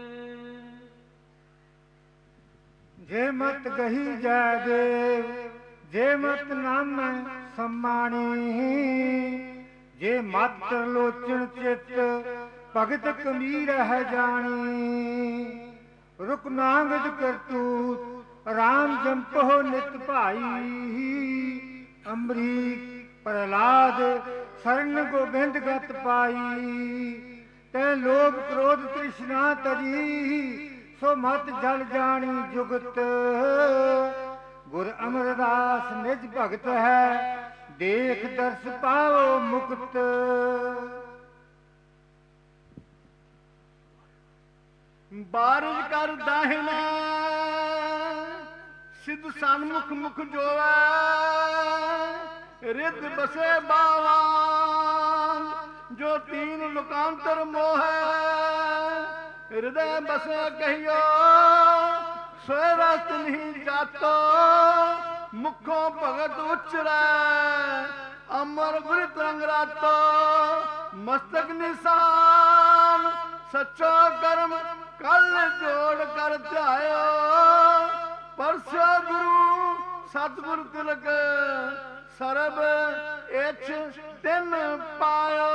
ਜੇ ਮਤ ਗਹੀ ਜੈ ਦੇਵ ਜੇ ਮਤ ਨਾਮ ਸਮਾਣੀ ਜੇ ਮਤ ਲੋਚਨ ਚਿਤ ਭਗਤ ਕਮੀਰ ਹੈ ਜਾਣੀ ਰੁਕ ਨਾਂਗਜ ਕਰਤੂਤ ਰਾਮ ਜੰਪੋ ਨਿਤ ਭਾਈ ਅੰਬਰੀਕ ਪ੍ਰਹਲਾਦ ਸਰਨ ਗੋਬਿੰਦ ਗਤ ਪਾਈ ਤੈ ਲੋਭ ਕ੍ਰੋਧ ਤ੍ਰਿਸ਼ਨਾ ਤਜੀ ਸੋ ਮਤ ਜਲ ਜਾਣੀ ਜੁਗਤ ਗੁਰ ਅਮਰਦਾਸ ਨਿਜ ਭਗਤ ਹੈ ਦੇਖ ਦਰਸ ਪਾਓ ਮੁਕਤ ਬਾਰਿਸ਼ ਕਰ ਦਾਹਿਨਾ ਸਿੱਧ ਸਨਮੁਖ ਮੁਖ ਜੋਵੈ ਰਿੱਧ ਬਸੇ ਬਾਵਾਂ ਜੋ ਤੀਨ ਲੋਕਾਂਤਰ ਮੋਹੈ ਹਿਰਦੈ ਬਸੇ ਕਹੀਓ ਸੋਇ ਰਸਤ ਨਹੀਂ ਜਾਤੋ ਮੁਖੋਂ ਭਗਤ ਉਚਰੈ ਅਮਰ ਗੁਰ ਤਰੰਗ ਰਾਤੋ ਮਸਤਕ ਨਿਸ਼ਾਨ ਸੱਚੋ ਕਰਮ ਕਲ ਜੋੜ ਕਰ ਧਿਆਇਓ ਪਰਸੋ ਗੁਰੂ ਸਤਿਗੁਰ ਤਿਲਕ ਸਰਬ ਇਛ ਤਿਨ ਪਾਇਓ।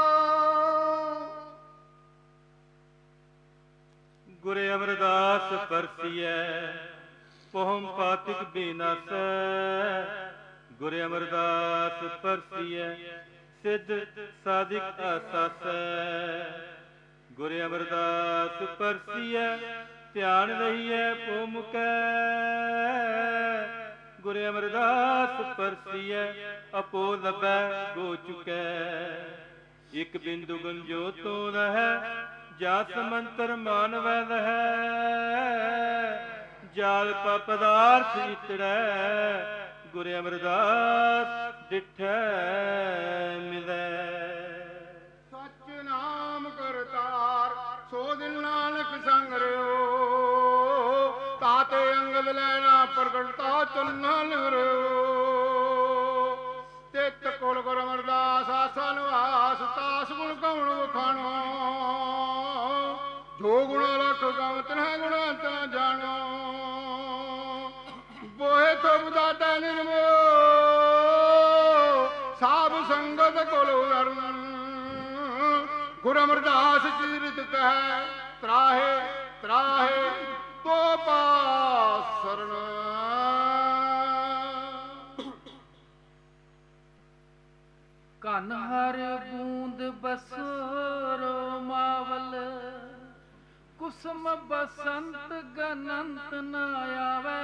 ਗੁਰੇ ਅਮਰਦਾਸ ਪਰਸੀਐ ਪਹੁਮ ਪਾਤਿਕ ਬੀਨਾਸੈ ਗੁਰੇ ਅਮਰਦਾਸ ਪਰਸੀਐ ਸਿੱਧ ਸਾਧਿਕ ਆਸਾਸੈ ਗੁਰੇ ਅਮਰਦਾਸ ਪਰਸੀਐ ਧਿਆਨ ਰਹੀਐ ਭੂਮਕੈ ਗੁਰੇ ਅਮਰਦਾਸ ਪਰਸੀਐ ਆਪੋ ਲੱਭੈ ਗੋ ਚੁਕੈ ਇਕ ਬਿੰਦੂ ਗੰਜੋ ਤੋ ਰਹੈ ਜਾ ਸਮੰਤਰ ਮਾਨਵੈ ਰਹੈ ਜਾਲ ਪਾ ਪਦਾਰਥ ਇਤੜੈ ਗੁਰੇ ਅਮਰਦਾਸ ਡਿਠੈ ਮਿਲੈ। ਸੱਚ ਨਾਮ ਕਰਤਾਰ ਸੋ ਦਿਨ ਨਾਨਕ ਸੰਗ ਰਿਓ ਤਾਤੇ ਅੰਗਦ ਲੈਣਾ ਪ੍ਰਗਟਤਾ ਚੰਨਾ ਲਿਵਰਿਓ ਤਿਤ ਕੋਲ ਗੁਰ ਅਮਰਦਾਸ ਆਸਾ ਨਿਵਾਸ ਤਾਸ ਗੁਣ ਕਉਣ ਵਖਾਣੋ ਜੋ ਗੁਣ ਲਖ ਗਮ ਤਨਹਿ ਗੁਣ ਅੰਤ ਨ ਜਾਣੋ ਬੋਏ ਤੁਮ ਦਾਤਾ ਨਿਰਮੋ ਸਾਧ ਸੰਗਤ ਕੋਲ ਵਰਨ ਗੁਰ ਅਮਰਦਾਸ ਚੀਰਿਤ ਕਹਿ ਤਰਾਹੇ ਤਰਾਹੇ ਤੋ ਪਾਸ ਸਰਣ। ਕਨ ਹਰ ਬੂੰਦ ਬਸਰੋ ਮਾਵਲ ਕੁਸਮ ਬਸੰਤ ਗਨੰਤ ਨ ਆਵੈ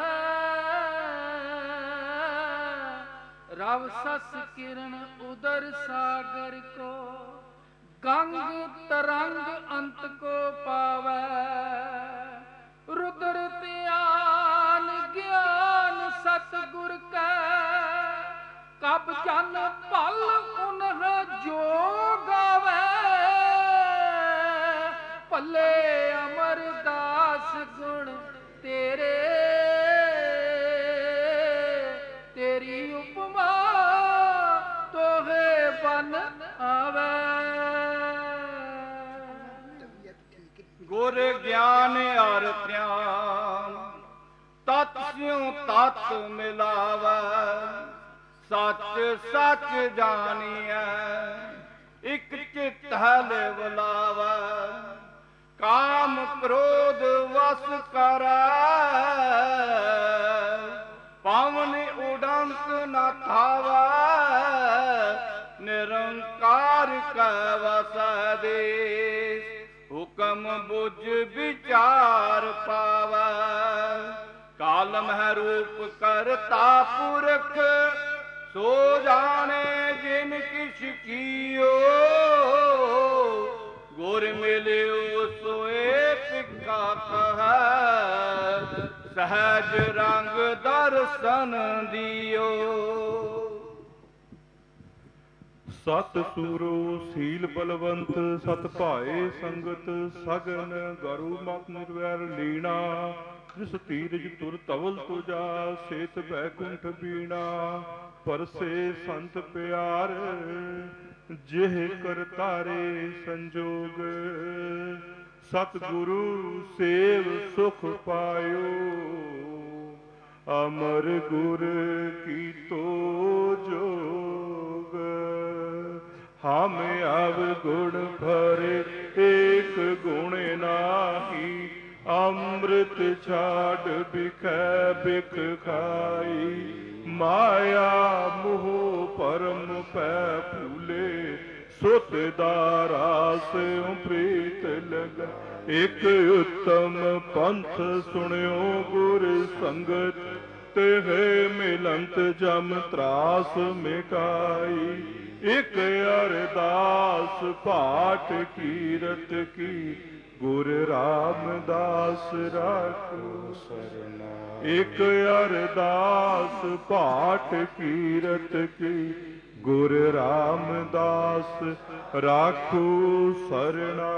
ਰਵ ਸਸ ਕਿਰਨ ਉਦਰ ਸਾਗਰ ਕੋ ਗੰਗ ਤਰੰਗ ਅੰਤ ਕੋ ਪਾਵੈ ਰੁਦਰ ਧਿਆਨ ਗਿਆਨ ਸਤਿਗੁਰ ਕੈ ਕਬ ਜਨ ਭਲ ਉਨਹ ਜੋ ਗਾਵੈ ਭੱਲੇ ਅਮਰਦਾਸ ਗੁਣ ਤੇਰੇ ਤੇਰੀ ਉਪਮਾ ਤੋਹੇ ਬਨ ਆਵੈ। ਗੁਰ ਗਿਆਨ ਅਰ ਧਿਆਨ ਤਤ ਸਿਉ ਤਤ ਮਿਲਾਵੈ ਸੱਚ ਸੱਚ ਜਾਣੀਐ ਇਕ ਚਿਤ ਹਲੇ ਬੁਲਾਵੈ ਕਾਮ ਕ੍ਰੋਧ ਵਸ ਕਰੈ ਪਾਵਨ ਉਡੰਤ ਨ ਥਾਵੈ ਨਿਰੰਕਾਰ ਕੈ ਵਸੈ ਦੇਸ ਹੁਕਮ ਬੁਝ ਵਿਚਾਰ ਪਾਵੈ ਕਾਲਮ ਹੈ ਰੂਪ ਕਰਤਾ ਪੁਰਖ ਸੋ ਜਾਣੇ ਜਿਨ ਕਿਛ ਕੀਓ ਗੁਰ ਮਿਲਿਓ ਸੋਏ ਪਿਖਾ ਕਹੈ ਸਹਿਜ ਰੰਗ ਦਰਸ਼ਨ ਦਿਓ। ਸਤ ਸੂਰੋ ਸੀਲ ਬਲਵੰਤ ਸਤ ਭਾਏ ਸੰਗਤ ਸਗਨ ਗਰੂ ਮਤ ਨਿਰਵੈਰ ਲੀਣਾ ਜਿਸ ਧੀਰਜ ਤੁਰ ਤਵਲ ਤੁਜਾ ਸੇਤ ਬੈਕੁੰਠ ਬੀਣਾ ਪਰਸੇ ਸੰਤ ਪਿਆਰ ਜਿਹ ਕਰਤਾਰੇ ਸੰਜੋਗ ਸਤਿਗੁਰੂ ਸੇਵ ਸੁਖ ਪਾਇਓ ਅਮਰ ਗੁਰ ਕੀਤੋ ਜੋਗ ਹਮ ਅਵ ਗੁਣ ਭਰੇ ਏਕ ਗੁਣ ਨਾਹੀ ਅੰਮ੍ਰਿਤ ਛਾੜ ਬਿਖੈ ਬਿਖ ਖਾਈ ਮਾਇਆ ਮੋਹ ਪਰਮ ਪੈ ਭੂਲੇ ਸੁਤ ਦਾਰਾਸ ਪ੍ਰੀਤ ਲਗ ਇਕ ਉਤਮ ਪੰਥ ਸੁਣਿਓ ਗੁਰ ਸੰਗਤ ਤਿਹ ਮਿਲੰਤ ਜਮ ਤਰਾਸ ਮਿਟਾਈ ਇਕ ਅਰਦਾਸ ਪਾਠ ਕੀਰਤ ਕੀ ਗੁਰ ਰਾਮਦਾਸ ਰਾਖੋ ਸਰਨਾ। ਇਕ ਅਰਦਾਸ ਪਾਠ ਕੀਰਤ ਕੀ, ਗੁਰ ਰਾਮਦਾਸ ਰਾਖੋ ਸਰਣਾ।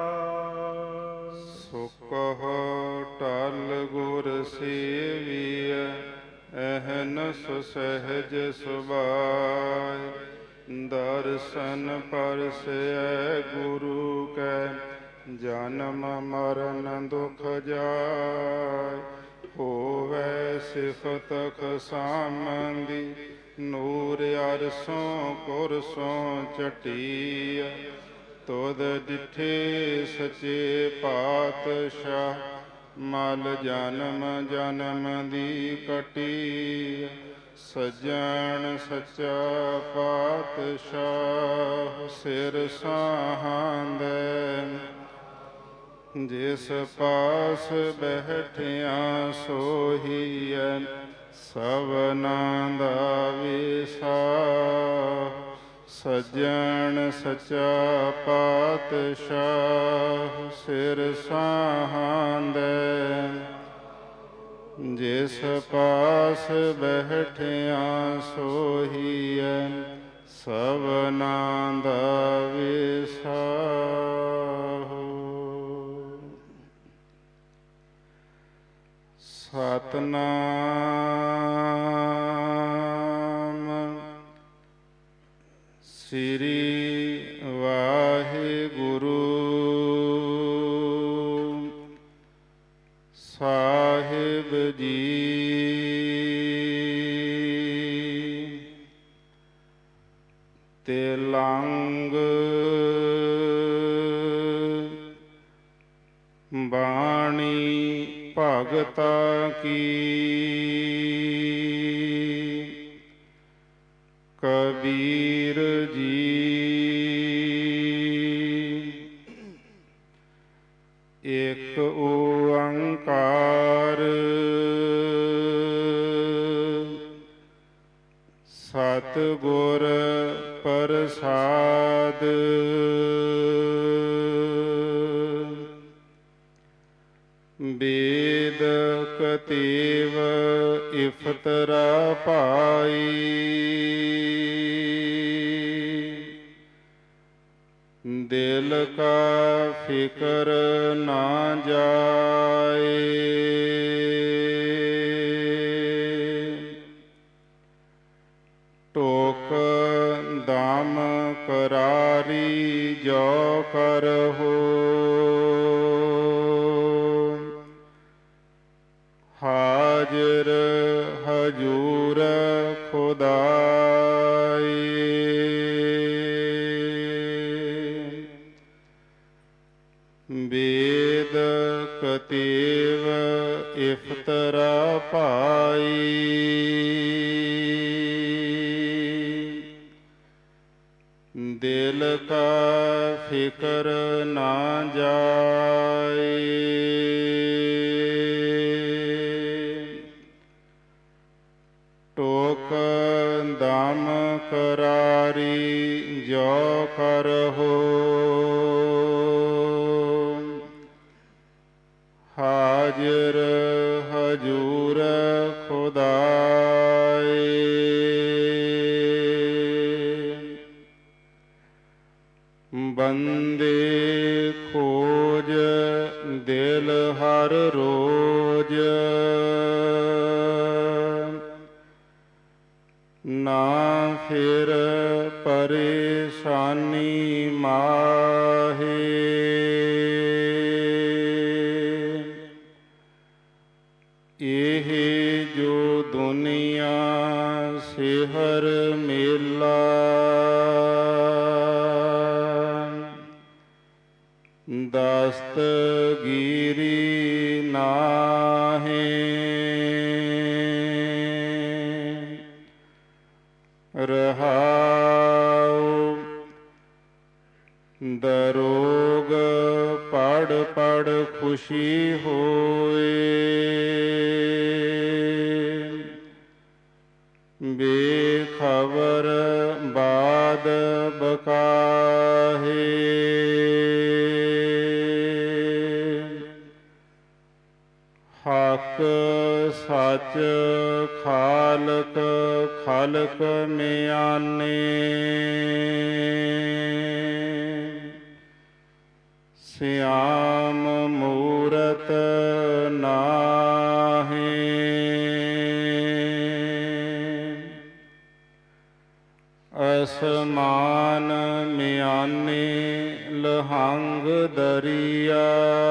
ਸੁਕਹ ਟਲ ਗੁਰ ਸੇਵੀਐ, ਅਹਨਸ ਸਹਿਜ ਸੁਭਾਇ। ਦਰਸ਼ਨ ਪਰਸੈ ਗੁਰੂ ਕੈ, ਜਨਮ ਮਰਨ ਦੁਖ ਜਾਇ। ਹੋਵੈ ਸਿਫਤ ਖਸਾਮੰਦੀ, ਨੂਰ ਅਰਸੋਂ ਕੁਰਸੋਂ ਚਟੀਐ। ਤੁਧ ਡਿਠੇ ਸਚੇ ਪਾਤਸ਼ਾਹ, ਮਲ ਜਨਮ ਜਨਮ ਦੀ ਕਟੀ। ਸੱਜਣ ਸੱਚਾ ਪਾਤਸ਼ਾਹ, ਸਿਰ ਸਾਹਾਂਦੈ। ਜਿਸ ਪਾਸ ਬੈਠਿਆ ਸੋਹੀਐ, ਸਭਨਾਂ ਦਾ ਵਿਸਾਹ। ਸੱਜਣ ਸੱਚਾ ਪਾਤਸ਼ਾਹ, ਸਿਰ ਸਾਹਾਂਦੈ। ਜਿਸ ਪਾਸ ਬੈਠਿਆ ਸੋਹੀਐ, ਸਭਨਾਂ ਦਾ ਵਿਸਾਹ। ਸਤਿਨਾਮ ਸ੍ਰੀ ਵਾਹਿਗੁਰੂ ਸਾਹਿਬ ਜੀ। ਤਿਲੰਗ ਬਾਣੀ ਭਗਤਾ ਕੀ, ਕਬੀਰ ਜੀ। ਇਕ ਓੰਕਾਰ ਸਤਿਗੁਰ ਪ੍ਰਸਾਦ। ਵੇਦ ਕਤੇਵ ਇਫਤਰਾ ਪਾਈ, ਦਿਲ ਕਾ ਫਿਕਰ ਨਾ ਜਾਏ। ਟੋਕ ਦਾਮ ਕਰਾਰੀ ਜੋ ਕਰਹੁ, ਹਾਜ਼ਰ ਹਜੂਰ ਖੁਦਾਈ। ਵੇਦ ਕਤੇਵ ਇਫਤਰਾ ਪਾਈ, ਦਿਲ ਕਾ ਫਿਕਰ ਨਾ ਜਾਏ। ਟੋਕ ਦਾਮ ਕਰਾਰੀ ਜੋ ਕਰਹੁ, ਹਾਜ਼ਰ ਹਜੂਰ ਖੁਦਾਏ। ਬੰਦੇ ਖੋਜ ਦਿਲ ਹਰ ਰੋਜ, ਨਾ ਫਿਰ ਪਰੇਸ਼ਾਨੀ ਮਾਹੇ। ਇਹ ਜੋ ਦੁਨੀਆ ਸਿਹਰ ਮੇਲਾ, ਦਸਤਗੀਰੀ ਨਾਹੀਂ। ਰਹਾਉ ਦਰੋਗ ਪੜ ਪੜ ਖੁਸ਼ੀ ਹੋਏ, ਬੇਖਬਰ ਬਾਦ ਬਕਾਹੇ। ਹਕ ਸਚ ਖਾਲਕ ਖਲਕ ਮਿਆਨੇ ਸਿਆਮ ਮੂਰਤ ਨਾਹੀ ਅਸਮਾਨ ਮਿਆਨੇ ਲਹੰਗ ਦਰਿਆ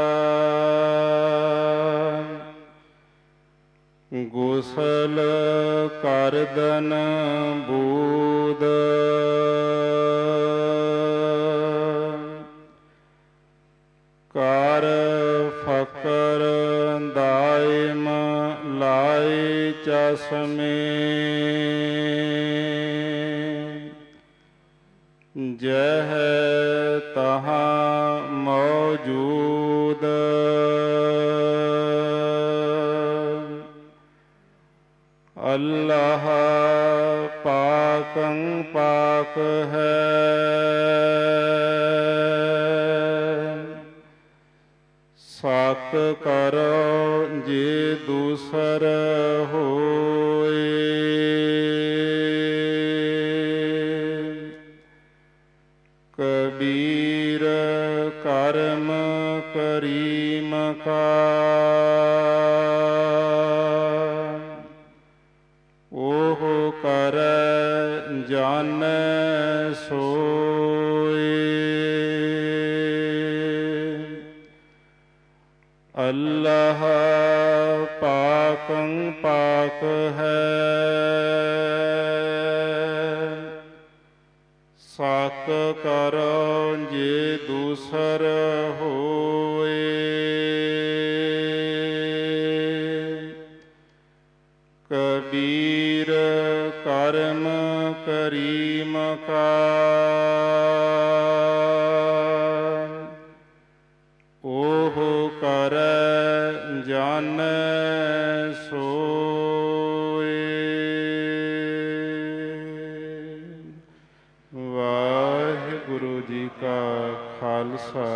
ਗੁਸਲ ਕਰਦਨ ਬੂਦ ਕਰ ਫਕਰ ਦਾਇਮ ਲਾਇ ਚਸਮੇ ਜਹ ਤਹਾਂ ਮੌਜੂਦ ਅੱਲਾਹ ਪਾਕੰ ਪਾਕ ਹੈ ਸਤ ਕਰੋ ਜੇ ਦੂਸਰ ਹੋਏ ਕਬੀਰ ਕਰਮ ਕਰੀਮ ਕਾ ਉਹ ਕਰੈ ਜਾਣੈ ਸੋਏ ਅੱਲਾਹ ਪਾਕੰ ਪਾਕ ਹੈ ਸਤ ਕਰੋ ਜੇ ਦੂਸਰ ਹੋਏ ਕਬੀਰ ਕਰਮ ਕਰੀਮ ਕਾ ਉਹ ਕਰੈ ਜਾਣੈ ਸੋਏ। ਵਾਹਿਗੁਰੂ ਜੀ ਕਾ ਖਾਲਸਾ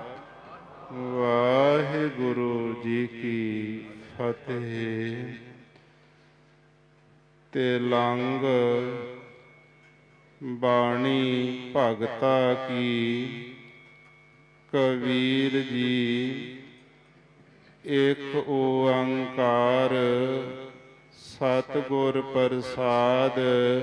ਵਾਹਿਗੁਰੂ ਜੀ ਕੀ ਫਤਿਹ। ਤਿਲੰਗ ਬਾਣੀ ਭਗਤਾ ਕੀ ਕਬੀਰ ਜੀ ਇੱਕ ਓੰਕਾਰ ਸਤਿਗੁਰ ਪ੍ਰਸਾਦ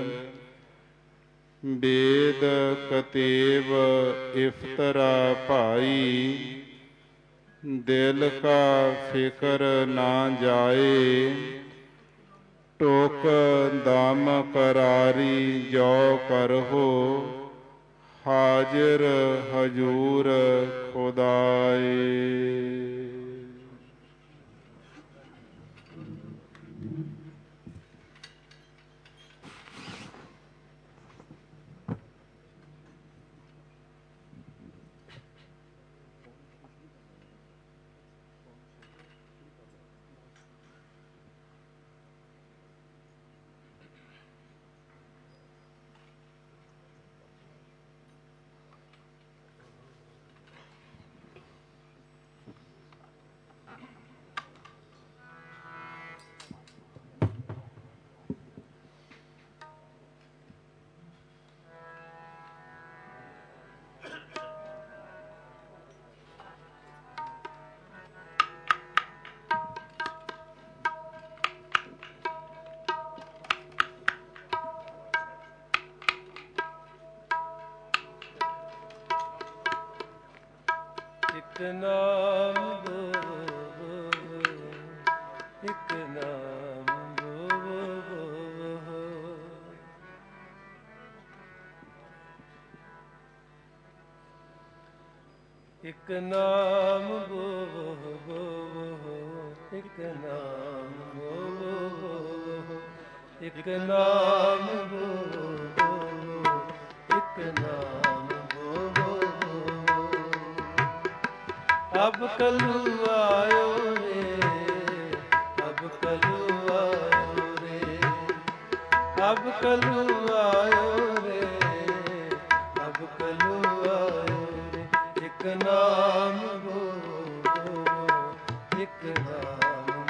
ਵੇਦ ਕਤੇਬ ਇਫਤਰਾ ਭਾਈ ਦਿਲ ਕਾ ਫਿਕਰ ਨਾ ਜਾਏ ਟੋਕ ਦਮ ਕਰਾਰੀ ਜੋ ਕਰਹੋ ਹਾਜ਼ਰ ਹਜੂਰ ਖੁਦਾਏ। ਇੱਕ ਨਾਮ ਦੋ ਇੱਕ ਨਾਮ ਦੋ ਇੱਕ ਨਾਮ ਬੋ ਇੱਕ ਨਾਮ ਬੋ ਇੱਕ ਨਾਮ ਬੋ ਇੱਕ ਨਾਮ ਅਬ ਕਲੂ ਆਇਓ ਰੇ ਅਬ ਕਲੂ ਆਇਓ ਰੇ ਅਬ ਕਲੂ ਆਇਓ ਰੇ ਅਬ ਕਲੂ ਆਇਓ ਰੇ ਇੱਕ ਨਾਮ ਬੋ ਇੱਕ ਨਾਮ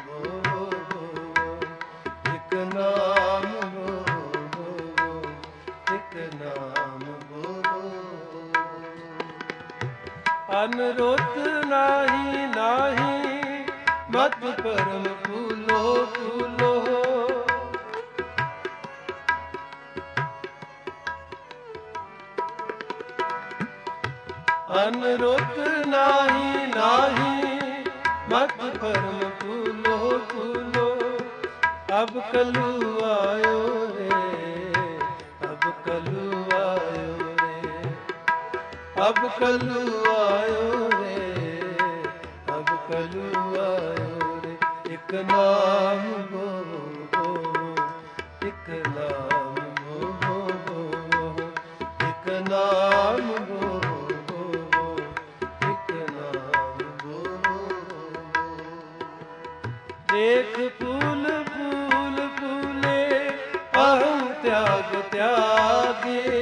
ਅਨਰੁੱਤ ਨਾਹੀ ਨਾਹੀ ਮਤ ਪਰਮ ਫੂਲੋ ਫੂਲੋ। ਅਨਰੁੱਤ ਨਾਹੀ ਨਾਹੀ ਮਤ ਪਰਮ ਫੂਲੋ ਫੂਲੋ। ਅਬ ਕਲੂ ਆਇਓ ਰੇ, ਅਬ ਕਲੂ ਆਇਓ ਰੇ, ਅਬ ਕਲੂ ਆਇਓ ਰੇ, ਅਬ ਕਲੂ ਆਇਓ ਰੇ। ਇਕ ਨਾਮ ਬੋਲੋ, ਇਕ ਨਾਮ ਬੋਲੋ, ਇਕ ਨਾਮ ਬੋਲੋ, ਇਕ ਨਾਮ ਬੋਲੋ। ਦੇਖ ਫੂਲ ਫੂਲ ਫੂਲੇ ਅਹੰ ਤਿਆਗ ਤਿਆਗੇ।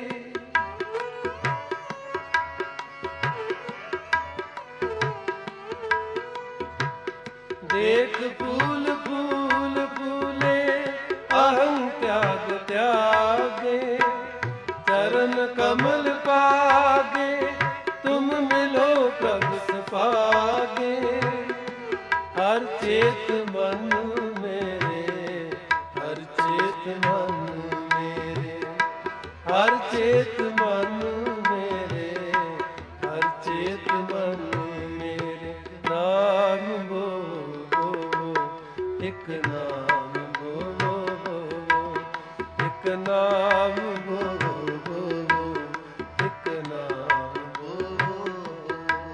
ਦੇਖ ਫੂਲ ਫੂਲ ਫੂਲੇ ਅਹੰ ਤਿਆਗ ਤਿਆਗੇ। ਚਰਨ ਕਮਲ ਪਾਗੇ ਤੁਮ ਮਿਲੋ ਪ੍ਰਭ ਸੁਭਾਗੇ। ਹਰ ਚੇਤ ਮਨ ਮੇਰੇ, ਹਰ ਚੇਤ ਮਨ ਮੇਰੇ, ਹਰ ਚੇਤ ਮਨ ਮੇਰੇ, ਹਰ ਚੇਤ ਮਨ ਮੇਰੇ। ਨਾਮ ਬੋਲੋ, ਇਕ ਨਾਮ ਬੋਲੋ, ਇਕ ਨਾਮ ਬੋਲੋ, ਇਕ ਨਾਮ ਬੋਲੋ।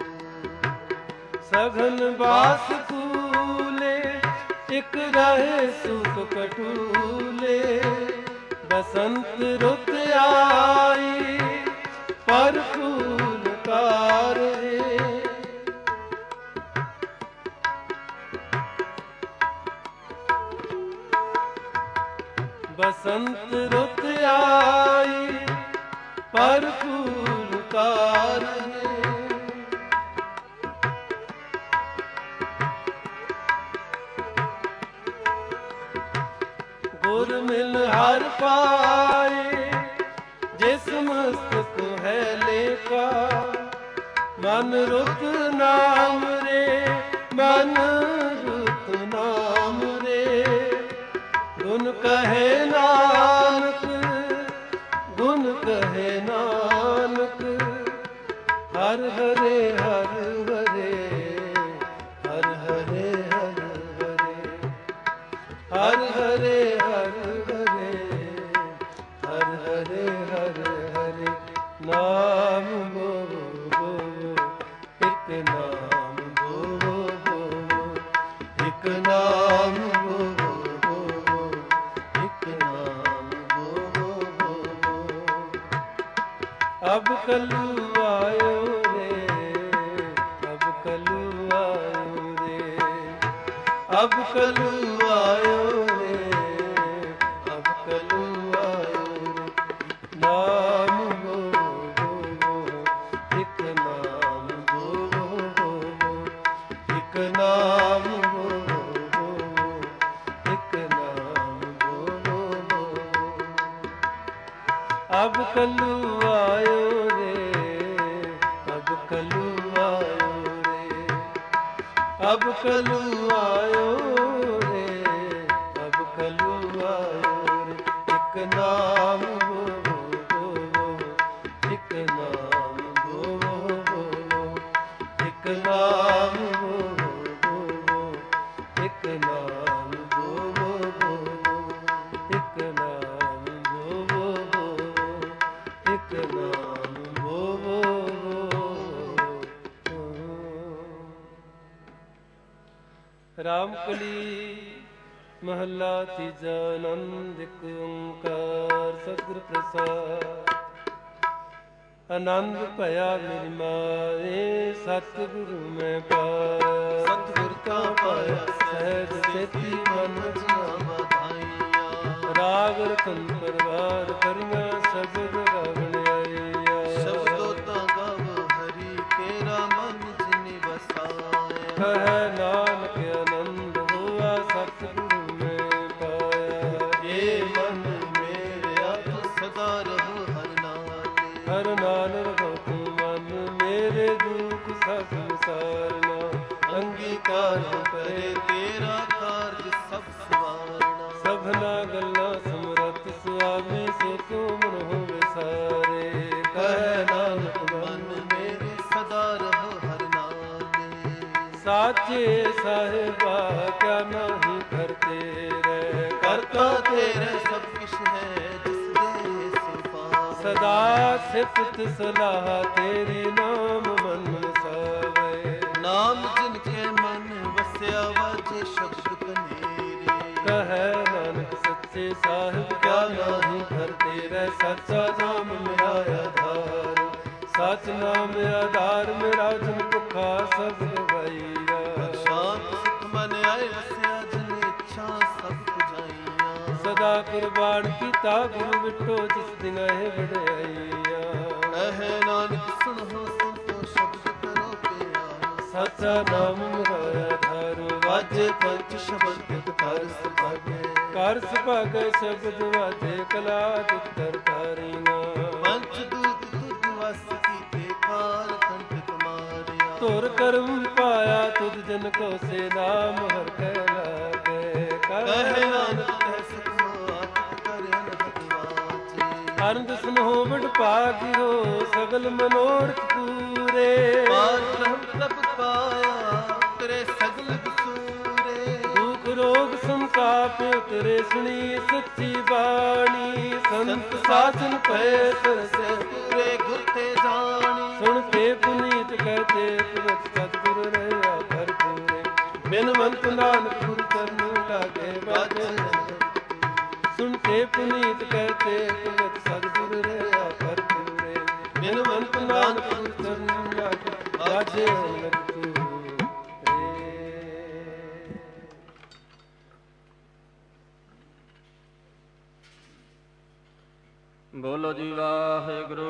ਸਘਨ ਬਾਸ ਕੂਲੇ ਇਕ ਰਹੇ ਸੁਖ ਕਟੂਲੇ। ਬਸੰਤ ਰੁੱਤ ਆਈ ਪਰ ਫੂਲ ਕਾਰੇ। ਬਸੰਤ ਰੁੱਤ ਆਈ ਪਰ ਫੂਲ ਕਾਰੇ। ਗੁਰ ਮਿਲ ਹਰ ਪਾਏ ਜਿਸ ਮਸਤਕ ਹੈ ਲੇਖਾ। ਮਨ ਰੁੱਤ ਨਾਮ ਰੇ, ਮਨ ਰੁੱਤ ਨਾਮ ਰੇ। ਗੁਣ ਕਹੇ ਨਾਨਕ, ਗੁਣ ਕਹੇ ਨਾਨਕ। ਹਰ ਹਰੇ ਹਰ ਹਰੇ, ਹਰ ਹਰੇ ਹਰ ਹਰੇ, ਹਰ ਹਰੇ ਹਰ ਹਰੇ, ਹਰ ਹਰੇ ਹਰ ਹਰੇ। ਨਾਮ ਬੋਲੋ, ਇਕ ਨਾਮ ਬੋਲੋ, ਇਕ ਨਾਮ ਬੋਲੋ, ਇਕ ਨਾਮ ਬੋਲੋ। ਅਬ ਕਲੂ ਆਇਓ ਰੇ, ਅਬ ਕਲੂ ਆਇਓ ਰੇ, ਅਬ ਕਲੂ ਆਇਓ ਰੇ, ਅਬ ਕਲੂ ਆਇਓ ਰੇ। ਨਾਮ ਬੋਲੋ, ਇਕ ਨਾਮ ਬੋਲੋ, ਇਕ ਨਾਮ ਬੋਲੋ, ਇਕ ਨਾਮ ਬੋਲੋ। ਅਬ ਕਲੂ ਆਇਓ ਰੇ, ਅਬ ਕਲੂ ਆਇਓ ਰੇ, ਅਬ ਕਲੂ ਆਇਓ ਰੇ, ਅਬ ਕਲੂ ਆਇਓ ਰੇ। ਇਕ ਨਾਮ ਬੋਲੋ, ਇਕ ਨਾਮ ਬੋਲੋ, ਇਕ ਨਾਮ ਬੋਲੋ, ਇਕ ਨਾਮ ਬੋਲੋ, ਇਕ ਨਾਮ ਬੋਲੋ, ਇਕ ਨਾਮ ਬੋਲੋ। ਰਾਮ ਕਲੀ ਮਹੱਲਾ ਤੀਜਾ। ਆਨੰਦ ਇੱਕ ਓੰਕਾਰ ਸਤਿਗੁਰ ਪ੍ਰਸਾਦ। ਆਨੰਦ ਭਇਆ ਮੇਰੀ ਮਾਏ ਸਤਿਗੁਰੂ ਮੈਂ ਪਾਇਆ। ਸਤਿਗੁਰ ਕਾ ਪਾਇਆ ਸਹਿਜ ਸੇਤੀ ਮਨ ਜੀਆ ਵਧਾਈਆਂ। ਰਾਗ ਰਤਨ ਪਰਵਾਰ ਕਰੀਆਂ ਸ਼ਬਦ ਗਾਵਣ ਆਈਆ। ਸ਼ਬਦੋ ਤਾਂ ਗਾਵ ਹਰੀ ਕੇਰਾ ਮਨ ਜਿਨਿ ਵਸਾਇਆ। ਕਹਿ ਨਾਨਕ ਆਨੰਦ ਹੋਆ ਸਤਿਗੁਰੂ ਮੈਂ ਪਾਇਆ। ਏ ਮਨ ਮੇਰੇ ਆਪ ਸਦਾ ਰਹੋ ਹਰ ਨਾਲੇ। ਹਰ ਨਾਮ ਰਹੁ ਤੂੰ ਮਨ ਮੇਰੇ ਦੂਰ ਤੇਰਾ ਕਾਰਜ ਸਭ ਸਵਾਰਣਾ। ਸਭਨਾ ਗੱਲਾਂ ਸਮਰੱਥ ਸੁਆਮੀ ਸੇ ਤੂੰ ਮਨ ਹੋਵੇ ਸਾਰੇ। ਕਹਿ ਨਾਨਕ ਮਨ ਮੇਰੇ ਸਦਾ ਰਹੋ ਹਰਿ ਨਾਮੇ। ਸਾਚੇ ਸਾਹਿਬਾ ਕਿਆ ਨਾਹੀ ਕਰਤੇ ਰਹਿ। ਕਰਤਾ ਤੇਰੇ ਸਭ ਕਿਛ ਹੈ ਜਿਸ ਦੇ ਸਿਫਾ। ਸਦਾ ਸਿਫਤ ਸਲਾਹ ਤੇਰੀ ਨਾਮ ਮਨ ਵਸਾਵੇ। ਨਾਮ ਜਿਨ ਕੇ ਮਨ ਵਸਿਆ ਵਾਜੇ ਸ਼ਬਦ ਕਨੇਰੇ। ਕਹੈ ਨਾਨਕ ਸੱਚੇ ਸਾਹਿਬ ਕਿਆ ਨਾਹੀ ਕਰਤੇ ਰਹਿ। ਸੱਚਾ ਨਾਮ ਮੇਰਾ ਆਧਾਰ। ਸੱਚ ਨਾਮ ਆਧਾਰ ਮੇਰਾ ਜਨ ਭੁੱਖਾ ਸਭ ਗਵਾਈਆ। ਸ਼ਾਂਤ ਸੁਖ ਮਨ ਆਏ ਵਸਿਆ ਜਿਨ ਇੱਛਾ ਸਭ ਪੁਜਾਈਆਂ। ਸਦਾ ਕੁਰਬਾਨ ਕੀਤਾ ਗੁਰੂ ਵਿਟੋ ਜਿਸ ਦਿਨ ਇਹ ਵਡਿਆਈਆ। ਕਹੈ ਨਾਨਕ ਸੁਣੋ ਸੰਤੋ ਸ਼ਬਦ ਕਰੋ ਪਿਆਰ। ਸੱਚਾ ਨਾਮ ਮੇਰਾ ਆਧਾਰ। ਵਾਜੇ ਪੰਚ ਸ਼ਬਦ ਤਿਤ ਕਰ ਸੁਭਾਗੇ। ਕਰ ਸੁਭਾਗੇ ਸ਼ਬਦ ਵਾਜੇ ਕਲਾ ਤਿਤ ਕਰ ਤਾਰੀਨਾ। ਪੰਚ ਦੂਤ ਤੁਧ ਵਸ ਕੀਤੇ ਕਾਲ ਕੰਠ ਕਮਾਰਿਆ। ਧੁਰ ਕਰਮ ਪਾਇਆ ਤੁਧ ਜਨ ਕੋ ਸੇ ਨਾਮ ਹਰ ਕੈ ਲਾਗੇ। ਕਹੈ ਨਾਨਕ ਕਹਿ ਸਕੋ ਆਪ ਕਰਿ ਅਨਹਦ ਵਾਚੇ। ਅਨੰਦ ਸੁਨੋ ਵਡ ਭਾਗਿਓ ਸਗਲ ਮਨੋਰਥ ਪੂਰੇ। ਪਾਰ ਬ੍ਰਹਮ ਪ੍ਰਭ ਪਾਇਆ ਤੇਰੇ ਸਗਲ ਬਸੂਰੇ। ਦੁਖ ਰੋਗ ਸੰਤਾਪ ਉਤਰੇ ਸੁਣੀ ਸੱਚੀ ਬਾਣੀ। ਸੰਤ ਸਾਜਨ ਪਏ ਤਰਸੇ ਪੂਰੇ ਗੁਰ ਤੇ ਜਾਣੀ। ਸੁਣ ਕੇ ਪੁਨੀਤ ਕਹਤੇ ਤੁਰਤ ਸਤਿਗੁਰ ਰਹਿਆ ਭਰਪੂਰੇ। ਬਿਨ ਮੰਤ ਨਾਨਕ ਗੁਰ ਚਰਨ ਲਾਗੇ ਬਾਜੇ। ਸੁਣ ਕੇ ਪੁਨੀਤ ਕਹਤੇ ਤੁਰਤ ਸਤਿਗੁਰ ਰਹਿਆ ਭਰਪੂਰੇ। ਬਿਨ ਮੰਤ ਨਾਨਕ ਗੁਰ ਚਰਨ ਲਾਗੇ ਬਾਜੇ ਅਮਰ ਤੂਰੇ। ਬੋਲੋ ਜੀ ਵਾਹਿਗੁਰੂ।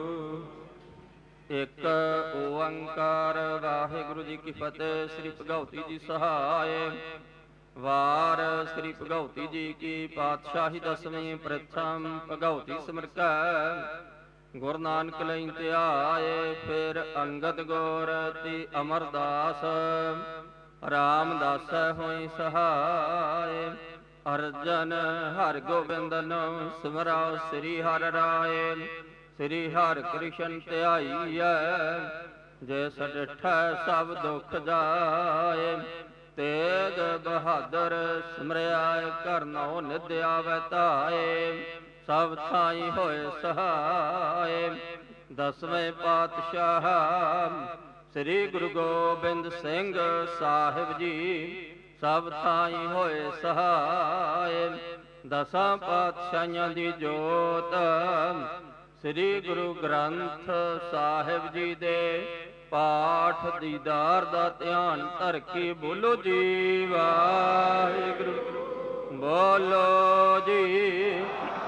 ਇੱਕ ਓੰਕਾਰ ਵਾਹਿਗੁਰੂ ਜੀ ਕੀ ਫਤਿਹ। ਸ੍ਰੀ ਭਗਉਤੀ ਜੀ ਸਹਾਇ। ਵਾਰ ਸ੍ਰੀ ਭਗਉਤੀ ਜੀ ਕੀ ਪਾਤਸ਼ਾਹੀ ਦਸਵੀਂ ਪ੍ਰਥਮ ਭਗਉਤੀ ਸਿਮਰਕੈ। ਗੁਰੂ ਨਾਨਕ ਲਈ ਧਿਆਏ ਫਿਰ ਅੰਗਦ ਗੌਰ ਤੀ ਅਮਰਦਾਸ। ਰਾਮਦਾਸ ਹੋਈ ਸਹਾਇ। ਅਰਜਨ ਹਰਿ ਗੋਬਿੰਦਨ ਸਿਮਰਾਓ ਸ੍ਰੀ ਹਰਿ ਰਾਏ। ਸ੍ਰੀ ਹਰਿ ਕ੍ਰਿਸ਼ਨ ਧਿਆਈਐ ਜੇ ਸਡਿਠੈ ਸਭ ਦੁਖ ਜਾਏ। ਤੇਗ ਬਹਾਦਰ ਸਿਮਰਿਆ ਕਰਨੋ ਨਿਧ ਆਵੈ ਧਾਏ। ਸਭ ਥਾਈ ਹੋਏ ਸਹਾਏ। ਦਸਵੇਂ ਪਾਤਸ਼ਾਹ ਸ੍ਰੀ ਗੁਰੂ ਗੋਬਿੰਦ ਸਿੰਘ ਸਾਹਿਬ ਜੀ ਸਭ ਥਾਈ ਹੋਏ ਸਹਾਏ। ਦਸਾਂ ਪਾਤਸ਼ਾਹੀਆਂ ਦੀ ਜੋਤ ਸ੍ਰੀ ਗੁਰੂ ਗ੍ਰੰਥ ਸਾਹਿਬ ਜੀ ਦੇ ਪਾਠ ਦੀਦਾਰ ਦਾ ਧਿਆਨ ਧਰ ਕੇ ਬੋਲੋ ਜੀ ਵਾਹਿਗੁਰੂ। ਬੋਲੋ ਜੀ।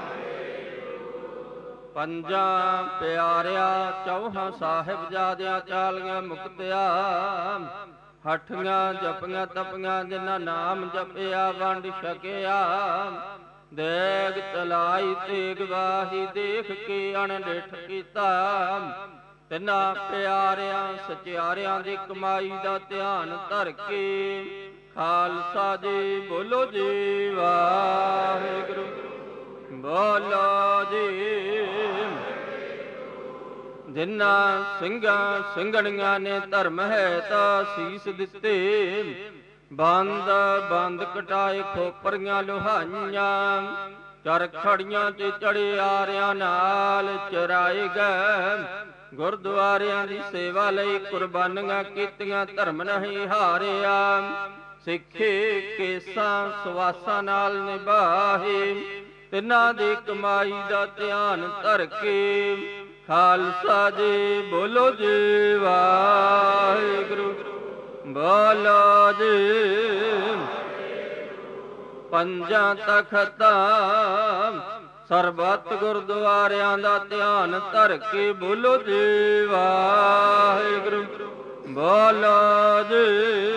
ਪੰਜਾਂ ਪਿਆਰਿਆਂ ਚੌਹਾਂ ਸਾਹਿਬਜ਼ਾਦਿਆਂ ਚਾਲੀਆਂ ਮੁਕਤਿਆ। ਹੱਠੀਆਂ ਜਪੀਆਂ ਤਪੀਆਂ ਜਿਨ੍ਹਾਂ ਨਾਮ ਜਪਿਆ ਵੰਡ ਛਕਿਆ। ਦੇਗ ਚਲਾਈ ਤੇਗ ਵਾਹੀ ਦੇਖ ਕੇ ਅਣਡਿਠ ਕੀਤਾ। ਤਿੰਨਾਂ ਪਿਆਰਿਆਂ ਸਚਿਆਰਿਆਂ ਦੀ ਕਮਾਈ ਦਾ ਧਿਆਨ ਧਰ ਕੇ ਖਾਲਸਾ ਜੀ ਬੋਲੋ ਜੀ ਵਾਹਿਗੁਰੂ। ਬੋਲੋ ਜੀ। ਜਿਨ੍ਹਾਂ ਸਿੰਘਾਂ ਸਿੰਘਣੀਆਂ ਨੇ ਧਰਮ ਹੈ ਤਾਂ ਸੀਸ ਦਿੱਤੇ। ਬੰਦ ਬੰਦ ਕਟਾਏ ਖੋਪਰੀਆਂ ਲੋਹਾਈਆਂ। ਚਰਖੜੀਆਂ ਤੇ ਚੜੇ ਆਰਿਆਂ ਨਾਲ ਚਰਾਏ ਗਏ। ਗੁਰਦੁਆਰਿਆਂ ਦੀ ਸੇਵਾ ਲਈ ਕੁਰਬਾਨੀਆਂ ਕੀਤੀਆਂ ਧਰਮ ਨਹੀਂ ਹਾਰਿਆ। ਸਿੱਖੇ ਕੇਸਾਂ ਸਵਾਸਾਂ ਨਾਲ ਨਿਭਾਹੇ। ਤਿੰਨਾਂ ਦੀ ਕਮਾਈ ਦਾ ਧਿਆਨ ਧਰ ਕੇ ਖਾਲਸਾ ਜੀ ਬੋਲੋ ਜੀ ਵਾਹਿਗੁਰੂ। ਬੋਲੋ ਜੀ। ਪੰਜਾਂ ਤਖਤਾਂ ਸਰਬੱਤ ਗੁਰਦੁਆਰਿਆਂ ਦਾ ਧਿਆਨ ਧਰ ਕੇ ਬੋਲੋ ਜੀ ਵਾਹਿਗੁਰੂ। ਬੋਲੋ ਜੀ।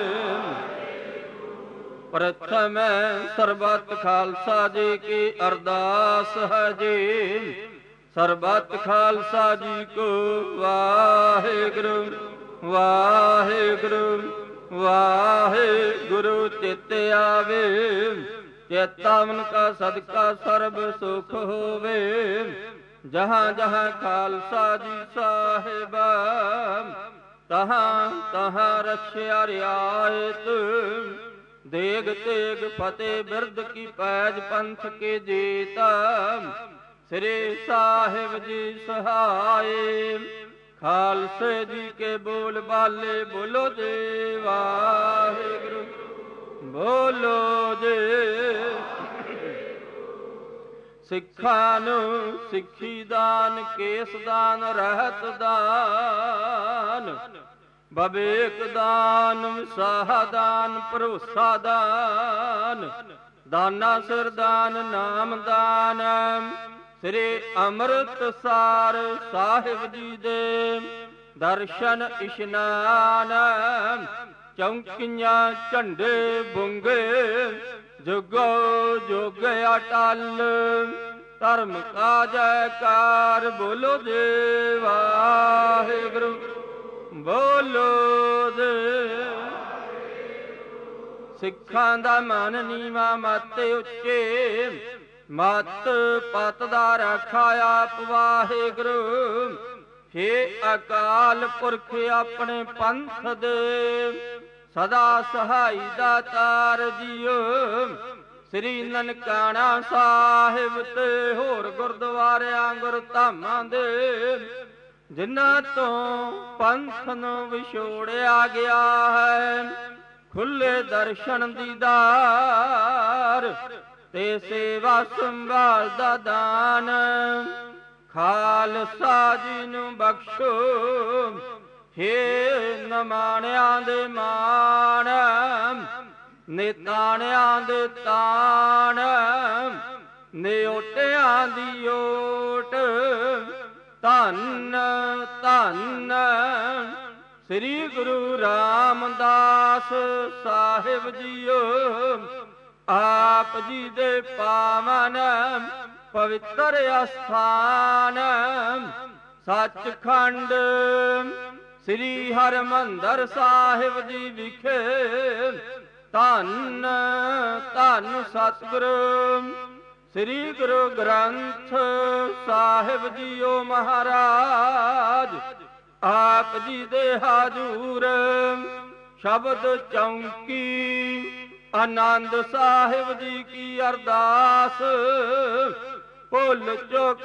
ਪ੍ਰਥਮ ਸਰਬੱਤ ਖਾਲਸਾ ਜੀ ਕੀ ਅਰਦਾਸ ਹੈ ਜੀ। ਸਰਬੱਤ ਖਾਲਸਾ ਜੀ ਕੋ ਵਾਹਿਗੁਰੂ ਵਾਹਿਗੁਰੂ ਵਾਹਿਗੁਰੂ ਚਿਤ ਆਵੇ, ਚੇਤਾਵਨ ਕਾ ਸਦਕਾ ਸਰਬ ਸੁਖ ਹੋਵੇ। ਜਹਾਂ ਜਹਾਂ ਖਾਲਸਾ ਜੀ ਸਾਹਿਬਾ, ਤਹਾਂ ਤਹਾਂ ਰਖਿਆ ਰਿਆਇਤ। ਦੇਗ ਤੇਗ ਫਤਿਹ ਬਿਰਦ ਕੀ ਪੈਜ ਪੰਥ ਕੇ ਜੀਤਾ, ਸ੍ਰੀ ਸਾਹਿਬ ਜੀ ਸਹਾਏ। ਖਾਲਸੇ ਜੀ ਕੇ ਬੋਲ ਬਾਲੇ ਬੋਲੋ ਜੀ ਵਾਹਿਗੁਰੂ, ਬੋਲੋ ਜੀ। ਸਿੱਖਾਂ ਨੂੰ ਸਿੱਖੀ ਦਾਨ, ਕੇਸ ਦਾਨ, ਰਹਿਤ ਦਾਨ, ਬਵੇਕ ਦਾਨ, ਵਿਸਾਹ ਦਾਨ, ਭਰੋਸਾ ਦਾਨ, ਦਾਨਾ ਸਿਰ ਦਾਨ, ਨਾਮ ਦਾਨ। ਸ੍ਰੀ ਅੰਮ੍ਰਿਤਸਰ ਸਾਹਿਬ ਜੀ ਦੇ ਦਰਸ਼ਨ ਇਸ਼ਨਾਨ, ਚੌਂਕੀਆਂ ਝੰਡੇ ਬੁੰਗੇ, ਜੁਗੋ ਜੁਗ ਅਟਲ। ਧਰਮ ਕਾ ਜੈਕਾਰ ਬੋਲੋ ਜੀ ਵਾਹਿਗੁਰੂ, ਬੋਲੋ ਜੀ। ਸਿੱਖਾਂ ਦਾ ਮਨ ਨੀਵਾਂ ਮਤ ਉੱਚੇ, ਮਤ ਪਤ ਦਾ ਰਾਖਾ ਆਪ ਵਾਹਿਗੁਰੂ। ਹੇ ਅਕਾਲ ਪੁਰਖ ਆਪਣੇ ਪੰਥ ਦੇ, ਸਦਾ ਸਹਾਈ ਦਾਤਾਰ ਜੀਓ। ਸ੍ਰੀ ਨਨਕਾਣਾ ਸਾਹਿਬ ਤੇ ਹੋਰ ਗੁਰਦੁਆਰਿਆਂ ਗੁਰਧਾਮਾਂ ਦੇ, ਜਿਨ੍ਹਾਂ ਤੋਂ ਪੰਥ ਨੂੰ ਵਿਛੋੜਿਆ ਗਿਆ ਹੈ, ਖੁੱਲੇ ਦਰਸ਼ਨ ਦੀਦਾਰ ਤੇ ਸੇਵਾ ਸੰਭਾਲ ਦਾ ਦਾਨ। ਖਾਲਸਾ ਜੀ ਨੂੰ ਬਖਸ਼ੋ, ਹੇ ਨਮਾਣਿਆਂ ਦੇ ਮਾਣ, ਨਿਤਾਣਿਆਂ ਦੇ ਤਾਣ, ਨਿਓਟਿਆਂ ਦੀ ਓਟ। ਧੰਨ ਧੰਨ ਸ੍ਰੀ ਗੁਰੂ ਰਾਮਦਾਸ ਸਾਹਿਬ ਜੀਓ। ਆਪ ਜੀ ਦੇ ਪਾਵਨ ਪਵਿੱਤਰ ਅਸਥਾਨ, ਸੱਚਖੰਡ ਸ੍ਰੀ ਹਰਿਮੰਦਰ ਸਾਹਿਬ ਜੀ ਵਿਖੇ। ਧੰਨ ਧੰਨ ਸਤਿਗੁਰੂ ਸ੍ਰੀ ਗੁਰੂ ਗ੍ਰੰਥ ਸਾਹਿਬ ਜੀਓ ਮਹਾਰਾਜ। ਆਪ ਜੀ ਦੇ ਹਾਜ਼ੂਰ ਸ਼ਬਦ ਚੌਂਕੀ, ਆਨੰਦ ਸਾਹਿਬ ਜੀ ਕੀ ਅਰਦਾਸ। ਭੁੱਲ ਚੁੱਕ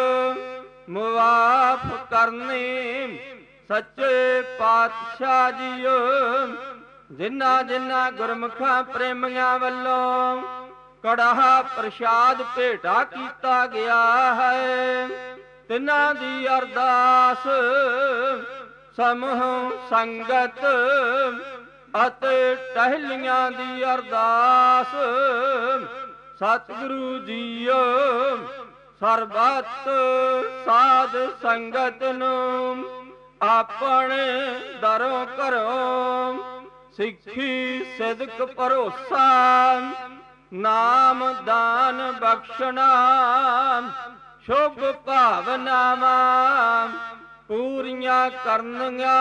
ਮੁਆਫ ਕਰਨੀ ਸੱਚੇ ਪਾਤਸ਼ਾਹ ਜੀਓ। ਜਿਨ੍ਹਾਂ ਜਿਨ੍ਹਾਂ ਗੁਰਮੁਖਾਂ ਪ੍ਰੇਮੀਆਂ ਵੱਲੋਂ ਕੜਾਹ ਪ੍ਰਸ਼ਾਦ ਭੇਟਾ ਕੀਤਾ ਗਿਆ ਹੈ, ਤਿਨਾਂ ਦੀ ਅਰਦਾਸ ਸਮੂਹ ਸੰਗਤ ਅਤੇ ਟਹਿਲੀਆਂ ਦੀ ਅਰਦਾਸ। ਸਤਿਗੁਰੂ ਜੀਓ ਸਰਬੱਤ ਸਾਧ ਸੰਗਤ ਨੂੰ ਆਪਣੇ ਦਰੋਂ ਘਰੋਂ ਸਿੱਖੀ ਸਿਦਕ ਭਰੋਸਾ ਨਾਮ ਦਾਨ ਬਖਸ਼ਣਾ ਸ਼ੁਭ ਭਾਵਨਾਵਾਂ ਪੂਰੀਆਂ ਕਰਨੀਆਂ।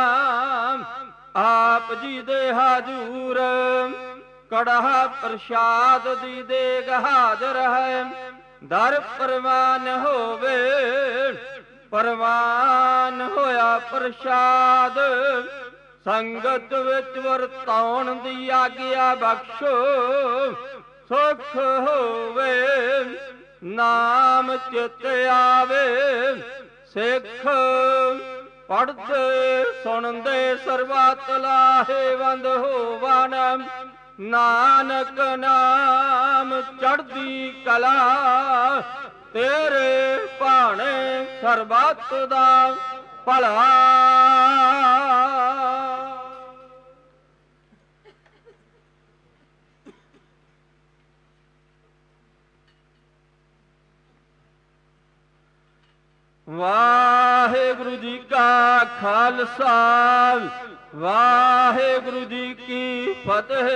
ਆਪ ਜੀ ਦੇ ਹਾਜ਼ੂਰ ਕੜਾਹ ਪ੍ਰਸ਼ਾਦ ਦੀ ਦੇਗ ਹਾਜ਼ਰ ਹੈ। ਦਰ ਪ੍ਰਵਾਨ ਹੋਵੇ, ਪ੍ਰਵਾਨ ਹੋਇਆ ਪ੍ਰਸ਼ਾਦ। ਸੰਗਤ ਵਿੱਚ ਵਰਤਾਉਣ ਦੀ ਆਗਿਆ ਬਖਸ਼ੋ, ਸੁਖ ਹੋਵੇ ਨਾਮ ਚਿਤ ਆਵੇ। ਸਿੱਖ ਪੜ੍ਹਦੇ ਸੁਣਦੇ ਸਰਬੱਤ ਲਾਹੇਵੰਦ ਹੋਵਨ। ਨਾਨਕ ਨਾਮ ਚੜ੍ਹਦੀ ਕਲਾ, ਤੇਰੇ ਭਾਣੇ ਸਰਬੱਤ ਦਾ ਭਲਾ। ਵਾਹਿਗੁਰੂ ਜੀ ਕਾ ਖਾਲਸਾ, ਵਾਹਿਗੁਰੂ ਜੀ ਕੀ ਫਤਿਹ।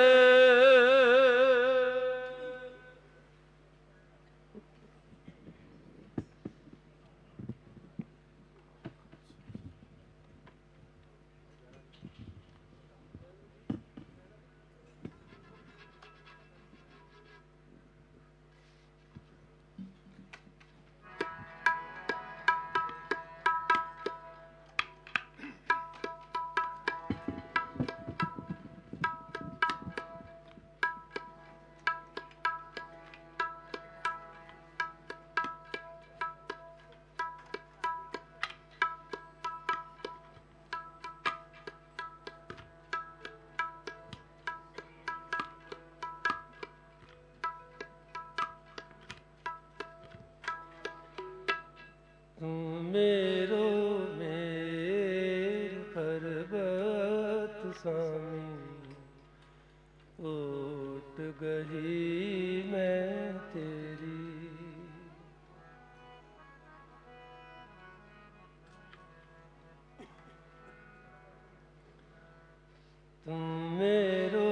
ਗਹੀ ਮੈਂ ਤੇਰੀ। ਤੂੰ मेरो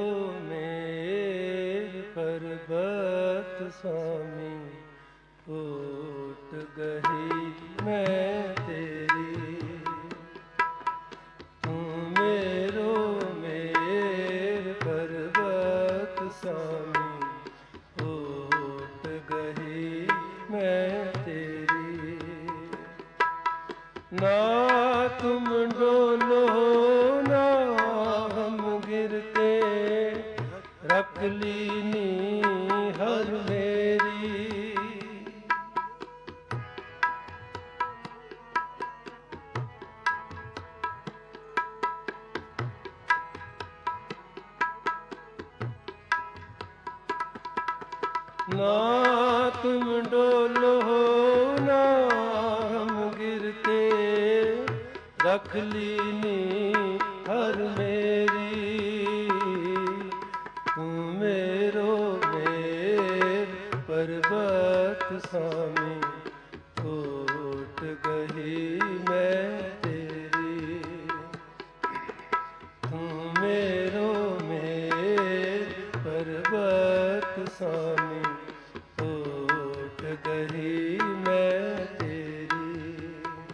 ਮੇਰ ਪਰਬਤ ਸਾਮੀ ਓਟ ਗਹੀ ਮੈਂ ਤੇਰੀ। ਤੂੰ मेरो ਮੇਰ ਪਰਬਤ ਸਾਮੀ ਓਟ ਗਹੀ ਮੈਂ ਤੇਰੀ। ਨਾ ਤੁਮ ਡੋਲੋ ਨਾ ਹਮ ਗਿਰਤੇ ਰਖ ਲੀਨੀ ਹਰ ਮੇਰੀ। ਨਾ ਤੁਮ ਡੋਲੋ ਨਾ ਹਮ ਗਿਰਤੇ ਰਖ ਲੀਨੀ ਹਰ ਮੇਰੀ। ਤੂੰ मेरो ਮੇਰ ਪਰਬਤ ਸਾਮੀ ਓਟ ਗਹੀ ਮੈਂ ਤੇਰੀ। ਤੂੰ मेरो ਮੇਰ ਪਰਬਤ ਸਾਮੀ ਓਟ ਗਹੀ ਮੈਂ ਤੇਰੀ।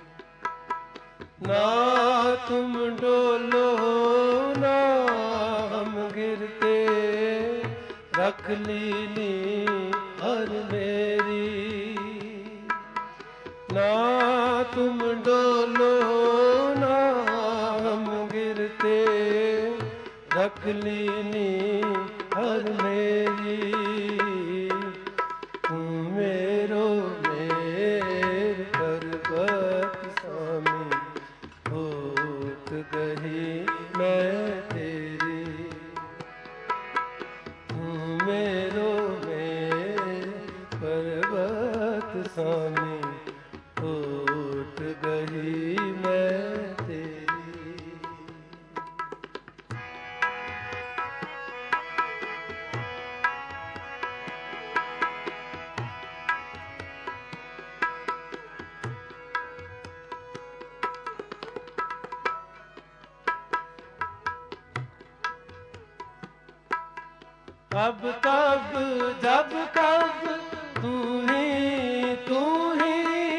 ਨਾ तुम डोलो ना हम गिरते रख लीनी हर मेरी। ना तुम डोलो ना हम गिरते रख लीनी हर मेरी। तू मेरो मेर पर्वत सामी ਓਟ ਗਹੀ ਮੈਂ ਤੇਰੀ। ਤੂੰ मेरो ਮੇਰ ਪਰਬਤ ਸਾਮੀ ਓਟ ਗਹੀ ਮੈਂ ਤੇਰੀ। अब तब जब कब तू ही तू ही।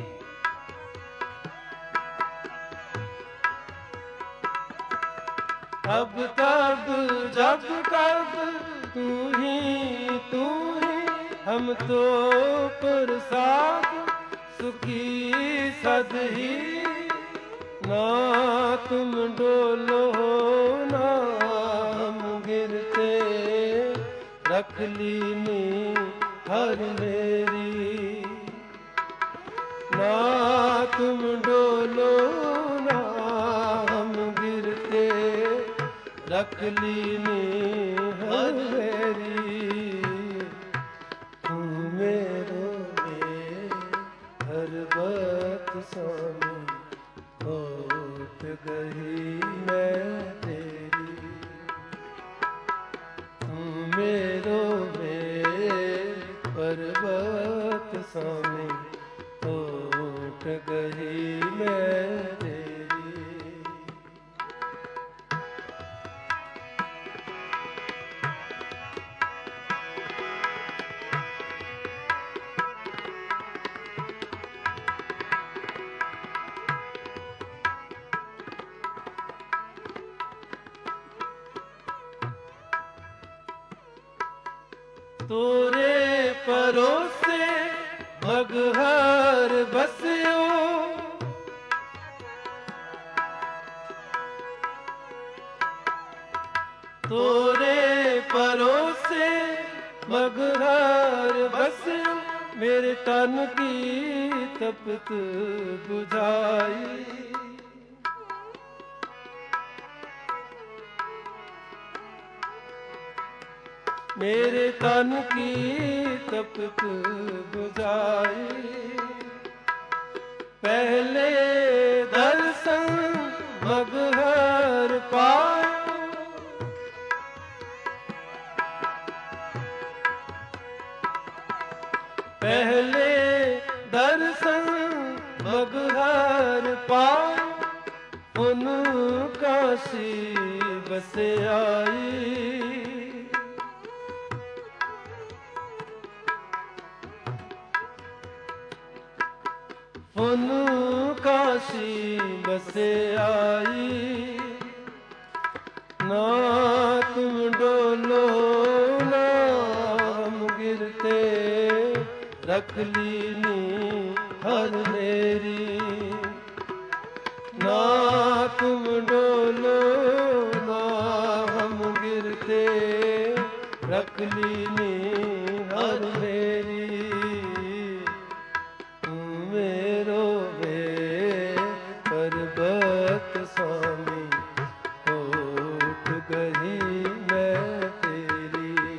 अब तब जब कब तू ही तू ही। हम तो प्रसाद सुखी सद ही। ना तुम डोलो ना हम गिरते रख लीनी हर मेरी। ना तुम डोलो ना हम गिरते रख लीनी हर मेरी। तू मेरो मेर पर्वत सामी ਓਟ ਗਹੀ ਮੈਂ ਤੇਰੀ। ਤੂੰ मेरो ਮੇਰ ਪਰਬਤ ਸਾਮੀ ਓਟ ਗਹੀ ਮੈਂ ਤੇਰੀ। तोरे परोसे मगहर बसियो। तोरे परोसे मगहर बसियो। मेरे तन की तपत बुझाई। मेरे तन की तपत बुझाई। पहले दर्शन मगहर पायो। पहले दर्शन मगहर पाए, उन काशी बस आई। उन काशी बस आई, ना तुम डोलो ना हम गिरते, रख लीनी हर मेरी। ना तुम डोलो ना हम गिरते, रख लीनी हर मेरी। मेरो वे पर्वत स्वामी, उठ गई मैं तेरी।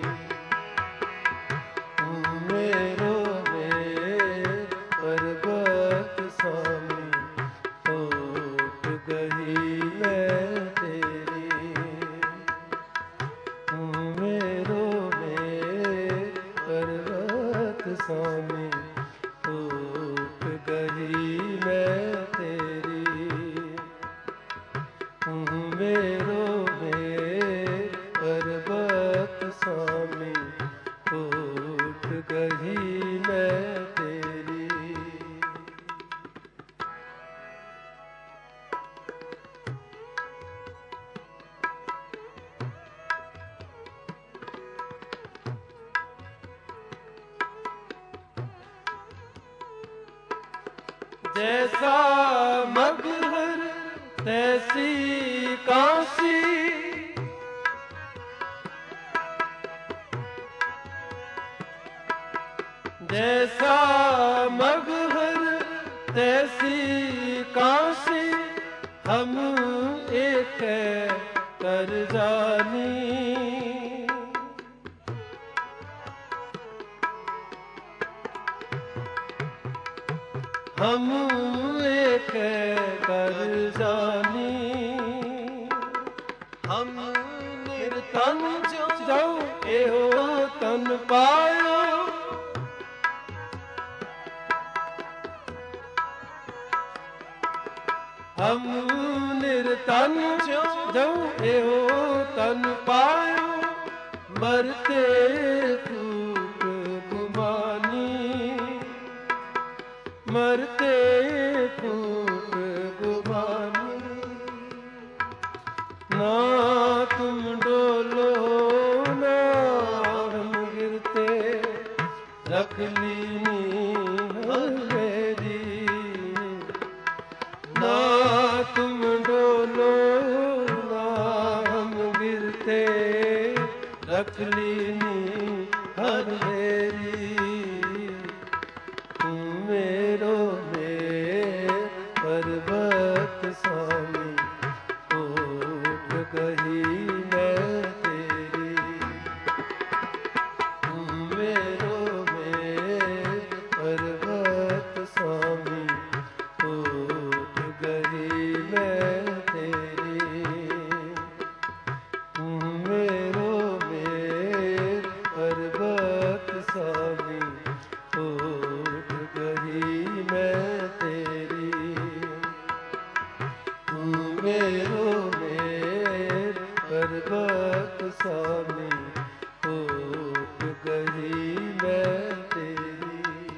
मेरो वे पर्वत स्वामी, उठ गई मैं तेरी। मेरो वे पर्वत स्वामी, उठ गई मैं तेरी। मेरो वे पर्वत स्वामी, उठ गई मैं तेरी। जैसा मगहर तैसी काशी, जैसा मगहर तैसी काशी, हम एक कर जानी। हम एक कर जानी। हम निर्तन जो एहो तन पायो, हम निर्तन जो एहो तन पायो, मरते फूट गुमानी, मरते फूट गुमानी। ना तुम डोलो ना हम गिरते, रख लीनी हवेली। ना तुम डोलो ना हम गिरते, रख लीनी हर मेरी। मेरो में पर्वत स्वामी, उठ गई मैं तेरी। मेरो में पर्वत स्वामी, उठ गई मैं तेरी। मेरो में पर्वत स्वामी, उठ गई मैं तेरी। मेरो में पर्वत स्वामी, उठ गई मैं तेरी।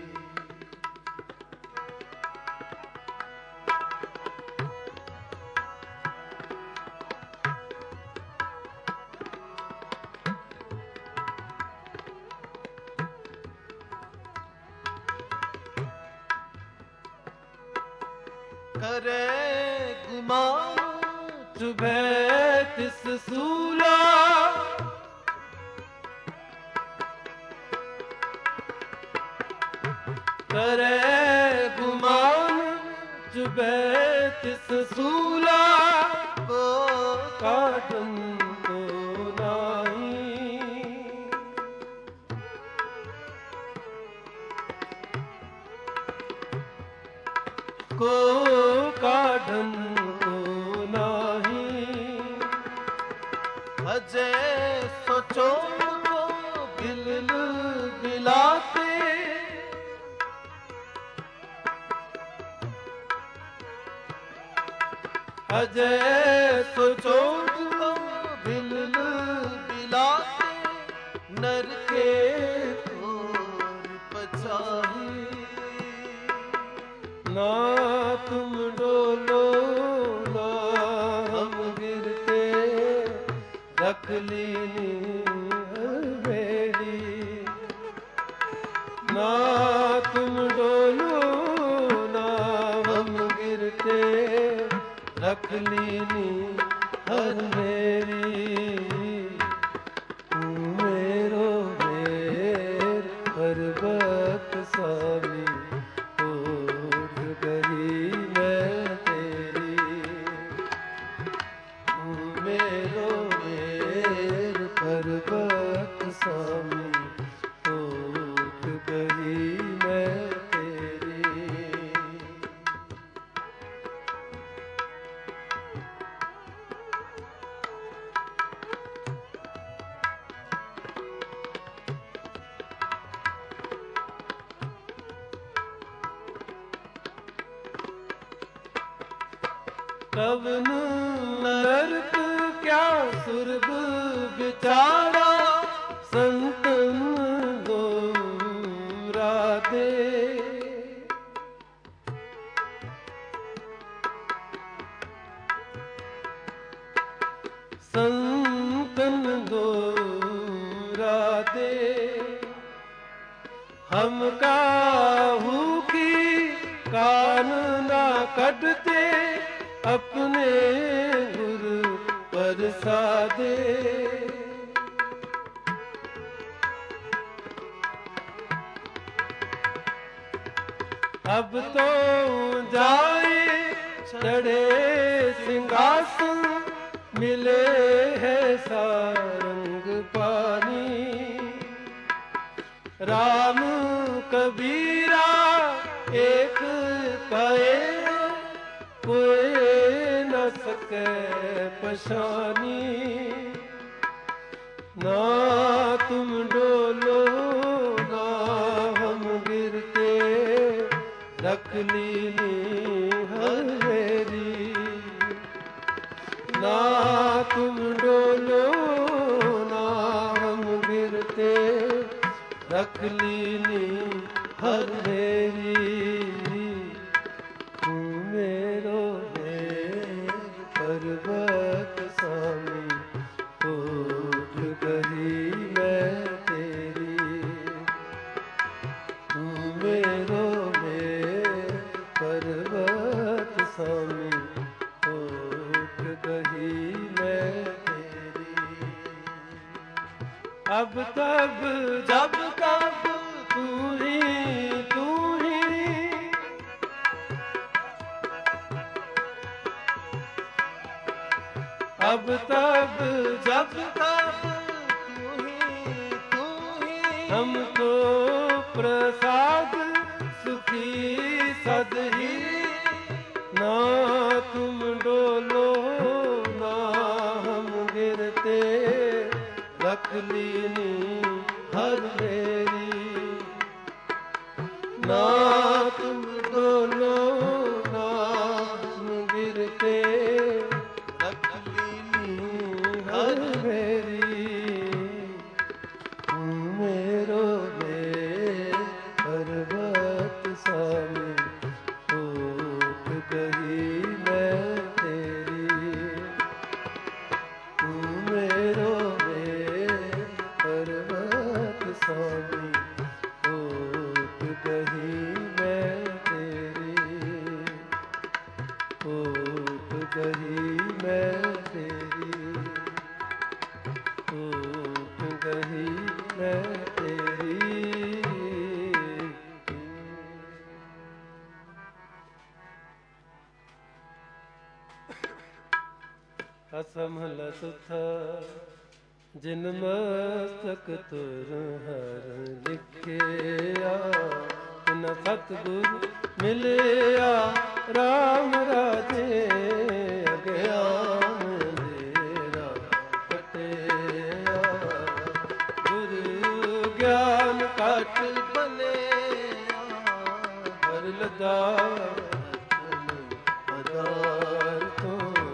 करे गुमान चुभे तिस सूला, करे गुमान चुभे तिस सूला, को काटन को नाही। को काढन को नाही। अजय सोचो को गिल गिलाते, अजय सोचोट बिलल बिलाते नर के तोर पछाही। ना तुम डोलो ना हम गिरते रख लीनी हवेली। ना तुम डोलो ना हम गिरते रख लीनी हर मेरी। मेरो मेर पर्वत स्वामी ओढ़ गई मैं तेरी। मेरो मेर पर्वत स्वामी ओढ़ गई मैं तेरी। कवन नरक क्या सुरभ बिचारा संतन दोरा दे। संतन दोरा दे हम काहू की कान ना कटते अपने गुरु परसादे। अब तो जाए चढ़े सिंहासन मिले है सारंग पानी। राम कबीरा एक कहे कोई न सके पशानी। ना तुम डोलो ना हम गिरते रख लीनी हवेली। ना तुम डोलो ना हम गिरते रख लीनी हवेली। मेरो पर्वत स्वामी ओढ़ गई मैं तेरी। मेरो में पर्वत स्वामी ओढ़ गई मैं तेरी। अब तब जब कब तू ही तू ही अब तब जब तब तू ही तू ही हमको प्रसाद सुखी सदही। ना तुम डोलो ना हम गिरते रख लीनी हर मेरी। ना तुम डोलो ना हम गिरते हर मेरी। मेरो में पर्वत स्वामी ओढ़ गई मैं तेरी। मेरो में पर्वत स्वामी ओढ़ गई मैं तेरी। ओढ़ गई मैं तेरी। ओढ़ गई मैं तेरी। असमल सुथ जिन मस्तक तुर हर लिखिया। तिन सतगुरु मिलिया राम राजे अज्ञान अंधेरा कटिया। गुरु ज्ञान काट बने हर लदा पदार तो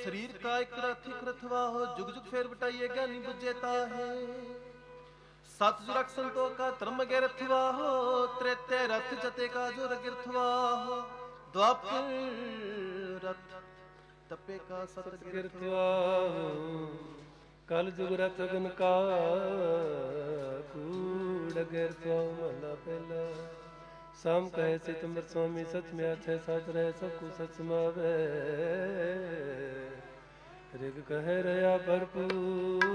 ਸਰੀਰ ਕਾ ਇਕ ਰਥ ਇਕ ਰਥਵਾਹੋ ਜੁਗ ਜੁਗ ਫੇਰ ਵਟਾਈਏ ਗਿਆਨੀ ਬੁੱਝੇ ਤਾਹੇ ਸਤ ਜੁਰਖ ਸੰਤੋ ਕਾ ਧਰਮ ਅਗੇ ਰਥਵਾਹੋ ਤ੍ਰੇਤੇ ਰਥ ਜਤੇ ਕਾ ਜੋ ਰਗਿਰਥਵਾਹੋ ਦੁਆਪਰ ਰਥ ਤਪੇ ਕਾ ਸਤ ਗਿਰਥਵਾਹੋ ਕਲ ਜੁਗ ਰਥ ਅਗਨ ਕਾ ਕੂੜ ਗਿਰਥਵਾਹੋ ਮਹਲਾ ਪਹਿਲਾ ਸਾਮ ਕਹੇ ਸਿਤੰਬਰ ਸੁਆਮੀ ਸਚ ਮਿਆਥੈ ਸਚ ਰਹਿ ਸਭ ਕੋ ਸਚ ਸਮਾਵੈ ਰਿਗ ਕਹੇ ਰਹਾ ਭਰਪੂਰ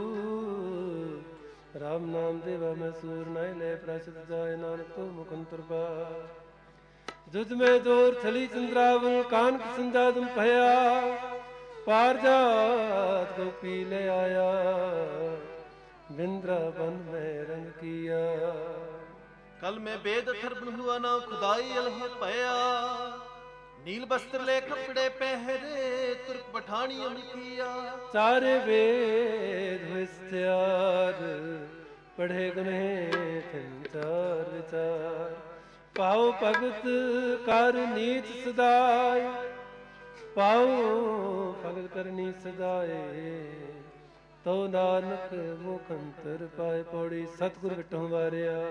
ਰਾਮ ਨਾਮ ਦੇਵਾ ਮੈਂ ਸੂਰ ਨਾਇ ਲੈ ਪ੍ਰਸਿੱਧ ਜਾਏ ਨਾਨਕ ਤੋ ਮੁਕੰਤਰ ਪਾ ਜੁਦ ਮੈਂ ਦੌਰ ਥਲੀ ਚੰਦਰਾਵਲ ਕਾਨਕ ਸੰਜਾਦਮ ਭਇਆ ਪਾਰ ਜਾਤ ਕੋ ਪੀ ਲੈ ਆਇਆ ਬਿੰਦਰਾਵਨ ਮੈਂ ਰੰਗ ਕੀਆ कल में बेद थर्बन हुआ ना खुदाई अलह पया नील वस्त्र ले कपड़े पहरे तुर्क पठानी अमल किया चारे वेद विस्तार पढ़े गने चार विचार पाओ भगत कर नीत सदाय पाओ भगत करनी सदाए तो नानक मुखंतर पाए पौड़ी सतगुर विटों वारिया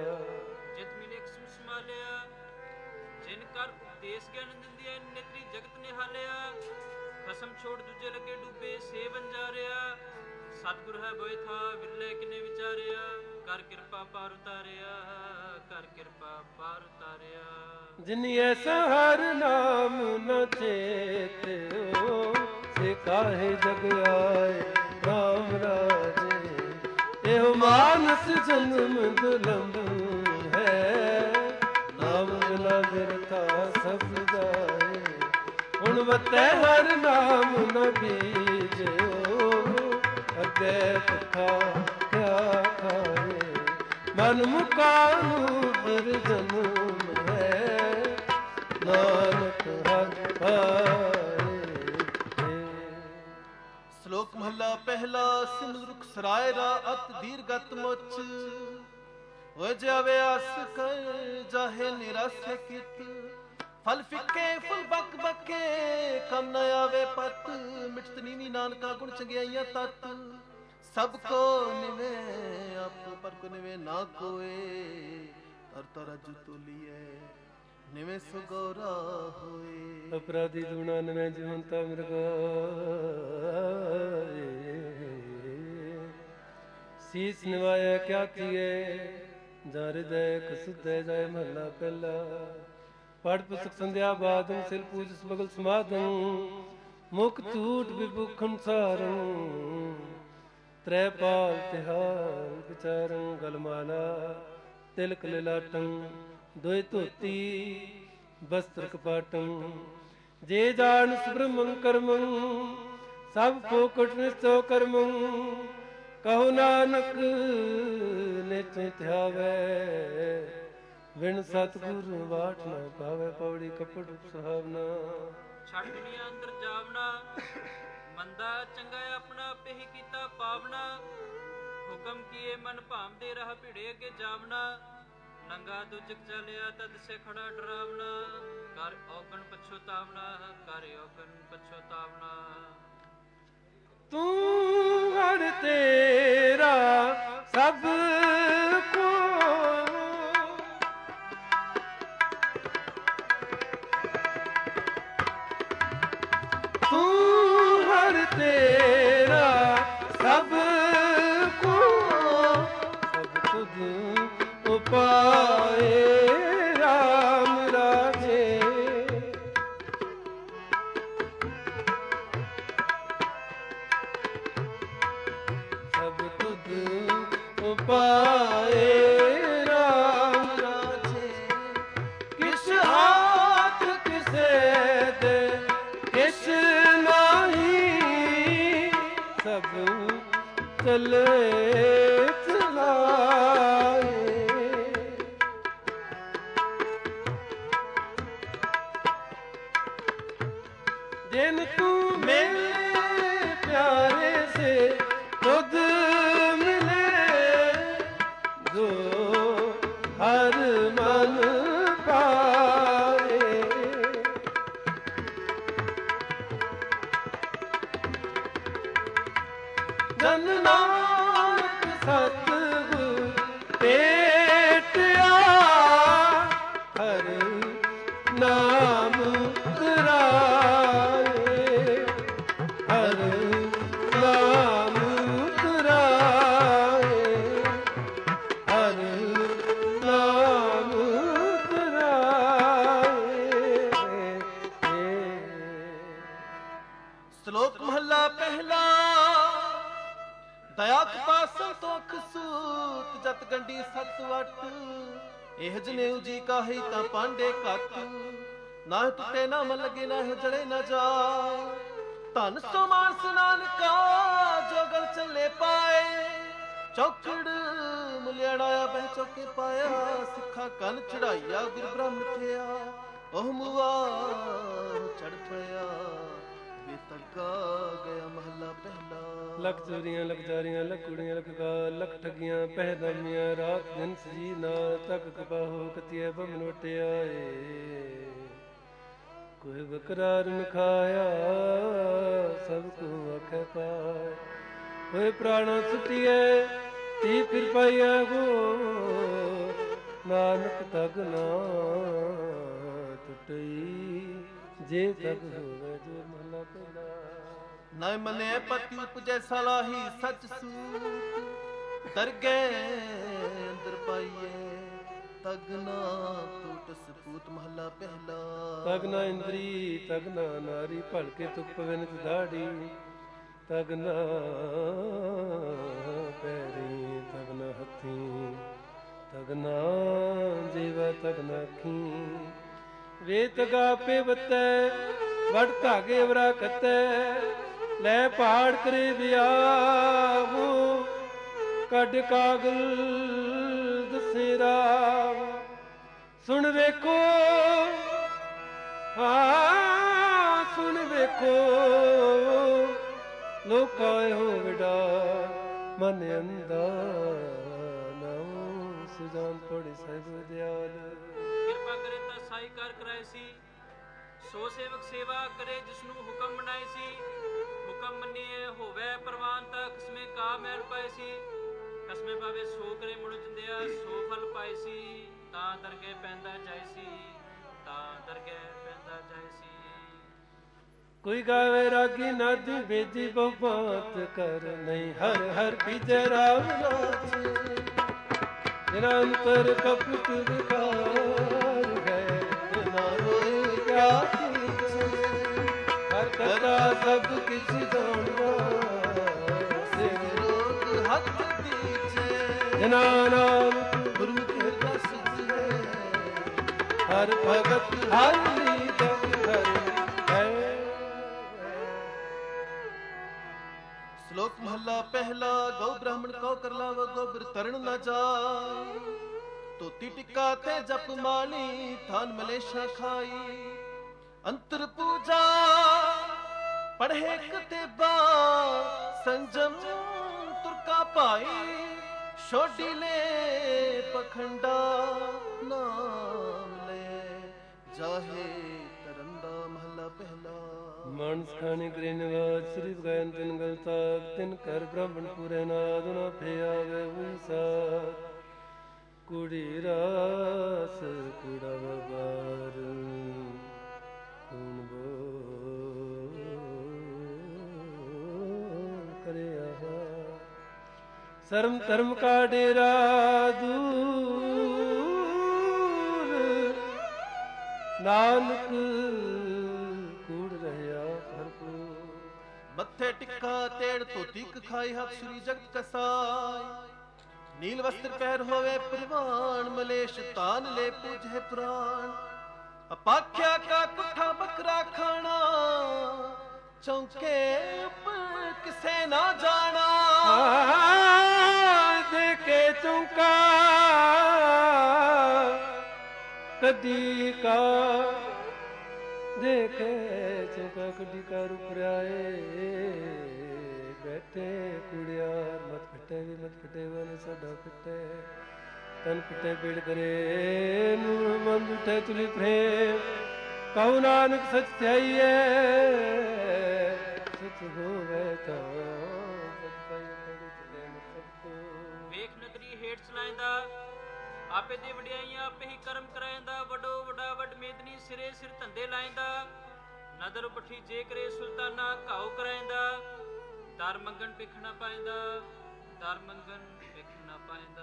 ਦੇਸ ਗਿਆਨ ਦਿੰਦਿਆ ਨੇਤਰੀ ਜਗਤ ਨਿਹਾਲਿਆ ਖਸਮ ਛੋੜ ਦੂਜੇ ਲੱਗੇ ਡੂਬੇ ਸੇਵਨ ਜਾ ਰਿਹਾ ਸਤਿਗੁਰ ਹੈ ਬੋਏ ਥਾ ਵਿਰਲੇ ਕਿਨੇ ਵਿਚਾਰਿਆ ਕਰ ਕਿਰਪਾ ਪਾਰ ਉਤਾਰਿਆ ਕਰ ਕਿਰਪਾ ਪਾਰ ਉਤਾਰਿਆ ਜਿਨੀ ਐਸਾ ਹਰ ਨਾਮ ਨ ਚੇਤਿਓ ਸੇ ਕਾਹੇ ਜਗ ਆਏ ਰਾਮ ਰਾਜੇ ਇਹੋ ਮਾਨਸ ਜਨਮ ਦੁਲੰਭ ਹੈ ਨਾਮ ਬਿਨਾ ਬਿਰਥਾ ਸਭ ਜਾਏ ਹੁਣ ਵਤੈ ਹਰ ਨਾਮ ਨ ਬੀਜਿਓ ਅੱਗੇ ਭੁੱਖਾ ਕਿਆ ਖਾਏ ਮਨ ਮੁਕਾਨੂੰ ਫਿਰ ਜਨਮ ਹੈ ਨਾਨਕ ਹਰਿ ਪਾਏ। ਸ਼ਲੋਕ ਮਹਲਾ ਪਹਿਲਾ ਸਿਮਰ ਰੁਖ ਸਰਾਏ ਰਾ ਅਤ ਦੀਰਗਤ ਮੁਚ ਹੋ ਜਾਵੇ ਆਸ ਕਰ ਜਾਹੇ ਨਿਰਸ ਕਿਤ ਫਲ ਫਿੱਕੇ ਫੁੱਲ ਬਕ ਬਕੇ ਕਮ ਨ ਆਵੇ ਪਤ ਮਿਟਤ ਨੀਵੀ ਨਾਨਕਾ ਗੁਣ ਚੰਗਿਆਈਆਂ ਤਤ ਸਭ ਕੋ ਨਿਵੇ ਆਪ ਪਰ ਕੋ ਨਿਵੇ ਨਾ ਕੋਏ ਤਰ ਤਰ ਅਜ ਤੋਲੀਏ ਨਿਵੇ ਸੁਗੋਰਾ ਹੋਏ ਅਪਰਾਧੀ ਦੁਣਾ ਨਵੇਂ ਜੀਵੰਤਾ ਮਿਰਗਾਏ ਸੀਸ ਨਿਵਾਇਆ ਕਿਆ ਕੀਏ ਜਾ ਹਿਰਦੈ ਕਸੁਦੈ ਜਾਏ ਮਹਲਾ ਪਹਿਲਾ ਪੜ ਪੁਸਤਕ ਸੰਧਿਆ ਬਾਦੰ ਸਿਰ ਪੂਜ ਸਬਗਲ ਸਮਾਦੰ ਮੁਖ ਝੂਠ ਵਿਭੁਖਨ ਸਾਰੰ ਤ੍ਰੈ ਪਾਲ ਤਿਹਾਰ ਵਿਚਾਰੰ ਗਲਮਾਲਾ ਤਿਲਕ ਲਿਲਾਟੰ ਦੋਇ ਧੋਤੀ ਬਸਤਰ ਕਪਾਟੰ ਜੇ ਜਾਣ ਸੁਬ੍ਰਹਮੰ ਕਰਮੰ ਸਭ ਫੋਕਟ ਨਿਸਚੋ ਕਰਮੰ ਕਹੋ ਨਾਨਕ ਨਿਤ ਧਿਆਵੈ ਵਿਣ ਸਤਿਗੁਰ ਬਾਟ ਨਾ ਪਾਵੇ ਪੌੜੀ ਕਪੜ ਸੁਹਾਵਨਾ ਛੱਡ ਦੁਨੀਆ ਅੰਦਰ ਜਾਵਨਾ ਮੰਦਾ ਚੰਗਾ ਆਪਣਾ ਪੇਹੀ ਕੀਤਾ ਪਾਵਨਾ ਹੁਕਮ ਕੀਏ ਮਨ ਭਾਵਦੇ ਰਹ ਭਿੜੇ ਅੱਗੇ ਜਾਵਨਾ ਨੰਗਾ ਦੁਜਕ ਚਲਿਆ ਤਦ ਸੇ ਖੜਾ ਡਰਾਵਨਾ ਕਰ ਔਗਣ ਪਛੋਤਾਵਨਾ ਕਰ ਔਗਣ ਪਛੋਤਾਵਨਾ ਤੂੰ ਹਰ ਤੇਰਾ ਸਭ ਕੋ ਤੂੰ ਹਰ ਤੇਰਾ ਸਭ ਕੋ ਸਭ ਤੁਧ ਉਪਾਏ ਰਾਮ ਰਾਜੇ ਸਭ ਤੁਧ ਉਪਾਏ ਰਾਮ ਰਾਜੇ ਕਿਸ ਹਾਥ ਕਿਸੇ ਦੇ ਕਿਸ ਨਾਹੀ ਸਭ ਚਲੇ ਚਲਾਏ ਜਿਨ ਤੂੰ ਮੇਰੇ ਪਿਆਰੇ ਸੇ ਤੁਧ ਮਿਲੇ ਜੋ ਹਰ ਮਨ ਪਾਏ ਇਹ ਜਨੇਊ ਜੀ ਕਾਹੀ ਤਾਂ ਪਾਂਡੇ ਕੱਤ, ਨਾ ਟੁੱਟੇ ਨਾ ਮਨ ਲਗੇ ਨਾ ਜੜੇ ਨਾ ਜਾ। ਧਨ ਸੋ ਮਾਨਸ ਨਾਨਕਾ ਜੋ ਗਲ ਚੱਲੇ ਪਾਏ, ਚੌਕੜ ਮੁਲਿਆੜਾਇਆ ਬਹਿ ਚੌਕੇ ਪਾਇਆ। ਸਿੱਖਾ ਕੰਨ ਚੜਾਈਆ ਗੁਰ ਬ੍ਰਹਮ ਥਿਆ, ਉਹ ਮੁਆ ਚੜ ਪਿਆ ਬੇਤਗਾ ਗਿਆ ਮਹੱਲਾ ਪਹਿਲਾ। ਲੱਖ ਚੋਰੀਆਂ ਲੱਖ ਜਾਰੀਆਂ ਲੱਖ ਕੁੜੀਆਂ ਲੱਖ ਗਾਲ ਲੱਖ ਠਗੀਆਂ ਪਹਿਦਾਮੀਆਂ ਰਾਤ ਦਿਨ ਸਜੀ ਨਾਲ ਤੱਕ ਕਪਾਹੋ ਕਤੀਏ ਬਮਨੋਟਿਆ ਏ। ਕੋਈ ਬਕਰਾਰ ਨ ਖਾਇਆ ਸਭ ਕੋ ਆਖੇ ਪਾਏ, ਹੋਏ ਪ੍ਰਾਣਾ ਸੁਟੀਏ ਤੀ ਫਿਰ ਪਾਈਆ ਗੋ। ਨਾਨਕ ਤਗ ਨਾ ਟੁੱਟਈ ਜੇ ਤਗ ਹੋਵੇ ਜੋ ਮਹਲਾ ਪਹਿਲਾ। ਨਾ ਮਨੇ ਪਤੀ ਉਪਜੈ ਸਲਾਹੀ ਸਚ ਸੂਤ, ਦਰਗਹਿ ਅੰਦਰ ਪਾਈਏ ਤਗ ਨਾ ਟੂਟ ਸਪੂਤ ਮਹਲਾ ਪਹਿਲਾ। ਤਗ ਨਾ ਇੰਦਰੀ ਤਗ ਨਾ ਨਾਰੀ ਭਲਕੇ ਤੁਕ ਪਵੇ ਨਿਤ ਦਾੜੀ, ਤਗ ਨਾ ਪੈਰੀ ਤਗ ਨਾ ਹੱਥੀ, ਤਗ ਨਾ ਜੀਵਾ ਤਗ ਨਾ ਅੱਖੀ। ਵੇ ਤਗਾ ਪੇ ਵਤੈ ਵਡ ਧਾਗੇ ਵਰਾ ਕਤੈ, ਲੈ ਪਹਾੜ ਕਰੇ ਵਿਆਹੂ ਕੱਢ ਕਾਗਲ ਦਸੇ ਰਾਮ। ਸੁਣ ਵੇਖੋ ਹਾਂ ਸੁਣ ਵੇਖੋ ਲੋਕਾ ਇਹੋ ਵਿਡਾ ਮਨ ਅੰਦਾ ਨਾਉ ਸੁਜਾਨ ਪੜੀ ਸਾਹਿਬ ਦਿਆਲ। ਕਿਰਪਾ ਕਰੇ ਤਾਂ ਸਾਈ ਕਾਰ ਕਰਾਏ ਸੀ, ਸੋ ਸੇਵਕ ਸੇਵਾ ਕਰੇ ਜਿਸਨੂੰ ਹੁਕਮ ਬਣਾਏ ਸੀ। ਹੁਕਮ ਮੰਨੀਏ ਹੋਵੇ ਪ੍ਰਵਾਨ ਤਾਂ ਕਸਮੇ ਕਾ ਮਹਿਲ ਪਾਏ ਸੀ। ਕਸਮੇ ਪਾਵੇ ਸੋ ਕਰੇ ਮੁੜ ਚੰਦਿਆ ਸੋ ਫਲ ਪਾਏ ਸੀ। ਤਾਂ ਦਰਗਹਿ ਪੈਂਦਾ ਜਾਏ ਸੀ, ਤਾਂ ਦਰਗਹਿ ਪੈਂਦਾ ਜਾਏ ਸੀ। ਕੋਈ ਗਾਵੇ ਰਾਗੀ ਨਾਦੀ ਬੇਦੀ ਬਹੁਬਾਤ ਕਰ, ਨਹੀਂ ਹਰ ਹਰ ਪੀਜੈ ਰਾਮ ਨਾਚੇ। ਜਿਨਾ ਅੰਤਰ ਕਪਟ ਵਿਕਾਰ ਹੈ, ਨਾ ਹੋਏ ਕਿਆ ਕੀਚੇ। ਹਰ ਕਰਤਾ ਸਭ ਕਿਛ ਜਾਣਦਾ, ਸਿਰ ਰੋਗ ਹੱਥ ਦੀਜੇ। ਜਿਨਾ ਨਾਮ ਗੁਰਮੁਖ ਹਿਰਦੈ ਸਿਧਿਐ, ਹਰ ਭਗਤ ਹਰ ਲੀਜੈ ਹਰਿ ਹੈ। ਸ਼ਲੋਕ ਮਹੱਲਾ ਪਹਿਲਾ। ਗਊ ਬ੍ਰਾਹਮਣ ਕਉ ਕਰ ਲਾਵ ਗੋਬਰ ਤਰਨ ਨਾ ਜਾਏ। ਧੋਤੀ ਟਿੱਕਾ ਤੇ ਜਪ ਮਾਲੀ, ਥਾਨ ਮਲੇਸ਼ਾ ਖਾਈ। ਅੰਤਰ ਪੂਜਾ ਪੜ੍ਹੇ ਕਤੇਬਾ, ਸੰਜਮ ਤੁਰਕਾ ਭਾਈ। ਛੋਡੀ ਲੈ ਪਖੰਡਾ, ਨਾਮ ਲੈ ਜਾਹੇ ਤਰੰਦਾ ਮਹੱਲਾ ਪਹਿਲਾ। ਮਾਨਸ ਖਾਣੇ ਕਰੇ ਨਿਵਾਜ ਸ੍ਰੀ ਗਾਇਨ ਤਿਨ ਗਲ ਤਾਕ, ਤਿਨ ਕਰ ਬ੍ਰਾਹਮਣ ਪੂਰੇ ਨਾਦ ਨਾ ਫਿਆਵੇ ਹੋਈ ਸਾਥ। ਕੁੜੀ ਰਾਸ ਕੁੜਾ ਵਬਾਰ ਕੂਣ ਬੋ ਕਰਿਆ। ਸਰਮ ਧਰਮ ਕਾ ਡੇਰਾ ਦੂਰ, ਨਾਨਕ ਕੂੜ ਰਹਿਆ ਭਰਪੂਰ। ਮੱਥੇ ਟਿੱਕਾ ਤੇੜ ਧੋਤੀ ਖਾਈ, ਹੱਥ ਸ੍ਰੀ ਜਗਤ ਕਸਾਈ। ਨੀਲ ਵਸਤਰ ਪਹਿਰ ਹੋਵੇ ਪ੍ਰਵਾਨ, ਮਲੇਸ਼ ਤਾਨ ਲੈ ਪੂਜੇ ਪੁਰਾਣ। ਅਪਾਖਿਆ ਕਾ ਕੁੱਠਾ ਬੱਕਰਾ ਖਾਣਾ, ਚੌਂਕੇ ਉੱਪਰ ਕਿਸੇ ਨਾ ਜਾਣਾ। ਦੇਖੇ ਚੌਂਕਾ ਕਦੀ ਕਾ, ਦੇਖੇ ਚੌਂਕਾ ਕਦੀ ਕਾ ਰੁਪਰਾਏ। ਬੈਠੇ ਕੁੜਿਆਰ ਮਤ ਫਿੱਟੇ ਵੀ ਮਤ ਫਿੱਟੇ ਵਨ ਸਾਡਾ ਫਿੱਟੇ। ਤਨ ਫਿੱਟੇ ਪੀੜ ਕਰੇ ਨੂਰ ਮੰਦ ਉਠੇ ਤੁਲੀ ਪ੍ਰੇਮ। ਕਉ ਨਾਨਕ ਸਚ ਧਿਆਈਐ, ਸਚ ਹੋਵੇ ਤਾਂ ਸਚ ਪਾਈਐ ਪੜੀ ਚਲੇ ਸਭ ਕੋ। ਵੇਖ ਨਦਰੀ ਹੇਠ ਚਲਾਇਂਦਾ, ਆਪੇ ਦੇ ਵਡਿਆਈਆਂ ਆਪੇ ਹੀ ਕਰਮ ਕਰਾਇਂਦਾ। ਵਡੋ ਵਡਾ ਵਡ ਮੇਦਨੀ ਸਿਰੇ ਸਿਰ ਧੰਦੇ ਲਾਇਂਦਾ। ਨਦਰ ਪੱਠੀ ਜੇ ਕਰੇ ਸੁਲਤਾਨਾ ਘਾਉ ਕਰਾਇਂਦਾ। ਦਰ ਮੰਗਣ ਭਿਖ ਨਾ ਪਾਇਂਦਾ, ਦਰ ਮੰਗਣ ਭਿਖ ਨਾ ਪਾਇਂਦਾ।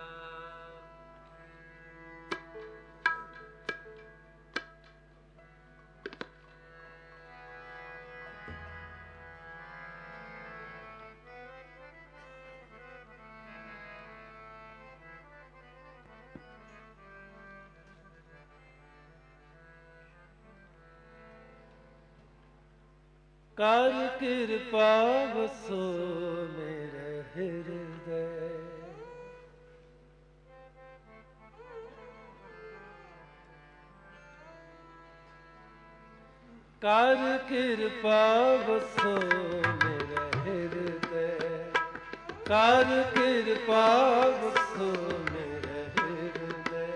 ਕਰ ਕਿਰਪਾ ਵਸੋ ਮੇਰੇ ਹਿਰਦੈ। ਕਰ ਕਿਰਪਾ ਵਸੋ ਮੇਰੇ ਹਿਰਦੈ। ਕਰ ਕਿਰਪਾ ਵਸੋ ਮੇਰੇ ਹਿਰਦੈ।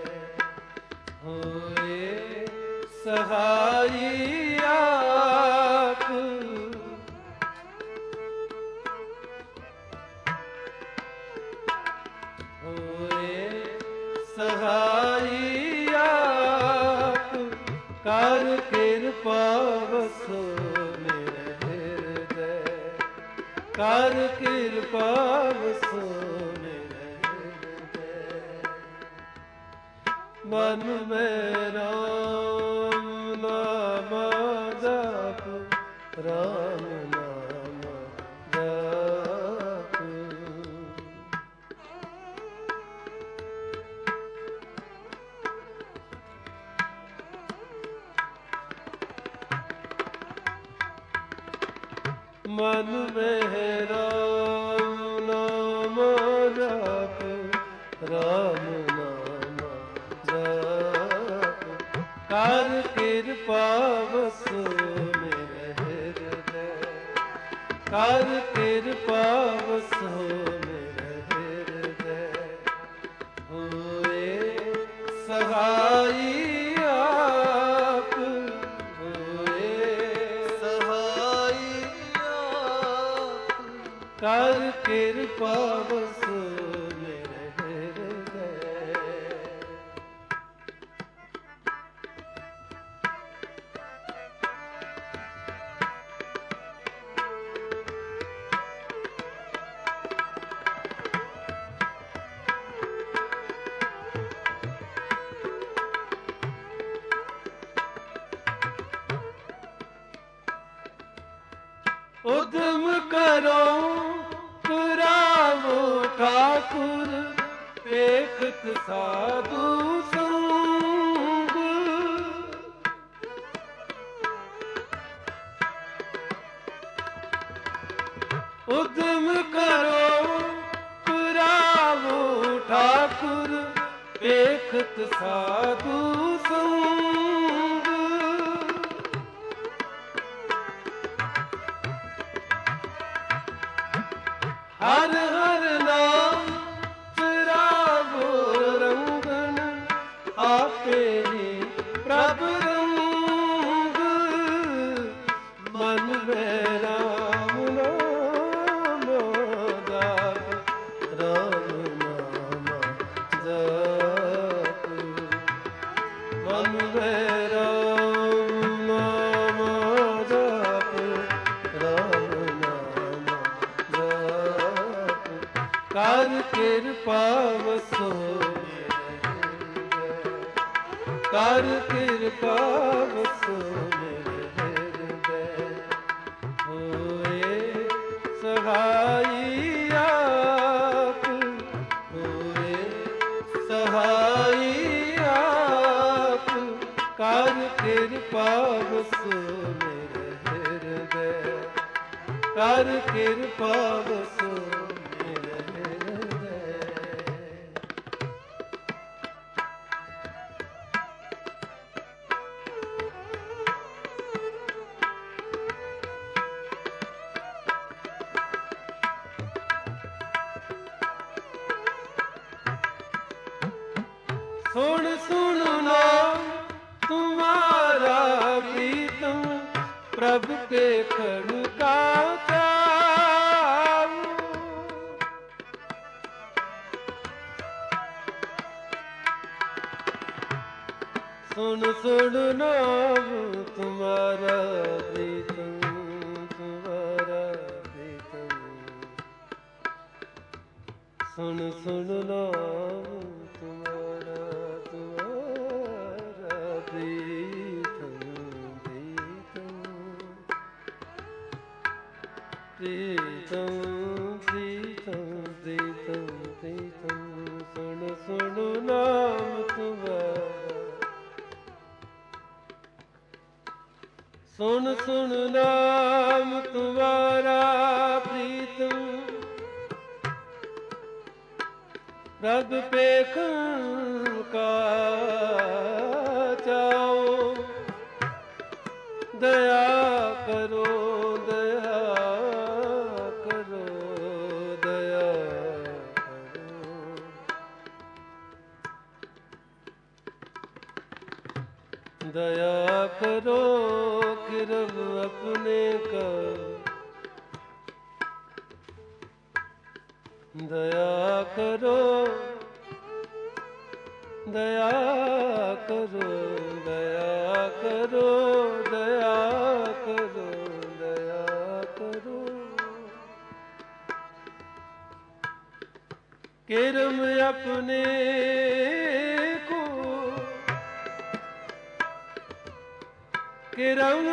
ਹੋਏ ਸਹਾਈ ਆਪ। ਹੋਏ ਸਹਾਈ ਆਪ। ਕਰ ਕਿਰਪਾ ਵਸੋ ਮੇਰੇ ਹਿਰਦੈ। ਕਰ ਕਿਰਪਾ ਵਸੋ ਮੇਰੇ ਹਿਰਦੈ। ਮਨ ਮੈਂ ਰਾਮ ਨਾਮ ਜਪ। ਰਾਮ ਨਾਮ ਜਪ। ਮਨ ਮੈਂ ਰਾਮ ਨਾਮ ਜਪ। ਰਾਮ ਨਾਮ ਜਪ। ਕਰ ਕਿਰਪਾ ਵਸੋ ਮੇਰੇ ਹਿਰਦੈ। ਕਰ ਕਿਰਪਾ ਵਸੋ ਮੇਰੇ ਹਿਰਦੈ। ਹੋਏ ਸਹਾਈ ਆਪ। ਹੋਏ ਸਹਾਈ ਆਪ। ਕਰ ਕਿਰਪਾ ਵਸੋ ਮੇਰੇ ਹਿਰਦੈ। ਉਦਮ ਕਰੋ ਪੁਰਾਵੋ ਠਾਕੁਰ। ਵੇਖਤ ਸਾਧੂ ਸੰਗ। ਉਦਮ ਕਰੋ ਪੁਰਾਵੋ ਠਾਕੁਰ। ਵੇਖਤ ਸਾਧੂ ਸੰਗ। ਹਰ ਹਰ ਨਾਮ ਚਰਾਵੋ ਰੰਗਨ। ਆਪੇ ਹੀ ਪ੍ਰਭ ਰੰਗ। ਮਨ ਮੈਂ ਰਾਮ ਨਾਮ ਜਪ। ਰਾਮ ਨਾਮ ਜਪ। ਮਨ ਮੈਂ ਰਾਮ ਨਾਮ ਜਪ। ਰਾਮ ਨਾਮ ਜਪ। ਕਰ ਕਿਰਪਾ ਵਸੋ ਮੇਰੇ ਹਿਰਦੈ। ਕਰ ਕਿਰਪਾ ਵਸੋ ਮੇਰੇ ਹਿਰਦੈ। ਹੋਏ ਸਹਾਈ ਆਪ। ਹੋਏ ਸਹਾਈ ਆਪ। ਕਰ ਕਿਰਪਾ ਵਸੋ ਮੇਰੇ ਹਿਰਦੈ। ਕਰ ਕਿਰਪਾ ਵਸੋ ਮੇਰੇ ਹਿਰਦੈ। ਸੁਣ ਸੁਣ ਨਾਮ ਤੁਮਾਰਾ ਪ੍ਰੀਤਮ। ਪ੍ਰਭ ਕੇ ਖੜ ਕਾ ਚਾਉ। ਸੁਣ ਸੁਣ ਨਾਮ ਤੁਮਾਰਾ ਪ੍ਰੀਤਮ। ਤੁਮਾਰਾ ਪ੍ਰੀਤਮ। ਸੁਣ ਸੁਣ ਨਾਮ ਤੁਮਾਰਾ। ਤੁਮਾਰਾ ਪ੍ਰੀਤਮ। ਪ੍ਰੀਤਮ ਪ੍ਰੀਤਮ ਪ੍ਰੀਤਮ ਪ੍ਰੀਤਮ। ਸੁਣ ਸੁਣ ਨਾਮ ਤੁਮਾਰਾ। ਸੁਣ ਸੁਣ ਨਾਮ ਤੁਮਾਰਾ ਪ੍ਰੀਤਮ ਰਬ ਪੇਖਣ ਕਾ ਚਾਓ ਦਇਆ ਕਰੋ ਦਇਆ ਕਰੋ ਦਇਆ ਕਰੋ ਦਇਆ ਕਰੋ ਕਿਰਬ ਆਪਣੇ ਕਾ ਦਇਆ ਕਰੋ ਦਇਆ ਕਰੋ ਦਇਆ ਕਰੋ ਦਇਆ ਕਰੋ ਦਇਆ ਕਰੋ ਕਿਰਮ ਆਪਣੇ ਕੋ ਕਿਰਮ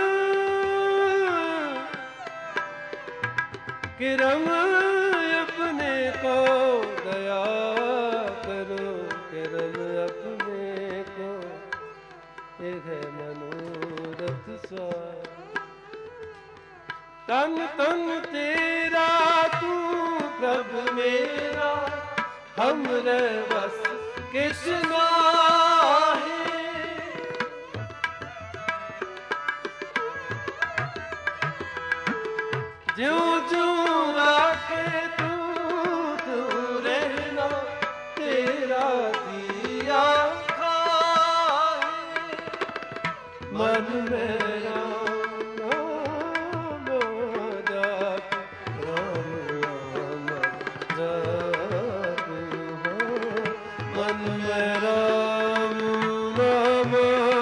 ਕਿਰਮ अपने को दया करो किरम अपने को एक है मनोरथ सा तन तन तेरा तू प्रभु मेरा हमरे बस किस नाहे ज्यों ज्यों आके मन मेरा नाम जाप राम राम जाप मन मेरा नाम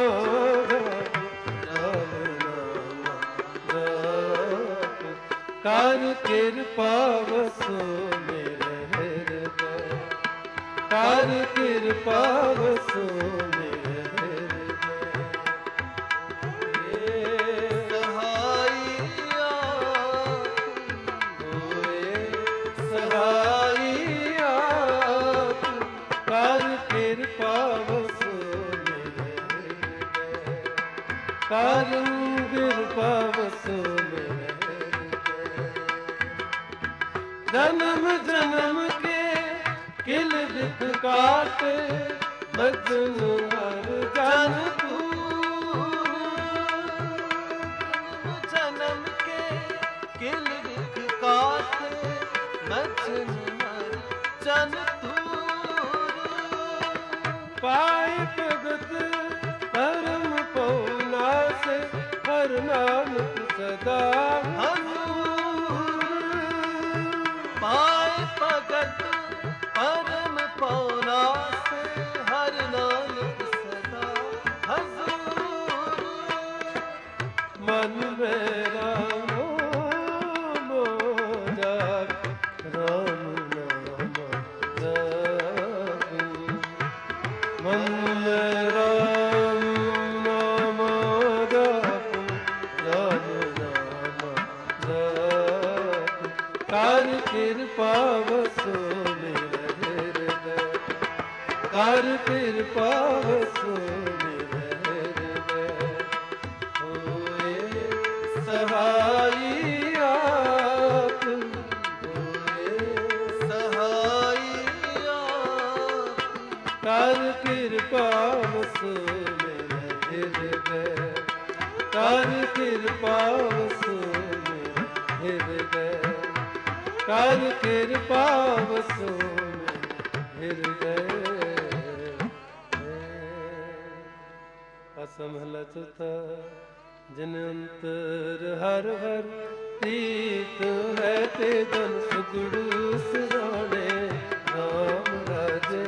राम राम जाप कर कृपा वसो मेरे हृदय कर कृपा वसो जन्म जन्म के किल दिख काट मजनू हर जन तू जन्म के किल दिख काट मजनू हर जन तू पाए भगत परम पौना से हर नानक सदा पाए भगत परम पौना से हर नानक सदा हजूर मन मेरा नाम जाप राम नाम जाप मन मेरा नाम जाप राम नाम जाप कर कृपा वसो मेरे हृदय कर कृपा वसो मेरे हृदय होए सहाई आप होए सहाई आप कर कृपा वसो मेरे हृदय कर कृपा वसो मेरे हृदय कर कृपा वसो हृदय असमहला चौथा जिन अंतर हर हर प्रीत है ते जन सुगुड़ सराणे राम राजे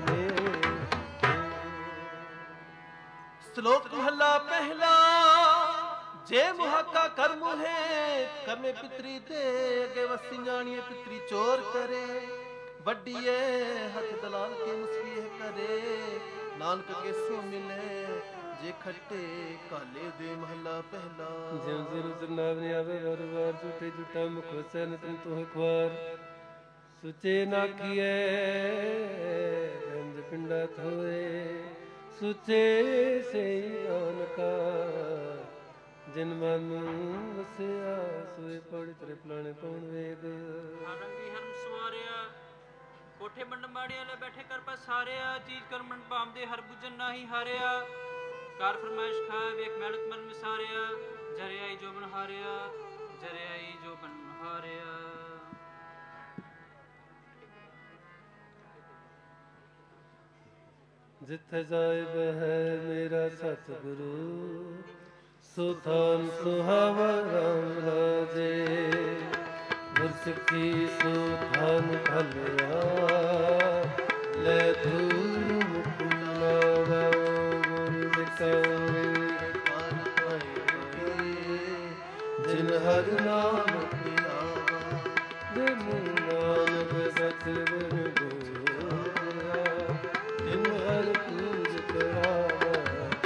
श्लोक महला पहला ਹਾਕਾ ਕਰਮ ਹੈ ਕਰਮੇ ਪਿਤਰੀ ਦੇ ਅਗੇ ਵਸੀ ਜਾਣੀਏ ਪਿਤਰੀ ਚੋਰ ਕਰੇ ਵੱਡੀਏ ਹੱਥ ਦਲਾਲ ਕੇ ਮੁਸਫੀਹ ਕਰੇ ਨਾਨਕ ਕੇ ਸੋ ਮਿਲੇ ਜੇ ਖੱਟੇ ਕਾਲੇ ਦੇ ਮਹੱਲਾ ਪਹਿਲਾ ਜਿਉ ਜਿਉ ਜਨਾਬ ਨੇ ਆਵੇ ਵਾਰ ਵਾਰ ਝੂਠੇ ਝੂਠਾ ਮੁਖ ਵਸੈ ਨਿਤਨ ਤੂੰ ਇੱਕ ਵਾਰ ਸੁਚੇ ਨਾ ਕੀਏ ਗੰਜ ਪਿੰਡਾ ਥੋਏ ਸੁਚੇ ਸੇ ਆਨਕਾ ਜਿਨ ਮਨ ਵਸਿਆ ਸੋਏ ਪੜੀ ਤੇਰੇ ਪਲਾਣੇ ਕੌਣ ਵੇਗ ਰੰਗੀ ਹਰਮ ਸਵਾਰਿਆ ਕੋਠੇ ਮੰਡ ਮਾੜਿਆ ਲੈ ਬੈਠੇ ਕਰ ਪਸਾਰਿਆ ਚੀਜ਼ ਕਰ ਮੰਡ ਭਾਮ ਦੇ ਹਰ ਬੁਜਨ ਨਾਹੀ ਹਾਰਿਆ ਕਾਰ ਫਰਮਾਇਸ਼ ਖਾ ਵੇਖ ਮਿਹਨਤ ਮਨ ਵਿਸਾਰਿਆ ਜਰੇ ਆਈ ਜੋ ਬਨ ਹਾਰਿਆ ਜਰੇ ਆਈ ਜੋ ਬਨ ਹਾਰਿਆ ਜਿੱਥੇ ਜਾਇਬ ਹੈ ਮੇਰਾ ਸਤਿਗੁਰੂ ਸੋ ਥਾਨ ਸੁਹਾਵਾ ਰਾਮ ਰਾਜੇ ਗੁਰਸਿੱਖੀ ਸੋ ਥਾਨ ਭਲਿਆ ਲੈ ਧੂਰ ਮੁਖ ਲਾਵਾ ਜਿਨ ਹਰ ਨਾਮ ਧਿਆਵਾ ਜਿਨ ਨਾਨਕ ਸਤਿਗੁਰ ਗੋਰਾ ਜਿਨ ਹਰ ਪੂਜ ਕਰਾਵਾ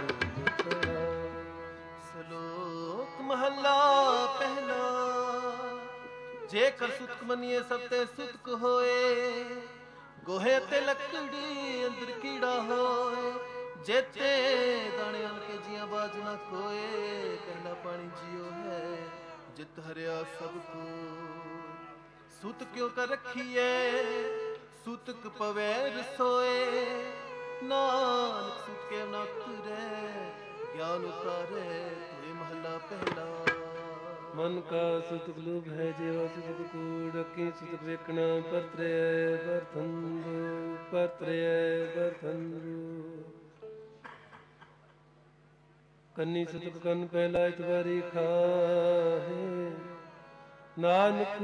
ਸ਼ਲੋਕ ਮਹੱਲਾ ਪਹਿਲਾ ਜੇਕਰ ਸੁਤਕ ਮੰਨੀਏ ਸਭ ਤੇ ਸੁਤਕ ਹੋਏ ਗੋਹੇ ਤੇ ਲੱਕੜੀ ਅੰਦਰ ਕੀੜਾ ਹੋਏ ਜੇਤੇ ਦਾਣੇ ਅਨ ਕੇ ਜੀਆਂ ਬਾਜ ਨਾ ਕੋਏ ਪਹਿਲਾ ਪਾਣੀ ਜੀਓ ਹੈ ਜਿਤ ਹਰਿਆ ਸਭ ਕੋ ਸੁਤ ਕਿਉ ਕਰ ਰਖੀਏ ਸੁਤਕ ਪਵੈ ਰਸੋਏ ਨਾਨਕ ਸੁਤ ਕੇ ਨਾ ਤੁਰੇ ਗਿਆਨ ਉਤਾਰੇ ਤੋਏ ਮਹੱਲਾ ਪਹਿਲਾ ਮਨ ਕਾ ਸੁਤਕ ਲੋਭ ਹੈ ਜਿਉ ਸੁਤਕ ਕੂੜ ਕੀ ਸੁਤਕ ਵੇਖਣਾ ਪਰਤਰੇ ਬਰਤਨ ਪਰਤਰੇ ਬਰਤਨ ਕੰਨੀ ਸੁਤਕ ਕੰਨ ਪਹਿਲਾ ਇਤਵਾਰੀ ਖਾਹੇ ਨਾਨਕ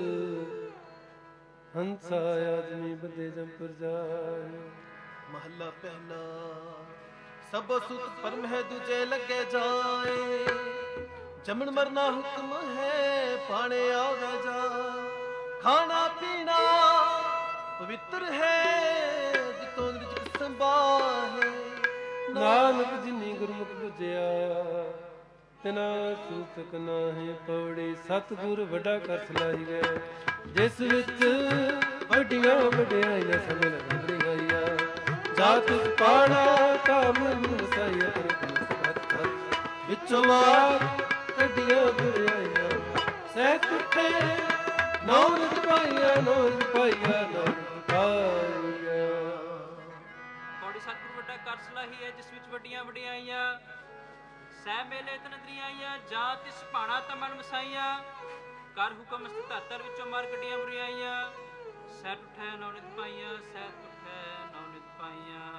ਹੰਸਾ ਆਦਮੀ ਬੰਦੇ ਜਮ ਪਰ ਜਾਏ ਮਹੱਲਾ ਪਹਿਲਾ ਸਭ ਸੁਤ ਪਰਮ ਹੈ ਦੂਜੇ ਲੱਗੇ ਜਾਏ ਜਮਣ ਮਰਨਾ ਹੁਕਮ ਹੈ ਪਾਣੇ ਆਵੇ ਜਾ ਖਾਣਾ ਪੀਣਾ ਪਵਿੱਤਰ ਹੈ ਜਿਤੋਂ ਰਿਜਕ ਸੰਭਾਹੇ ਨਾਨਕ ਜਿਨੀ ਗੁਰਮੁਖ ਬੁਝਿਆ ਤਿਨਾ ਸੂਤਕ ਨਾਹੀ ਪੌੜੀ ਸਤਿਗੁਰ ਵੱਡਾ ਕਰ ਸਲਾਹੀ ਗਏ ਜਿਸ ਵਿੱਚ ਵੱਡੀਆਂ ਵਡਿਆਈਆਂ ਸਭ ਲੰਗੜੀ ਗਈਆ ਜਾਤ ਪਾੜਾ ਕਾਮ ਮਸਾਈ ਆਪਣੇ ਵਿੱਚੋਂ ਮਾਰ ਕੱਢੀਆਂ ਬੁਰਾਈਆਂ ਸਹਿ ਤੁਠੇ ਨੌਰਤ ਪਾਈਆਂ ਨੌਰਤ ਪਾਈਆਂ ਨੌਰਤ ਪਾਈਆਂ ਪੌੜੀ ਸਤਿਗੁਰ ਵੱਡਾ ਕਰ ਸਲਾਹੀ ਹੈ ਜਿਸ ਵਿੱਚ ਵੱਡੀਆਂ ਵਡਿਆਈਆਂ ਸਹਿ ਮੇਲੇ ਤਨਦਰੀਆਂ ਆਈਆਂ ਜਾਤ ਇਸ ਭਾਣਾ ਤਮਨ ਮਸਾਈਆਂ ਕਰ ਹੁਕਮ ਸਤੱਤਰ ਵਿੱਚੋਂ ਮਾਰ ਕੱਢੀਆਂ ਬੁਰਾਈਆਂ ਸਹਿ ਤੁਠੇ ਨੌਰਤ ਪਾਈਆਂ ਸਹਿ ਤੁਠੇ ਨੌਰਤ ਪਾਈਆਂ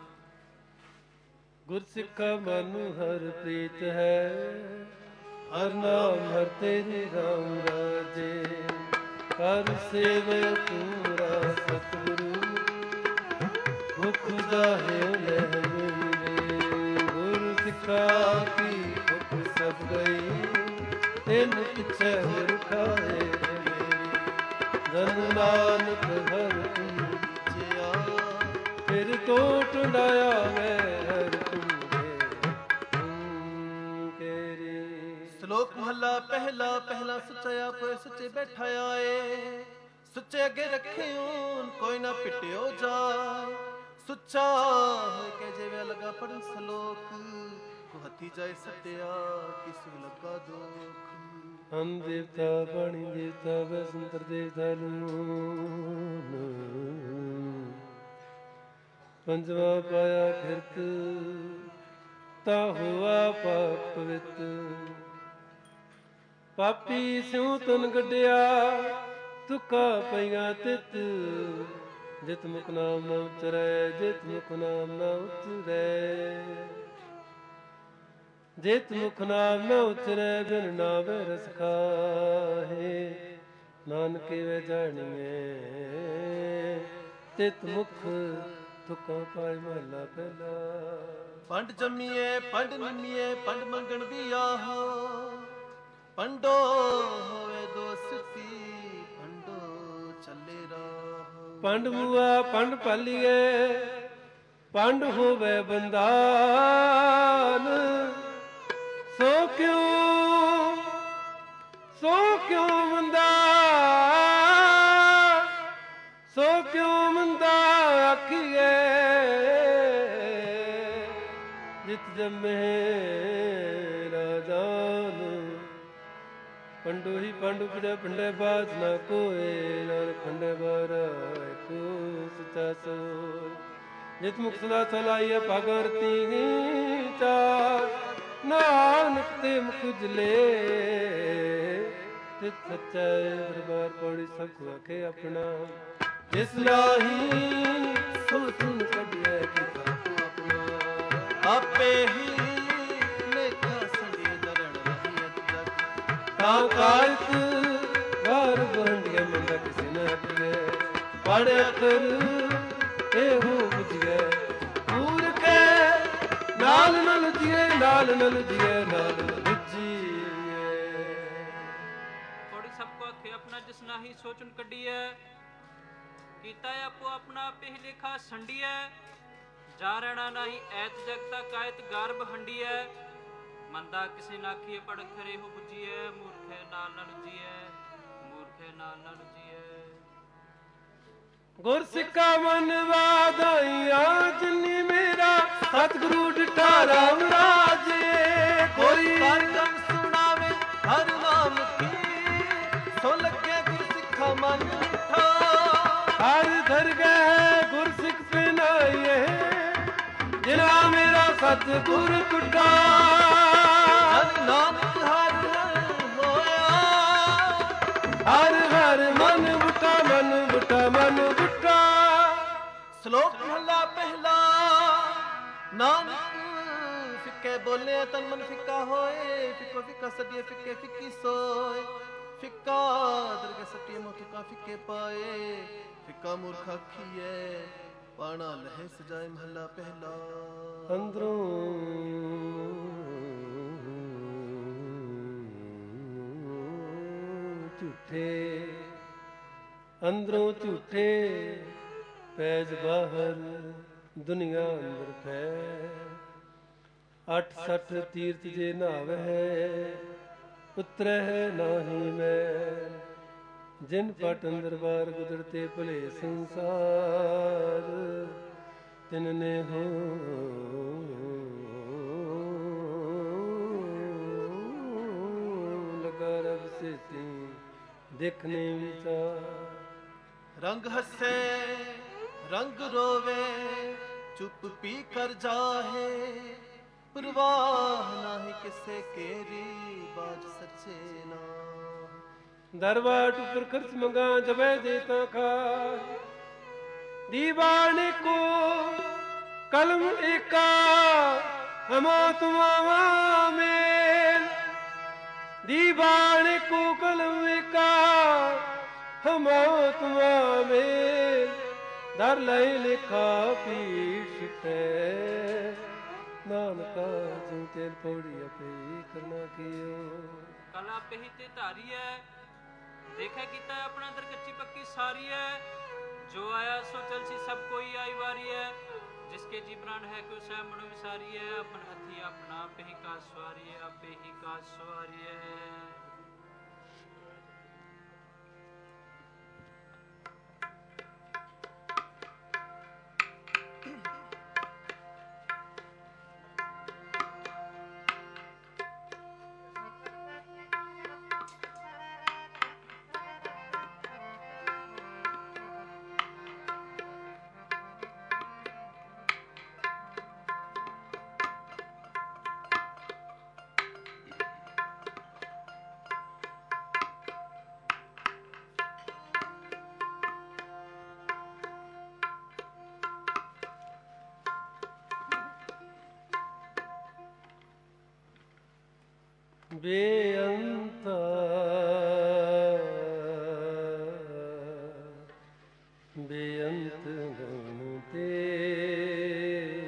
ਗੁਰਸਿੱਖਾ ਮਨ ਹਰ ਪ੍ਰੀਤ ਹੈ ਹਰ ਨਾਮ ਹਰ ਤੇਰੇ ਰਾਮ ਰਾਜੇ ਕਰ ਸੇਵ ਪੂਰਾ ਸਤਿਗੁਰੂ ਭੁਖ ਜਾਹੇ ਲੈ ਮੇਰੇ ਗੁਰ ਸਿੱਖਾ ਕੀ ਭੁਖ ਸਭ ਗਈ ਤਿੰਨ ਪਿਛੇ ਹਰ ਖਾਏ ਜਨ ਨਾਨਕ ਹਰ ਪੂਜਿਆ ਫਿਰ ਕੋਟ ਲਾਇਆ ਮੈਂ ਹਰ ਸ਼ਲੋਕ ਮਹੱਲਾ ਪਹਿਲਾ ਪਹਿਲਾ ਸੱਚਾ ਆਪੇ ਸੱਚੇ ਬੈਠਾ ਆਏ ਸੁੱਚੇ ਅੱਗੇ ਰੱਖਿਓ ਕੋਈ ਨਾ ਪਿਟਿਓ ਜਾਏ ਸੁੱਚਾ ਹੋਇ ਕੇ ਜਿਵੇਂ ਲਗਾ ਪੜਨ ਸ਼ਲੋਕ ਕੋ ਹੱਥੀ ਜਾਏ ਸੱਟਿਆ ਕਿਸ ਲੱਗਾ ਦੁੱਖ ਹਮ ਦੇਵਤਾ ਬਾਣੀ ਦੇਵਤਾ ਬਸੰਤਰ ਦੇਵਤਾ ਲੂਨ ਪੰਜਵਾ ਪਾਇਆ ਫਿਰਤ ਤਾ ਹੋਆ ਪਾਪ ਪਵਿੱਤ ਪਾਪੀ ਸਿਉ ਤਨ ਗੱਡਿਆ ਤੁਕਾ ਪਈਆਂ ਤਿਤ ਜਿਤ ਮੁਖ ਨਾਮ ਨਾ ਉਚਰੈ ਜਿਤ ਮੁਖ ਨਾਮ ਨਾ ਉਚਰੈ ਜਿਤ ਮੁਖ ਨਾਮ ਨਾ ਉਚਰੈ ਬਿਨ ਨਾਵੇ ਰਸ ਖਾਹੇ ਨਾਨਕੇ ਵੇ ਜਾਣੀਏ ਤਿਤ ਮੁਖ ਤੁਕਾ ਪਾਇ ਮਹਲਾ ਪਹਿਲਾ ਪੰਡ ਜੰਮੀਏ ਪੰਡ ਨਿੰਮੀਏ ਪੰਡ ਮੰਗਣ ਦੀ ਆਹੋ ਪੰਡੋ ਹੋਵੇ ਦੋਸਤੀ ਪੰਡੋ ਚੱਲੇ ਰਾਹ। ਪੰਡ ਬੂਆ ਪੰਡ ਪਾਲੀਏ ਪੰਡ ਹੋਵੇ ਬੰਦਾਨ। ਸੋ ਕਿਉਂ ਸੋ ਕਿਉਂ ਮੰਦਾ ਸੋ ਕਿਉਂ ਮੰਦਾ ਆਖੀਏ ਜਿਤ ਜੰਮੇ ਰਾਜਾਨ। ਪੰਡੋ ਹੀ ਪੰਡ ਉਪਜੈ ਪੰਡੈ ਬਾਜ ਨਾ ਕੋਏ ਨਾਨਕ ਪੰਡੈ ਬਾਰਾ ਏਕੋ ਸਚਾ ਸੋਇ। ਜਿਤ ਮੁਖ ਸਦਾ ਸਲਾਈਐ ਭਾਗਾਂ ਰਤੀ ਚਾਰ ਨਾਨਕ ਤੇ ਮੁਖ ਉਜਲੇ ਤਿਤ ਸੱਚਾ ਦਰਬਾਰ ਪੌੜੀ ਸਭ ਕੋ ਆਖੇ ਆਪਣਾ। ਜਿਸ ਰਾਹੀ ਸੋ ਸੁਨ ਕੱਢਿਐ ਕੀਤਾ ਕੋ ਆਪਣਾ। ਆਪੇ ਹੀ ਲੇਖਾ ਸੰਗੇ ਦਰਣ ਰਹੀ ਅਤ ਜਗ। ਤਾਂ ਕਾਇਤ ਵਾਰ ਬੰਡਿਆ ਮੰਦਾ ਕਿਸੇ ਨਾ ਅਟਲੇ। ਪੜ ਅਖਰ ਇਹੋ ਬੁਝਿਐ ਮੂਰਖੈ ਨਾਲ ਨ ਲੁਝੀਏ ਨਾਲ ਨ ਲੁਝੀਏ ਨਾਲ ਨ ਲੁਝੀਏ। ਥੋੜੀ ਸਭ ਕੋ ਆਖੇ ਆਪਣਾ ਜਿਸ ਨਾਹੀ ਸੋਚਣ ਕੱਢੀਐ। ਕੀਤਾ ਆਪੋ ਆਪਣਾ ਆਪੇ ਹੀ ਲੇਖਾ ਸੰਡੀਐ। ਜਾ ਰਹਿਣਾ ਨਹੀਂ ਐਤ ਜਗਤਾ ਕਾਇਤ ਗਰਭ ਹੰਡੀਐ। ਮੰਦਾ ਕਿਸੇ ਨਾਖੀਏ ਪੜ ਖਰੇ ਹੋ ਬੁਝੀਐ। ਮੂਰਖੇ ਨਾਲ ਨ ਲੁਝੀਐ ਮੂਰਖੇ ਨਾਲ ਨ ਲੁਝੀਐ। ਗੁਰ ਸਿੱਖਾ ਮਨ ਵਾਧਾਈਆਂ ਜਿਨੀ ਮੇਰਾ ਸਤਿਗੁਰੂ ਡਿਠਾ ਰਾਮ ਰਾਜੇ। ਕੋਈ ਕਰਮ ਸੁਣਾਵੇ ਹਰ ਨਾਮ ਕੀ ਸੋ ਲੱਗੇ ਗੁਰ ਸਿੱਖਾ ਮਨ ਮਿੱਠਾ। ਹਰ ਦਰਗਹਿ ਗੁਰ ਸਿੱਖ ਪਿਨਾਈਏ ਜਿਨਾ ਮੇਰਾ ਸਤਿਗੁਰ ਟੁੱਟਾ। ਜਨ ਨਾਨਕ ਹਰ ਹੋਇਆ ਹਰ ਹਰ ਮਨ ਬੁਟਾ ਮਨ ਬੁਟਾ ਮਨ ਬੁਟਾ। ਸ਼ਲੋਕ ਮਹਲਾ ਪਹਿਲਾ। ਨਾਨਕ ਫਿੱਕੇ ਬੋਲੇ ਤਨ ਮਨ ਫਿੱਕਾ ਹੋਏ। ਫਿੱਕੋ ਫਿੱਕਾ ਸਦੀਏ ਫਿੱਕੇ ਫਿੱਕੀ ਸੋਏ। ਫਿੱਕਾ ਦਰਗਹਿ ਸੱਟੀਏ ਮੋਹ ਫਿੱਕਾ ਫਿੱਕੇ ਪਾਏ। ਫਿੱਕਾ ਮੂਰਖ ਆਖੀਐ ਪਾਣਾ ਲਹਿ ਸਜਾਏ ਮਹਲਾ ਪਹਿਲਾ। ਅੰਦਰੋਂ ਝੂਠੇ ਅੰਦਰੋਂ ਝੂਠੇ ਪੈਜ ਬਾਹਰ ਦੁਨੀਆ ਅੰਦਰ ਫੈ। ਅੱਠ ਸੱਠ ਤੀਰਥ ਜੇ ਨਾਵਹਿ ਉਤਰਹਿ ਨਾਹੀ ਮੈਂ। ਜਿਨ ਪਟ ਅੰਦਰ ਬਾਰ ਗੁਜ਼ਰਤੇ ਭਲੇ ਸੰਸਾਰ ਤਿਨ ਨੇ ਹੋ ਲਗਾ ਰਬ ਸੇਤੀ ਦੇਖਨੇ ਵਿਚਾਰ। ਰੰਗ ਹੱਸੇ ਰੰਗ ਰੋਵੇ ਚੁੱਪ ਪੀ ਕਰ ਜਾਹੇ। ਪਰਵਾਹ ਨਾਹੀ ਕਿਸੇ ਕੇਰੀ ਬਾਜ ਸੱਚੇ ਨਾ। ਦਰਬਾਰ ਉੱਪਰ ਖਰਚ ਮੰਗਾ ਜਬੈ ਦੇਤਾ ਖਾਏ। दीवाने को कलम एका हमा तुमा मेल। दीवाने को कलम एका हमा तुमा मेल। दर लय लिखा पीठ पे नानका जो तेल पौड़ी अपे करना कियो। कला पही ते धारी है देखा कीता अपना दर कच्ची पक्की सारी है। जो आया सो चल सी सब कोई आई वारी है। जिसके जी प्राण है को सह मनो विसारी है। अपन हथी अपना पे ही का सवारी है आपे ही का सवारी है। ਬੇਅੰਤਾ ਬੇਅੰਤ ਗੁਣ ਤੇਰੇ।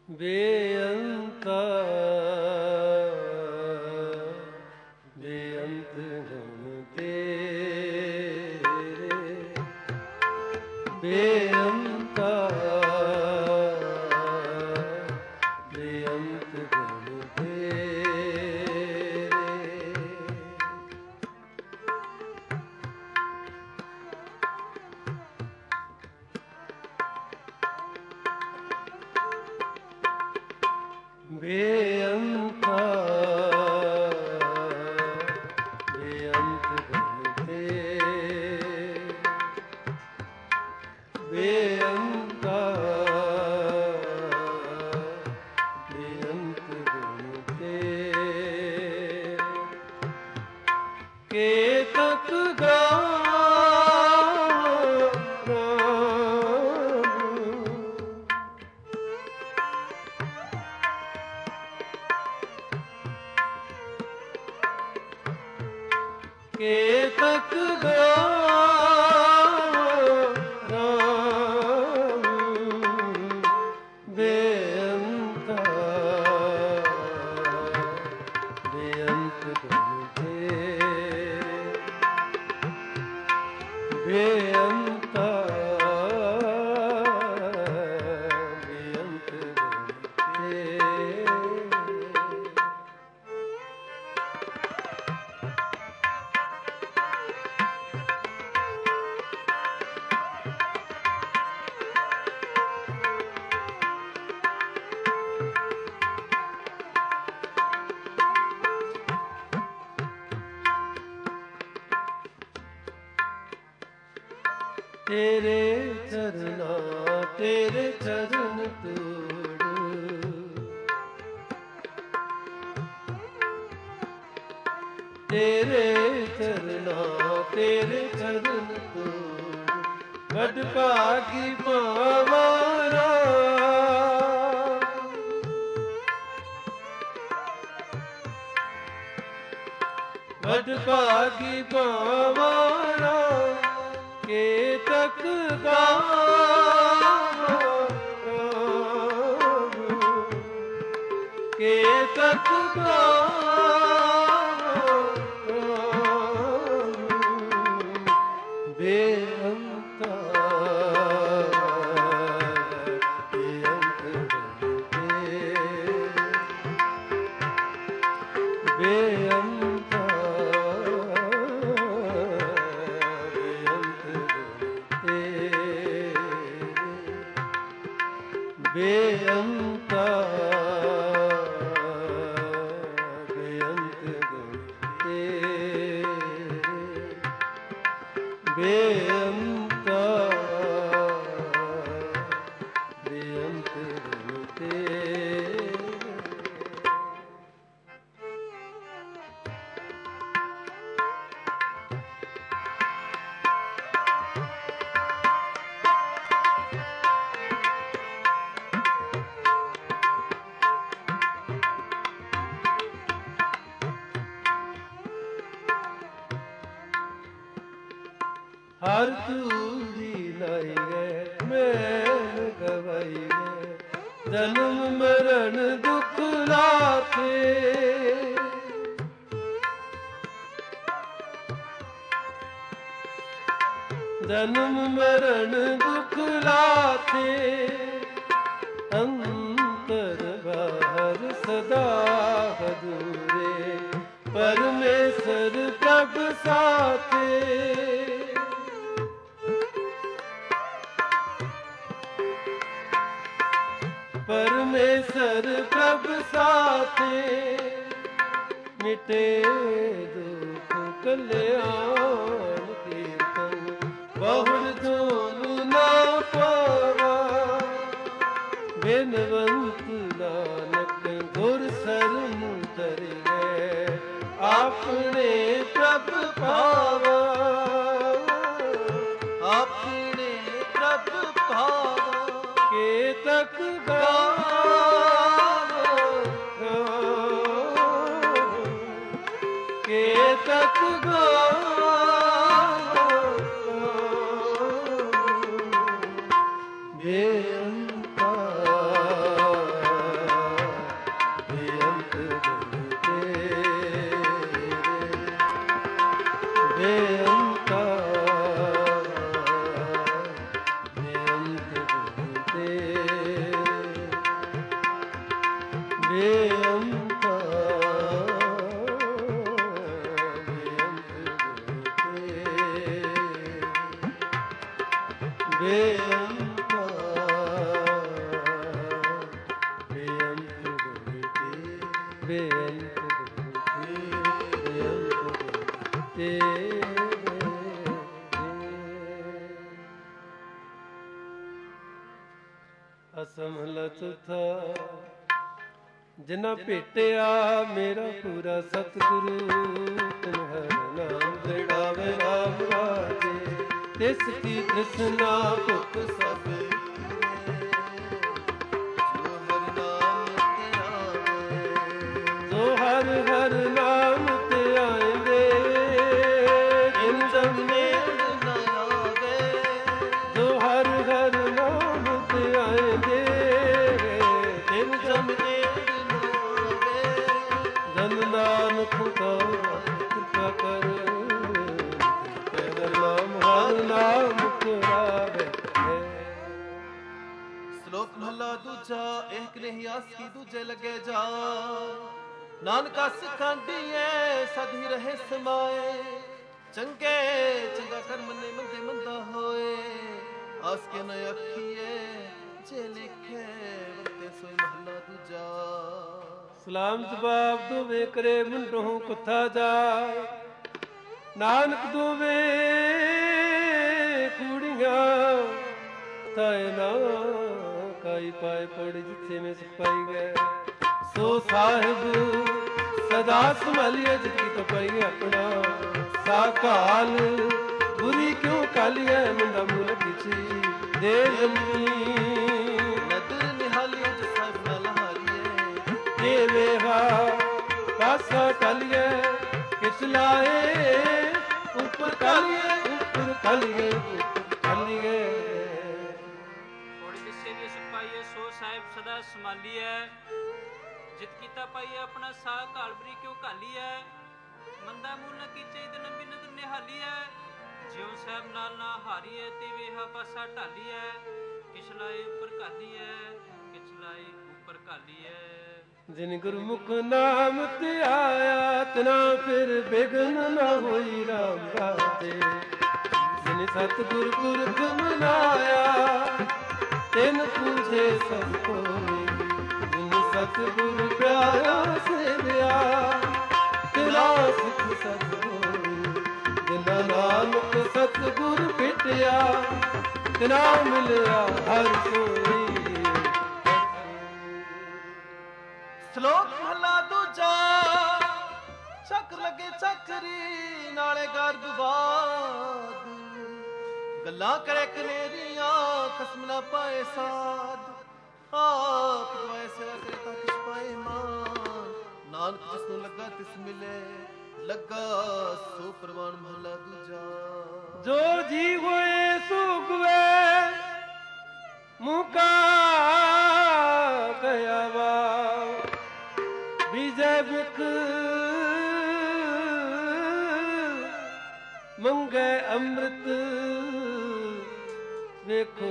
ਬੇਅੰਤਾ ਬੇਅੰਤ ਗੁਣ ਤੇਰੇ ਬੇਅੰਤਾ ਬੇਅੰਤ ਗੁਣ ਤੇਰੇ ਬੇਅੰਤਾ ਬੇਅੰਤ ਗੁਣ ਤੇਰੇ ਬੇਅੰਤਾ ਬੇਅੰਤ ਗੁਣ ਤੇਰੇ ਕੇਤਕ ਗਾਵਾਂ ਕੇਤਕ ਗਾਵਾਂ ਰਾਮ ਬੇਅੰਤਾ ਬੇਅੰਤ ਗੁਣ ਤੇਰੇ ਬੇਅੰਤਾ ਬੇਅੰਤ ਗੁਣ ਤੇਰੇ ਤੇਰੇ ਚਰਨਾਂ ਤੇਰੇ ਚਰਨ ਤੋੜ ਤੇਰੇ ਚਰਨਾਂ ਤੇਰੇ ਚਰਨ ਤੋੜ ਵੱਡ ਭਾਗੀ ਪਾਵਾਰਾ ਵੱਡ ਭਾਗੀ ਪਾਵਾਰਾ ਕੇਤਕ ਗਾਵਾਂ ਕੇਤਕ ਗਾਵਾਂ ਬੇਅੰਤਾ ਬੇਅੰਤ ਗੁਣ ਤੇਰੇ ਬੇਅੰਤਾ ਬੇਅੰਤਾ ਬੇਅੰਤ ਗੁਣ ਤੇਰੇ ਬੇਅੰਤਾ ਬੇਅੰਤ ਗੁਣ ਤੇਰੇ ਹਰ ਤੂੜੀ ਲਾਈ ਗਏ ਮੈਂ ਗਵਾਈ ਗਏ ਜਨਮ ਮਰਨ ਦੁੱਖ ਲਾਥੇ ਜਨਮ ਮਰਨ ਦੁੱਖ ਲਾਥੇ ਅੰਤਰ ਬਾਹਰ ਸਦਾ ਹਦੂਰੇ ਪਰਮੇਸ਼ਰ ਪ੍ਰਭ ਸਾਥੇ ਪਰਮੇਸ਼ਰ ਪ੍ਰਭ ਸਾਥੇ ਮਿਟੇ ਦੁਖ ਕਲਿਆਣ ਕੀਰਤਨ ਬਹੁੜ ਧੂਮ ਨਾ ਪਾਵਾ ਬਿਨਵੰਤ ਨਾਨਕ ਗੁਰ ਸਰਨ ਤਰਿਐ ਆਪਣੇ ਪ੍ਰਭ ਪਾਵਾ ਆਪਣੇ ਪ੍ਰਭ ਪਾਵਾ ਕੇਤਕ ਕੇਤਕ ਗਾਵਾਂ ਬੇਅੰਤਾ ਬੇਅੰਤ ਬੇਅੰਤ ਗੁਰੂ ਬੇਅੰਤ ਗੁਰੂ ਬੇਅੰਤ ਤੇਰੇ ਅਸਮਹਲਾ ਚੌਥਾ। ਜਿਨਾ ਭੇਟਿਆ ਮੇਰਾ ਪੂਰਾ ਸਤਿਗੁਰੂ, ਤਿਨ ਹਰ ਨਾਮ ਦ੍ਰਿੜਾਵੇ ਰਾਮ ਰਾਜੇ। ਤਿਸ ਕੀ ਤ੍ਰਿਸ਼ਨਾ ਭੁਖ ਸਭ ਜੋ ਹਰ ਹਰ ਨਾਮ ਤੇ ਆਏਂਦੇ, ਜਿਨ ਜਮ ਨੇੜ ਨ ਆਵੇ। ਜੋ ਹਰ ਹਰ ਨਾਮ ਤੇ ਆਏਂਦੇ, ਜਿਨ ਜਮ ਨੇੜ ਨ ਆਵੇ। ਜਨ ਨਾਨਕ ਕੋ ਕਿਰਪਾ ਕਰ, ਤੇਰਾ ਨਾਮ ਹਰ ਨਾਮ ਪੁਰਾਵੇ। ਸ਼ਲੋਕ ਮਹਲਾ ਦੂਜਾ। ਏਕ ਨਹੀਂ ਆਸ ਕੀ ਦੂਜੇ ਲੱਗੇ ਜਾ, ਨਾਨਕਾ ਸਿਖਾਂਦੀਏ ਸਦ ਹੀ ਰਹੇ ਸਮਾਏ। ਚੰਗੇ ਚੰਗਾ ਕਰਮ ਨੇ ਮੰਦੇ ਮੰਦਾ ਹੋਏ, ਆਸ ਕੇ ਨ ਆਖੀਏ ਜੇ ਲਿਖੇ ਵਰਤੇ ਸੋਈ ਮਹਲਾ ਦੂਜਾ। ਸਲਾਮ ਜਵਾਬ ਦੋਵੇਂ ਕਰੇ ਮੁੰਡੋਂ ਕੁੱਥਾ ਜਾਏ, ਨਾਨਕ ਦੋਵੇਂ ਕੁੜੀਆਂ ਤਾਏ ਨਾ ਕਾਈ ਪਾਏ ਪੜ ਜਿੱਥੇ ਮੈਂ ਸੁਖ ਪਾਈ ਗਏ। ਸੋ ਸਾਹਿਬ ਸਦਾ ਸੰਭਾਲੀਏ ਜਿਤਕੀ ਤੋ ਪਾਈ ਆਪਣਾ। ਸਾਕਾਲ ਬੁਰੀ ਕਿਉਂ ਕਾਲੀਏ ਮੁੰਡਾ ਮੂਲ ਪਿਛੀ ਦੇ ਜਮੀ। ਨਦਰ ਨਿਹਾਲੀਏ ਜਿ ਸਭ ਨਾਲ ਹਾਰੀਏ, ਦੇਵੇ ਹਾ ਪਾਸਾ ਟਾਲੀਏ। ਕਿਸ ਲਾਏ ਉੱਪਰ ਕਾਲੀਏ ਉੱਪਰ ਕਾਲੀਏ ਉੱਪਰ ਕਾਲੀਏ। ਥੋੜੀ ਦਿਸੇ ਵੀ ਸੁਖ ਪਾਈਏ ਸੋ ਸਾਹਿਬ ਸਦਾ ਸੰਭਾਲੀਐ। ਜਿਤ ਕੀਤਾ ਪਾਈਏ ਆਪਣਾ ਸਾਹ ਕਾਲਬਰੀ ਕਿਉਂ ਘਾਲੀਐ। ਮੰਦਾ ਮੂਲ ਨ ਕੀਚੇ ਤੇ ਲੰਬੀ ਨਦਰ ਨਿਹਾਲੀਐ। ਜਿਉ ਸਾਹਿਬ ਨਾਲ ਨਾ ਹਾਰੀਐ ਤੇ ਵੇਹਾ ਪਾਸਾ ਢਾਲੀਐ। ਕਿਛ ਲਾਏ ਉੱਪਰ ਘਾਲੀਐ ਕਿਛ ਲਾਏ ਉੱਪਰ ਘਾਲੀਐ। ਜਿਨ ਗੁਰਮੁਖ ਨਾਮ ਤੇ ਆਇਆ, ਤਨਾ ਫਿਰ ਬਿਗਨ ਨਾ ਹੋਈ ਰਾਮ ਰਾਜੇ। ਜਿਨ ਸਤਿਗੁਰ ਪੁਰਖ ਮਨਾਇਆ, ਤਿਨ ਪੂਜੇ ਸਭ ਕੋਈ। ਜਿਨ ਸਤਿਗੁਰ ਪਿਆਰਾ ਸੇਵਿਆ, ਤਿਨਾ ਸਿੱਖ ਸਭ ਕੋਈ। ਜਿਨਾ ਨਾਨਕ ਸਤਿਗੁਰ ਭੇਟਿਆ, ਤਿਨਾ ਮਿਲਿਆ ਹਰ ਕੋਈ। ਸ਼ਲੋਕ ਮਹਲਾ ਦੂਜਾ। ਚੱਕ ਲੱਗੇ ਚੱਕਰੀ ਨਾਲੇ ਗਰਦ ਬਾਦ, ਗੱਲਾਂ ਕਰੇ ਕਨੇਰੀਆਂ ਖਸਮ ਨਾ ਪਾਏ ਸਾਧ। ਆਪ ਦੁਆਏ ਸੇਵਾ ਕਰੇ ਤਾਂ ਕਿਛ ਪਾਏ ਮਾਨ, ਨਾਨਕ ਜਿਸ ਨੂੰ ਲੱਗਾ ਤਿਸ ਮਿਲੇ। ਲੱਗਾ ਸੋ ਪ੍ਰਵਾਨ ਮਹਲਾ ਦੂਜਾ। ਜੋ ਜੀ ਹੋਏ ਸੁਖਵੇ ਮੁਕਾ ਕਹਿਆ ਵਾ, ਵਿਜੈ ਮੁਖ ਮੰਗੇ ਅੰਮ੍ਰਿਤ। ਵੇਖੋ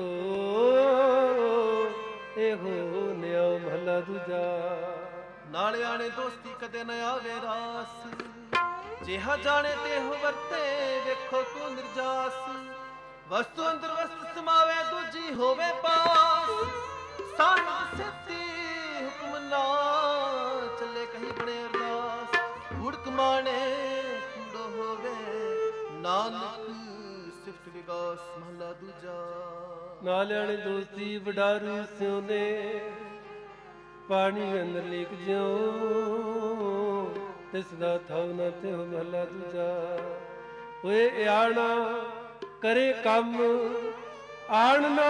ਇਹੋ ਨਿਉ ਮਹਲਾ ਦੂਜਾ। ਨਾਲੇ ਆਣੇ ਦੋਸਤੀ ਕਦੇ ਨ ਆਵੇ ਰਾਸ, ਜਿਹਾ ਜਾਣੇ ਤੇਹੋ ਵਰਤੇ ਵੇਖੋ ਕੋ ਨਿਰਜਾਸ। ਵਸਤੂ ਅੰਦਰ ਵਸਤ ਸਮਾਵੇ ਦੂਜੀ ਹੋਵੇ ਪਾਸ। ਸਾਧ ਸਿੱਧੀ ਹੁਕਮ ਨਾ ਚੱਲੇ ਕਹੀ ਬਣੇ ਅਰਦਾਸ। ਹੁੜਕ ਮਾਣੇ ਕੁੰਡੋ ਹੋਵੇ ਨਾਨਕ ਸਿਫਤ ਵਿਗਾਸ ਮਹਲਾ ਦੂਜਾ। ਨਾਲਿਆਣੇ ਦੋਸਤੀ ਵਡਾਰੂ ਸਿਉ ਨੇ, ਪਾਣੀ ਅੰਦਰ ਲੀਕ ਜਿਉ। ਤਿਸ ਦਾ ਥਾਉ ਨਾ ਤਿਉ ਮਹਲਾ ਦੂਜਾ। ਹੋਏ ਆਣਾ ਕਰੇ ਕੰਮ, ਆਣ ਨਾ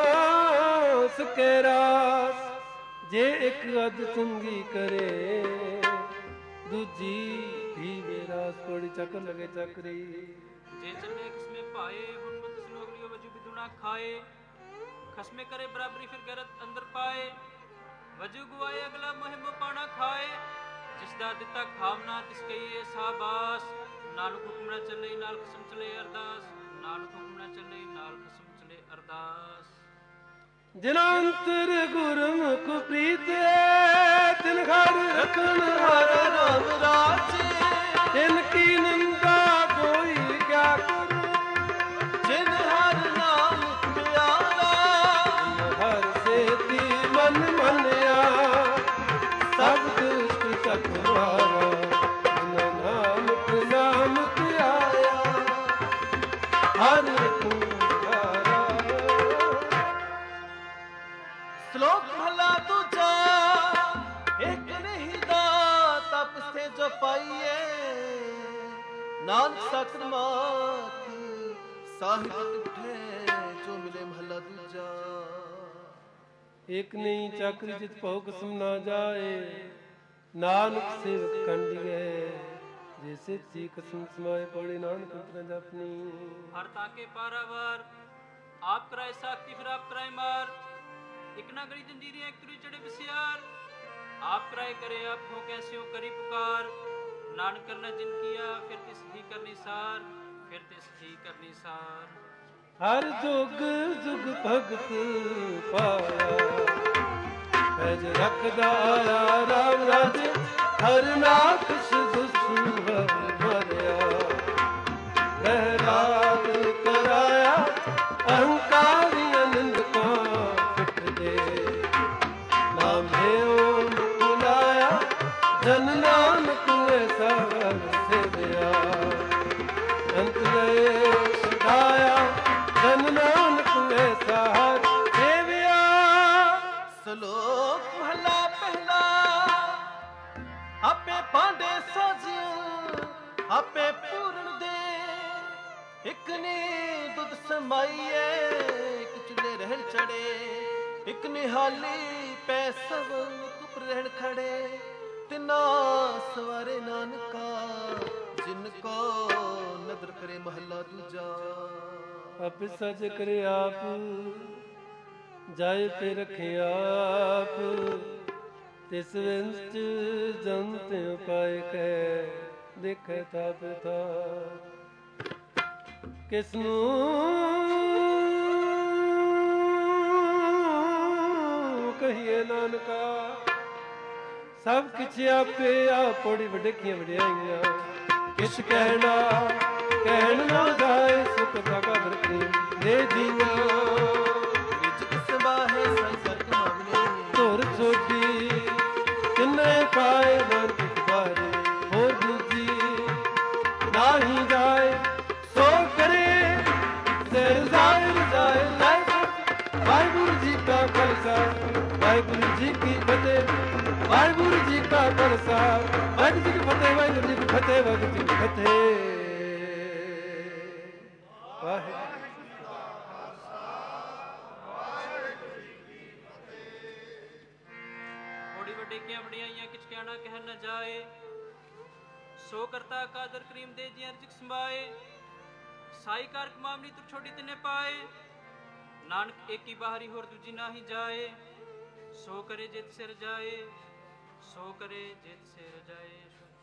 ਸਕੇ ਰਾਸ। ਜੇ ਇੱਕ ਅਧ ਚੰਗੀ ਕਰੇ, ਦੂਜੀ ਵੀ ਮੇਰਾ ਥੋੜੀ ਚੱਕ ਲਗੇ ਚੱਕਰੀ। ਜੇ ਚੱਲੇ ਕਿਸਮੇ ਪਾਏ, ਹੁਣ ਮਤ ਸਲੋਕ ਲਿਓ ਵਜੂ ਬਿਦੁਣਾ ਖਾਏ। ਖਸਮੇ ਕਰੇ ਬਰਾਬਰੀ ਫਿਰ ਗਰਤ ਅੰਦਰ ਪਾਏ। ਵਜੂ ਗੁਆਏ ਅਗਲਾ ਮੁਹਿਮ ਪਾਣਾ ਖਾਏ। ਜਿਸ ਦਾ ਦਿੱਤਾ ਖਾਵਨਾ ਤਿਸ ਕਹੀਏ ਸਾਬਾਸ। ਨਾਲ ਹੁਕਮ ਨਾ ਚੱਲੇ ਨਾਲ ਖਸਮ ਚਲੇ ਅਰਦਾਸ। ਨਾਲ ਹੁਕਮ ਨਾ ਚੱਲੇ ਨਾਲ ਖਸਮ ਚਲੇ ਅਰਦਾਸ। ਜਿਨਾ ਅੰਤਰ ਗੁਰਮੁਖ ਪ੍ਰੀਤਿ, ਤਿਨ ਘਰ ਰਖਣ ਹਰ ਰਾਮ ਰਾਜੇ। ਤਿਨ ਕੀ ਨਿੰਦਾ ਕੋਈ ਕਿਆ ਕਰੂ, ਜਿਨ ਹਰ ਨਾਮ ਹਰ ਤੂੰ ਪਿਆਰਾ। ਸ਼ਲੋਕ ਮਹਲਾ ਦੂਜਾ। ਇੱਕ ਨਹੀਂ ਦਾ ਤਪ ਸੇ ਜੋ ਪਾਈਏ, ਨਾਨਕ ਸਾਖਰ ਮਾਤ ਸਾਹਿਬ ਟਿਠੇ ਜੋ ਮਿਲੇ। ਮਹਲਾ ਦੂਜਾ। ਇਕ ਨਹੀਂ ਚੱਕਰ ਜਿਤ ਭਉ ਕਸਮ ਨਾ ਜਾਏ, ਨਾਨਕ ਸੇਵਕ ਕੰਡੀਏ ਜੇ ਸਿੱਧੀ ਕਸਮ ਸਮਾਏ। ਪੌੜੀ ਨਾਨਕ ਅੰਤਰ ਜਪਨੀ। ਹਰ ਤਾਕੇ ਪਾਰਾਵਾਰ ਆਪ ਕਰਾਏ ਸਾਖਤੀ ਫਿਰ ਆਪ ਕਰਾਏ ਮਾਰ। ਇਕ ਨਾ ਗੜੀ ਜੰਜੀਰੀਆਂ ਇੱਕ ਤੁਰੀ ਚੜੇ ਬਸਿਆਰ। ਆਪ ਕਰਾਏ ਕਰੇ ਆਪ ਹੋ ਕੈਸਿਓ ਕਰੀ ਪੁਕਾਰ। ਨਾਨਕ ਕਰਨਾ ਜਿਨ ਕੀਆ ਫਿਰ ਤਿਸ ਹੀ ਕਰਨੀ ਸਾਰ, ਫਿਰ ਤਿਸ ਹੀ ਕਰਨੀ ਸਾਰ। ਹਰ ਜੁਗ ਜੁਗ ਭਗਤ ਪਾਇਆ, ਪੈਜ ਰੱਖਦਾ ਆਇਆ ਰਾਮ ਰਾਜੇ। ਹਰ ਨਾਖਸ਼ ਦੁਸੂਹਰ ਭਰਿਆ, ਲਹਿਰਾਤ ਕਰਾਇਆ ਅਹੰਕਾਰੀ ਅਨੰਦ ਕਾ ਪਿੱਠ ਦੇ। ਨਾਮ ਦੇਉ ਬੁਲਾਇਆ ਜਨ ਨਾਨਕ ਐਸਾ ਸੇਵਿਆ। ਅੰਤ ਲਏ ਸਦਾਇਆ ਜਨ ਨਾਨਕ ਐਸਾ ਸੇਵਿਆ। ਸ਼ਲੋਕ ਮਹਲਾ ਪਹਿਲਾ। ਆਪੇ ਭਾਂਡੇ ਸਾਜਿਓ ਆਪੇ ਪੂਰਨ ਦੇ, ਇਕ ਨੇ ਦੁੱਧ ਸਮਾਈਏ ਇਕ ਚੁੱਲੇ ਰਹਿਣ ਚੜੇ। ਇਕ ਨਿਹਾਲੀ ਪੈ ਸਭ ਤੁਪ ਰਹਿਣ ਖੜੇ, ਤਿਨਾ ਸਵਾਰੇ ਨਾਨਕਾ ਜਿਨ ਕੋ ਨਦਰ ਕਰੇ। ਮਹਲਾ ਦੂਜਾ। ਆਪੇ ਸਜ ਕਰੇ ਆਪ, ਜਾਏ ਪੇ ਰਖੇ ਆਪ। ਤਿਸ ਵਿੰਚ ਜੰਤ ਉਪਾਇ ਕੈ, ਦੇਖੈ ਥਾਪ ਥਾਪ। ਕਿਸਨੂੰ ਕਹੀਏ ਨਾਨਕਾ, ਸਭ ਕਿਛ ਆਪੇ ਆਪ। ਪੌੜੀ ਵਡਕੀਆਂ ਵਡਿਆਈਆਂ ਕਿਛ ਕਹਿਣਾ ਕਹਿਣ ਨਾ ਜਾਏ। ਸੁਖ ਦਾ ਕਦਰ ਕੀ ਦੇ ਜੀਵਾ। ਵਿੱਚ ਕਿਸ ਬਾਹੇ ਸੰਸਰ ਕਮਾਵਨੇ, ਧੁਰ ਛੋਟੀ ਤਿੰਨੇ ਪਾਏ ਨਾਨਕ ਬਾਰੇ। ਹੋਰ ਦੂਜੀ ਨਾਹੀ ਜਾਏ ਸੋ ਕਰੇ, ਸਿਰ ਜ਼ਾਹਿਰ ਜਾਏ ਲਾਇ। ਵਾਹਿਗੁਰੂ ਜੀ ਕਾ ਖਾਲਸਾ ਵਾਹਿਗੁਰੂ ਜੀ ਕੀ ਫਤਿਹ। ਵਾਹਿਗੁਰੂ ਜੀ ਕਾ ਖਾਲਸਾ ਵਾਹਿਗੁਰੂ ਜੀ ਕੀ ਫਤਿਹ। ਵਾਹਿਗੁਰੂ ਜੀ ਕੀ ਫਤਿਹ। ਵਾਹਿਗੁਰੂ ਜੀ ਕੀ ਫਤਿਹ। ਵਾਹਿਗੁਰੂ ਬੜੀ ਵੱਡੇਕੀਆਂ ਵਡਿਆਈਆਂ ਕਿਛ ਕਹਿਣਾ ਕਹਿ ਨਾ ਜਾਏ। ਸੋ ਕਰਤਾ ਕਾਦਰ ਕਰੀਮ ਦੇ ਜੀ ਅਰਜਕ ਸੰਭਾਏ। ਸਾਈ ਕਾਰ ਕਮਾਵਨੀ ਤੁਰ ਛੋਟੀ ਤਿਨੇ ਪਾਏ। ਨਾਨਕ ਏਕੀ ਬਾਹਰੀ ਹੋਰ ਦੂਜੀ ਨਾਹੀ ਜਾਏ। ਸੋ ਕਰੇ ਜਿਤ ਸਿਰ ਜਾਏ, ਸੋ ਕਰੇ ਜਿਤ ਸਿਰ ਜਾਏ।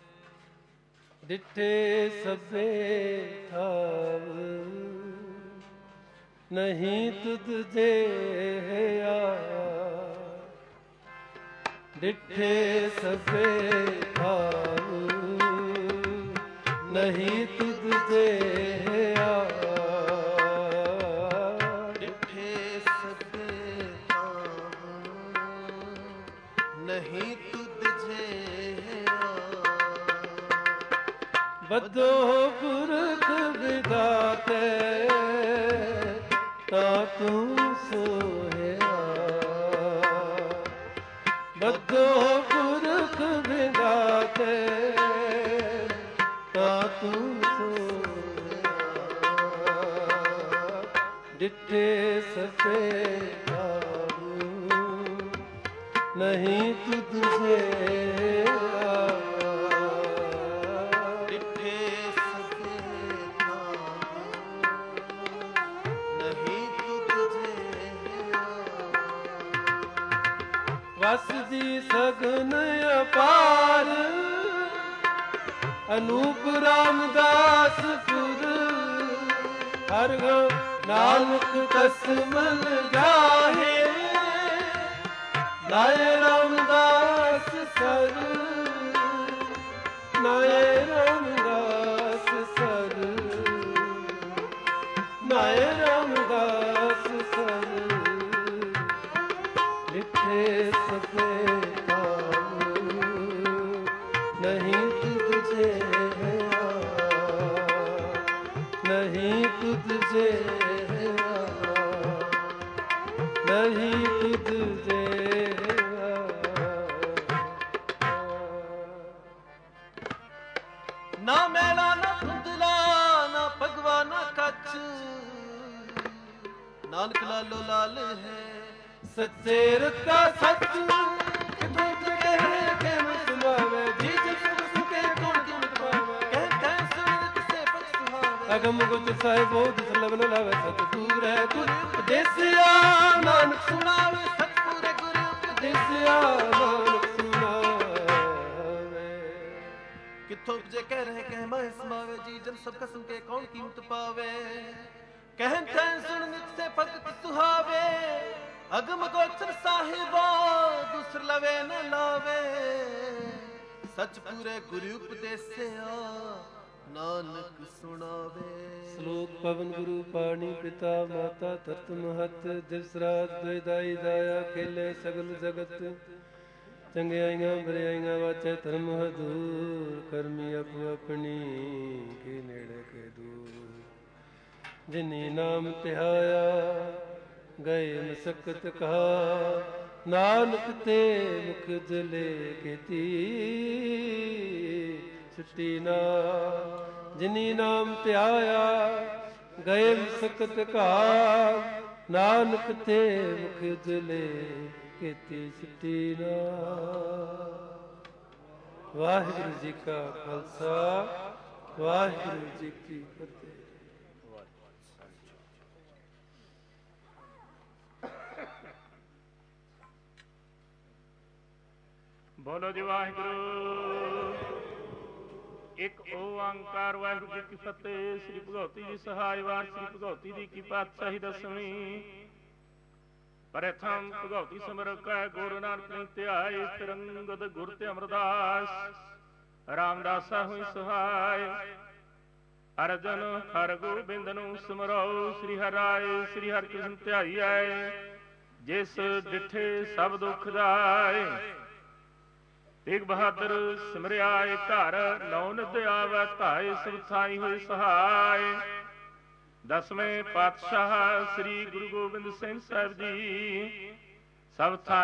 ਡਿਠੇ ਸਭੇ ਥਾਵ, ਨਹੀਂ ਤੁਧ ਜਿਹਾ। ਡਿਠੇ ਸਭੇ ਥਾਵ, ਨਹੀਂ ਤੁਧ ਜਿਹਾ। ਡਿਠੇ ਸਭੇ ਥਾਵ, ਨਹੀਂ ਤੁਧ ਜਿਹਾ। ਬਦੋ ਪੁਰਖ ਵਿਦਾਤੇ, ਤਾ ਤੂੰ ਸੋਹਿਆ। ਬਦੋ ਪੁਰਖ ਵਿਦਾਤੇ, ਤਾ ਤੂੰ ਸੋਹਿਆ। ਡਿਠੇ ਸਭੇ ਥਾਵ, ਨਹੀਂ ਤੁਧ ਜਿਹਾ। ਵਸ ਦੀ ਸਗਨ ਅਪਾਰ, ਅਨੂਪ ਰਾਮਦਾਸ ਪੁਰ। ਹਰ ਨਾਨਕ ਕਸਮਲ ਜਾਹੇ, ਲਾਏ ਰਾਮਦਾਸ ਸਰ। ਲਾਏ ਰਾਮਦਾਸ ਸਰ, ਲਾਏ ਰਾਮਦਾਸ ਸਰ। ਡਿਠੇ ਸਭੇ ਥਾਵ, ਨਹੀਂ ਤੁਧ ਜਿਹਾ। ਨਹੀਂ ਤੁਧ ਜੇਵਾ ਨਹੀਂ ਤੁਧ ਜੇਵਾ ਨਾ ਮੈਲਾ ਨਾ ਧੁੰਦਲਾ ਨਾ ਭਗਵਾ ਨਾ ਕੱਚ ਨਾਨਕ ਲਾਲੋ ਲਾਲ ਹੈ ਸੱਚੇ ਰਤਾ ਸੱਚ ਕਿਤੇ ਕਹਿ ਕੇ ਮਸਮਾਵੇ ਜੀ ਜਿਸ ਸੁਕੇ ਕੋਣ ਕੀਮਤ ਪਾਵੇ ਕਹਿੰਦਾ ਸੁਣ ਕਿਸੇ ਪਰ ਸੁਹਾਵੇ ਅਗਮ ਗੁਤ ਸਾਹਿਬ ਬੋਧ ਸਲਵਨ ਲਾਵੇ ਸਤਿਗੁਰ ਹੈ ਗੁਰ ਉਪਦੇਸਿਆ ਨਾਨਕ ਸੁਣਾਵੇ ਸਤਿਗੁਰ ਗੁਰੂ ਉਪਦੇਸਿਆ ਨਾਨਕ ਸੁਣਾਵੇ ਕਿੱਥੋਂ ਉਪਜੇ ਕਹਿ ਰਹੇ ਕਹਿ ਮੈਂ ਸਮਾਵੇ ਜੀ ਜਨ ਸਭ ਕਸਮ ਕੇ ਕੌਣ ਕੀਮਤ ਪਾਵੇ ਕਹਿੰ ਤੈਂ ਸੁਣ ਨਿਤ ਸੇ ਭਗਤ ਸੁਹਾਵੇ ਅਗਮ ਗੋਚਰ ਸਾਹਿਬਾ ਦੂਸਰ ਲਵੇ ਨ ਲਾਵੇ ਸੱਚ ਪੂਰੇ ਗੁਰੂ ਉਪਦੇਸਿਆ ਨਾਨਕ ਸੁਣਾਵੇ ਸ਼ਲੋਕ ਪਵਨ ਗੁਰੂ ਪਾਣੀ ਪਿਤਾ ਮਾਤਾ ਧਰਤ ਮਹਤ ਦਿਵਸ ਰਾਤ ਦੁਇਦਾਈ ਦਾਇਆ ਖੇਲੇ ਸਗਲ ਜਗਤ ਚੰਗਿਆਈਆਂ ਬਰਿਆਈਆਂ ਵਾਚੇ ਧਰਮ ਹਦੂਰ ਕਰਮੀ ਆਪੋ ਆਪਣੀ ਕੇ ਨੇੜੇ ਕੇ ਦੂਰ ਜਿਨੀ ਨਾਮ ਧਿਆਇਆ ਗਏ ਮਸਕਤ ਕਹਾ ਨਾਨਕ ਤੇ ਮੁਖ ਜਲੇ ਕੀਤੀ ਛੁੱਟੀ ਨਾ ਜਿਨੀ ਨਾਮ ਧਿਆਇਆ ਗਏ ਮਸਕਤ ਕਹਾ ਨਾਨਕ ਤੇ ਮੁਖ ਜਲੇ ਕੀਤੀ ਛੁੱਟੀ ਨਾ। ਵਾਹਿਗੁਰੂ ਜੀ ਕਾ ਖਾਲਸਾ ਵਾਹਿਗੁਰੂ ਜੀ ਕੀ ਫਤਿਹ। ਬੋਲੋ ਜੀ ਵਾਹਿਗੁਰੂ। ਇੱਕ ਓੰਕਾਰ ਵਾਹਿਗੁਰੂ ਜੀ ਕੀ ਫਤਿਹ। ਸ੍ਰੀ ਭਗਉਤੀ ਜੀ ਸਹਾਇ ਵਾਰ ਸ੍ਰੀ ਭਗਉਤੀ ਜੀ ਕੀ ਪਾਤਸ਼ਾਹੀ ਦਸਵੀਂ। ਪ੍ਰਥਮ ਭਗਉਤੀ ਸਿਮਰ ਕੈ ਗੁਰੂ ਨਾਨਕ ਨੇ ਧਿਆਏ ਤਿਰੰਗਦ ਗੁਰ ਤੇ ਅਮਰਦਾਸ ਰਾਮਦਾਸਾ ਹੋਈ ਸਹਾਇ। ਅਰਜਨ ਹਰ ਗੋਬਿੰਦ ਨੂੰ ਸਿਮਰੋ ਸ੍ਰੀ ਹਰਿ ਸ੍ਰੀ ਹਰਿ ਕ੍ਰਿਸ਼ਨ ਧਿਆਈਐ ਜਿਸ ਡਿਠੇ ਸਭ ਦੁਖ ਜਾਏ। ਤੇਗ ਬਹਾਦਰ ਸਿਮਰਿਆਏ ਘਰ ਨੌ ਨਿਧ ਆਵੈ ਧਾਏ ਸਭ ਥਾਈ ਹੋਈ ਸਹਾਇ। ਦਸਵੇਂ ਪਾਤਸ਼ਾਹ ਸ੍ਰੀ ਗੁਰੂ ਗੋਬਿੰਦ ਸਿੰਘ ਸਾਹਿਬ ਜੀ ਸਭ ਥਾਂ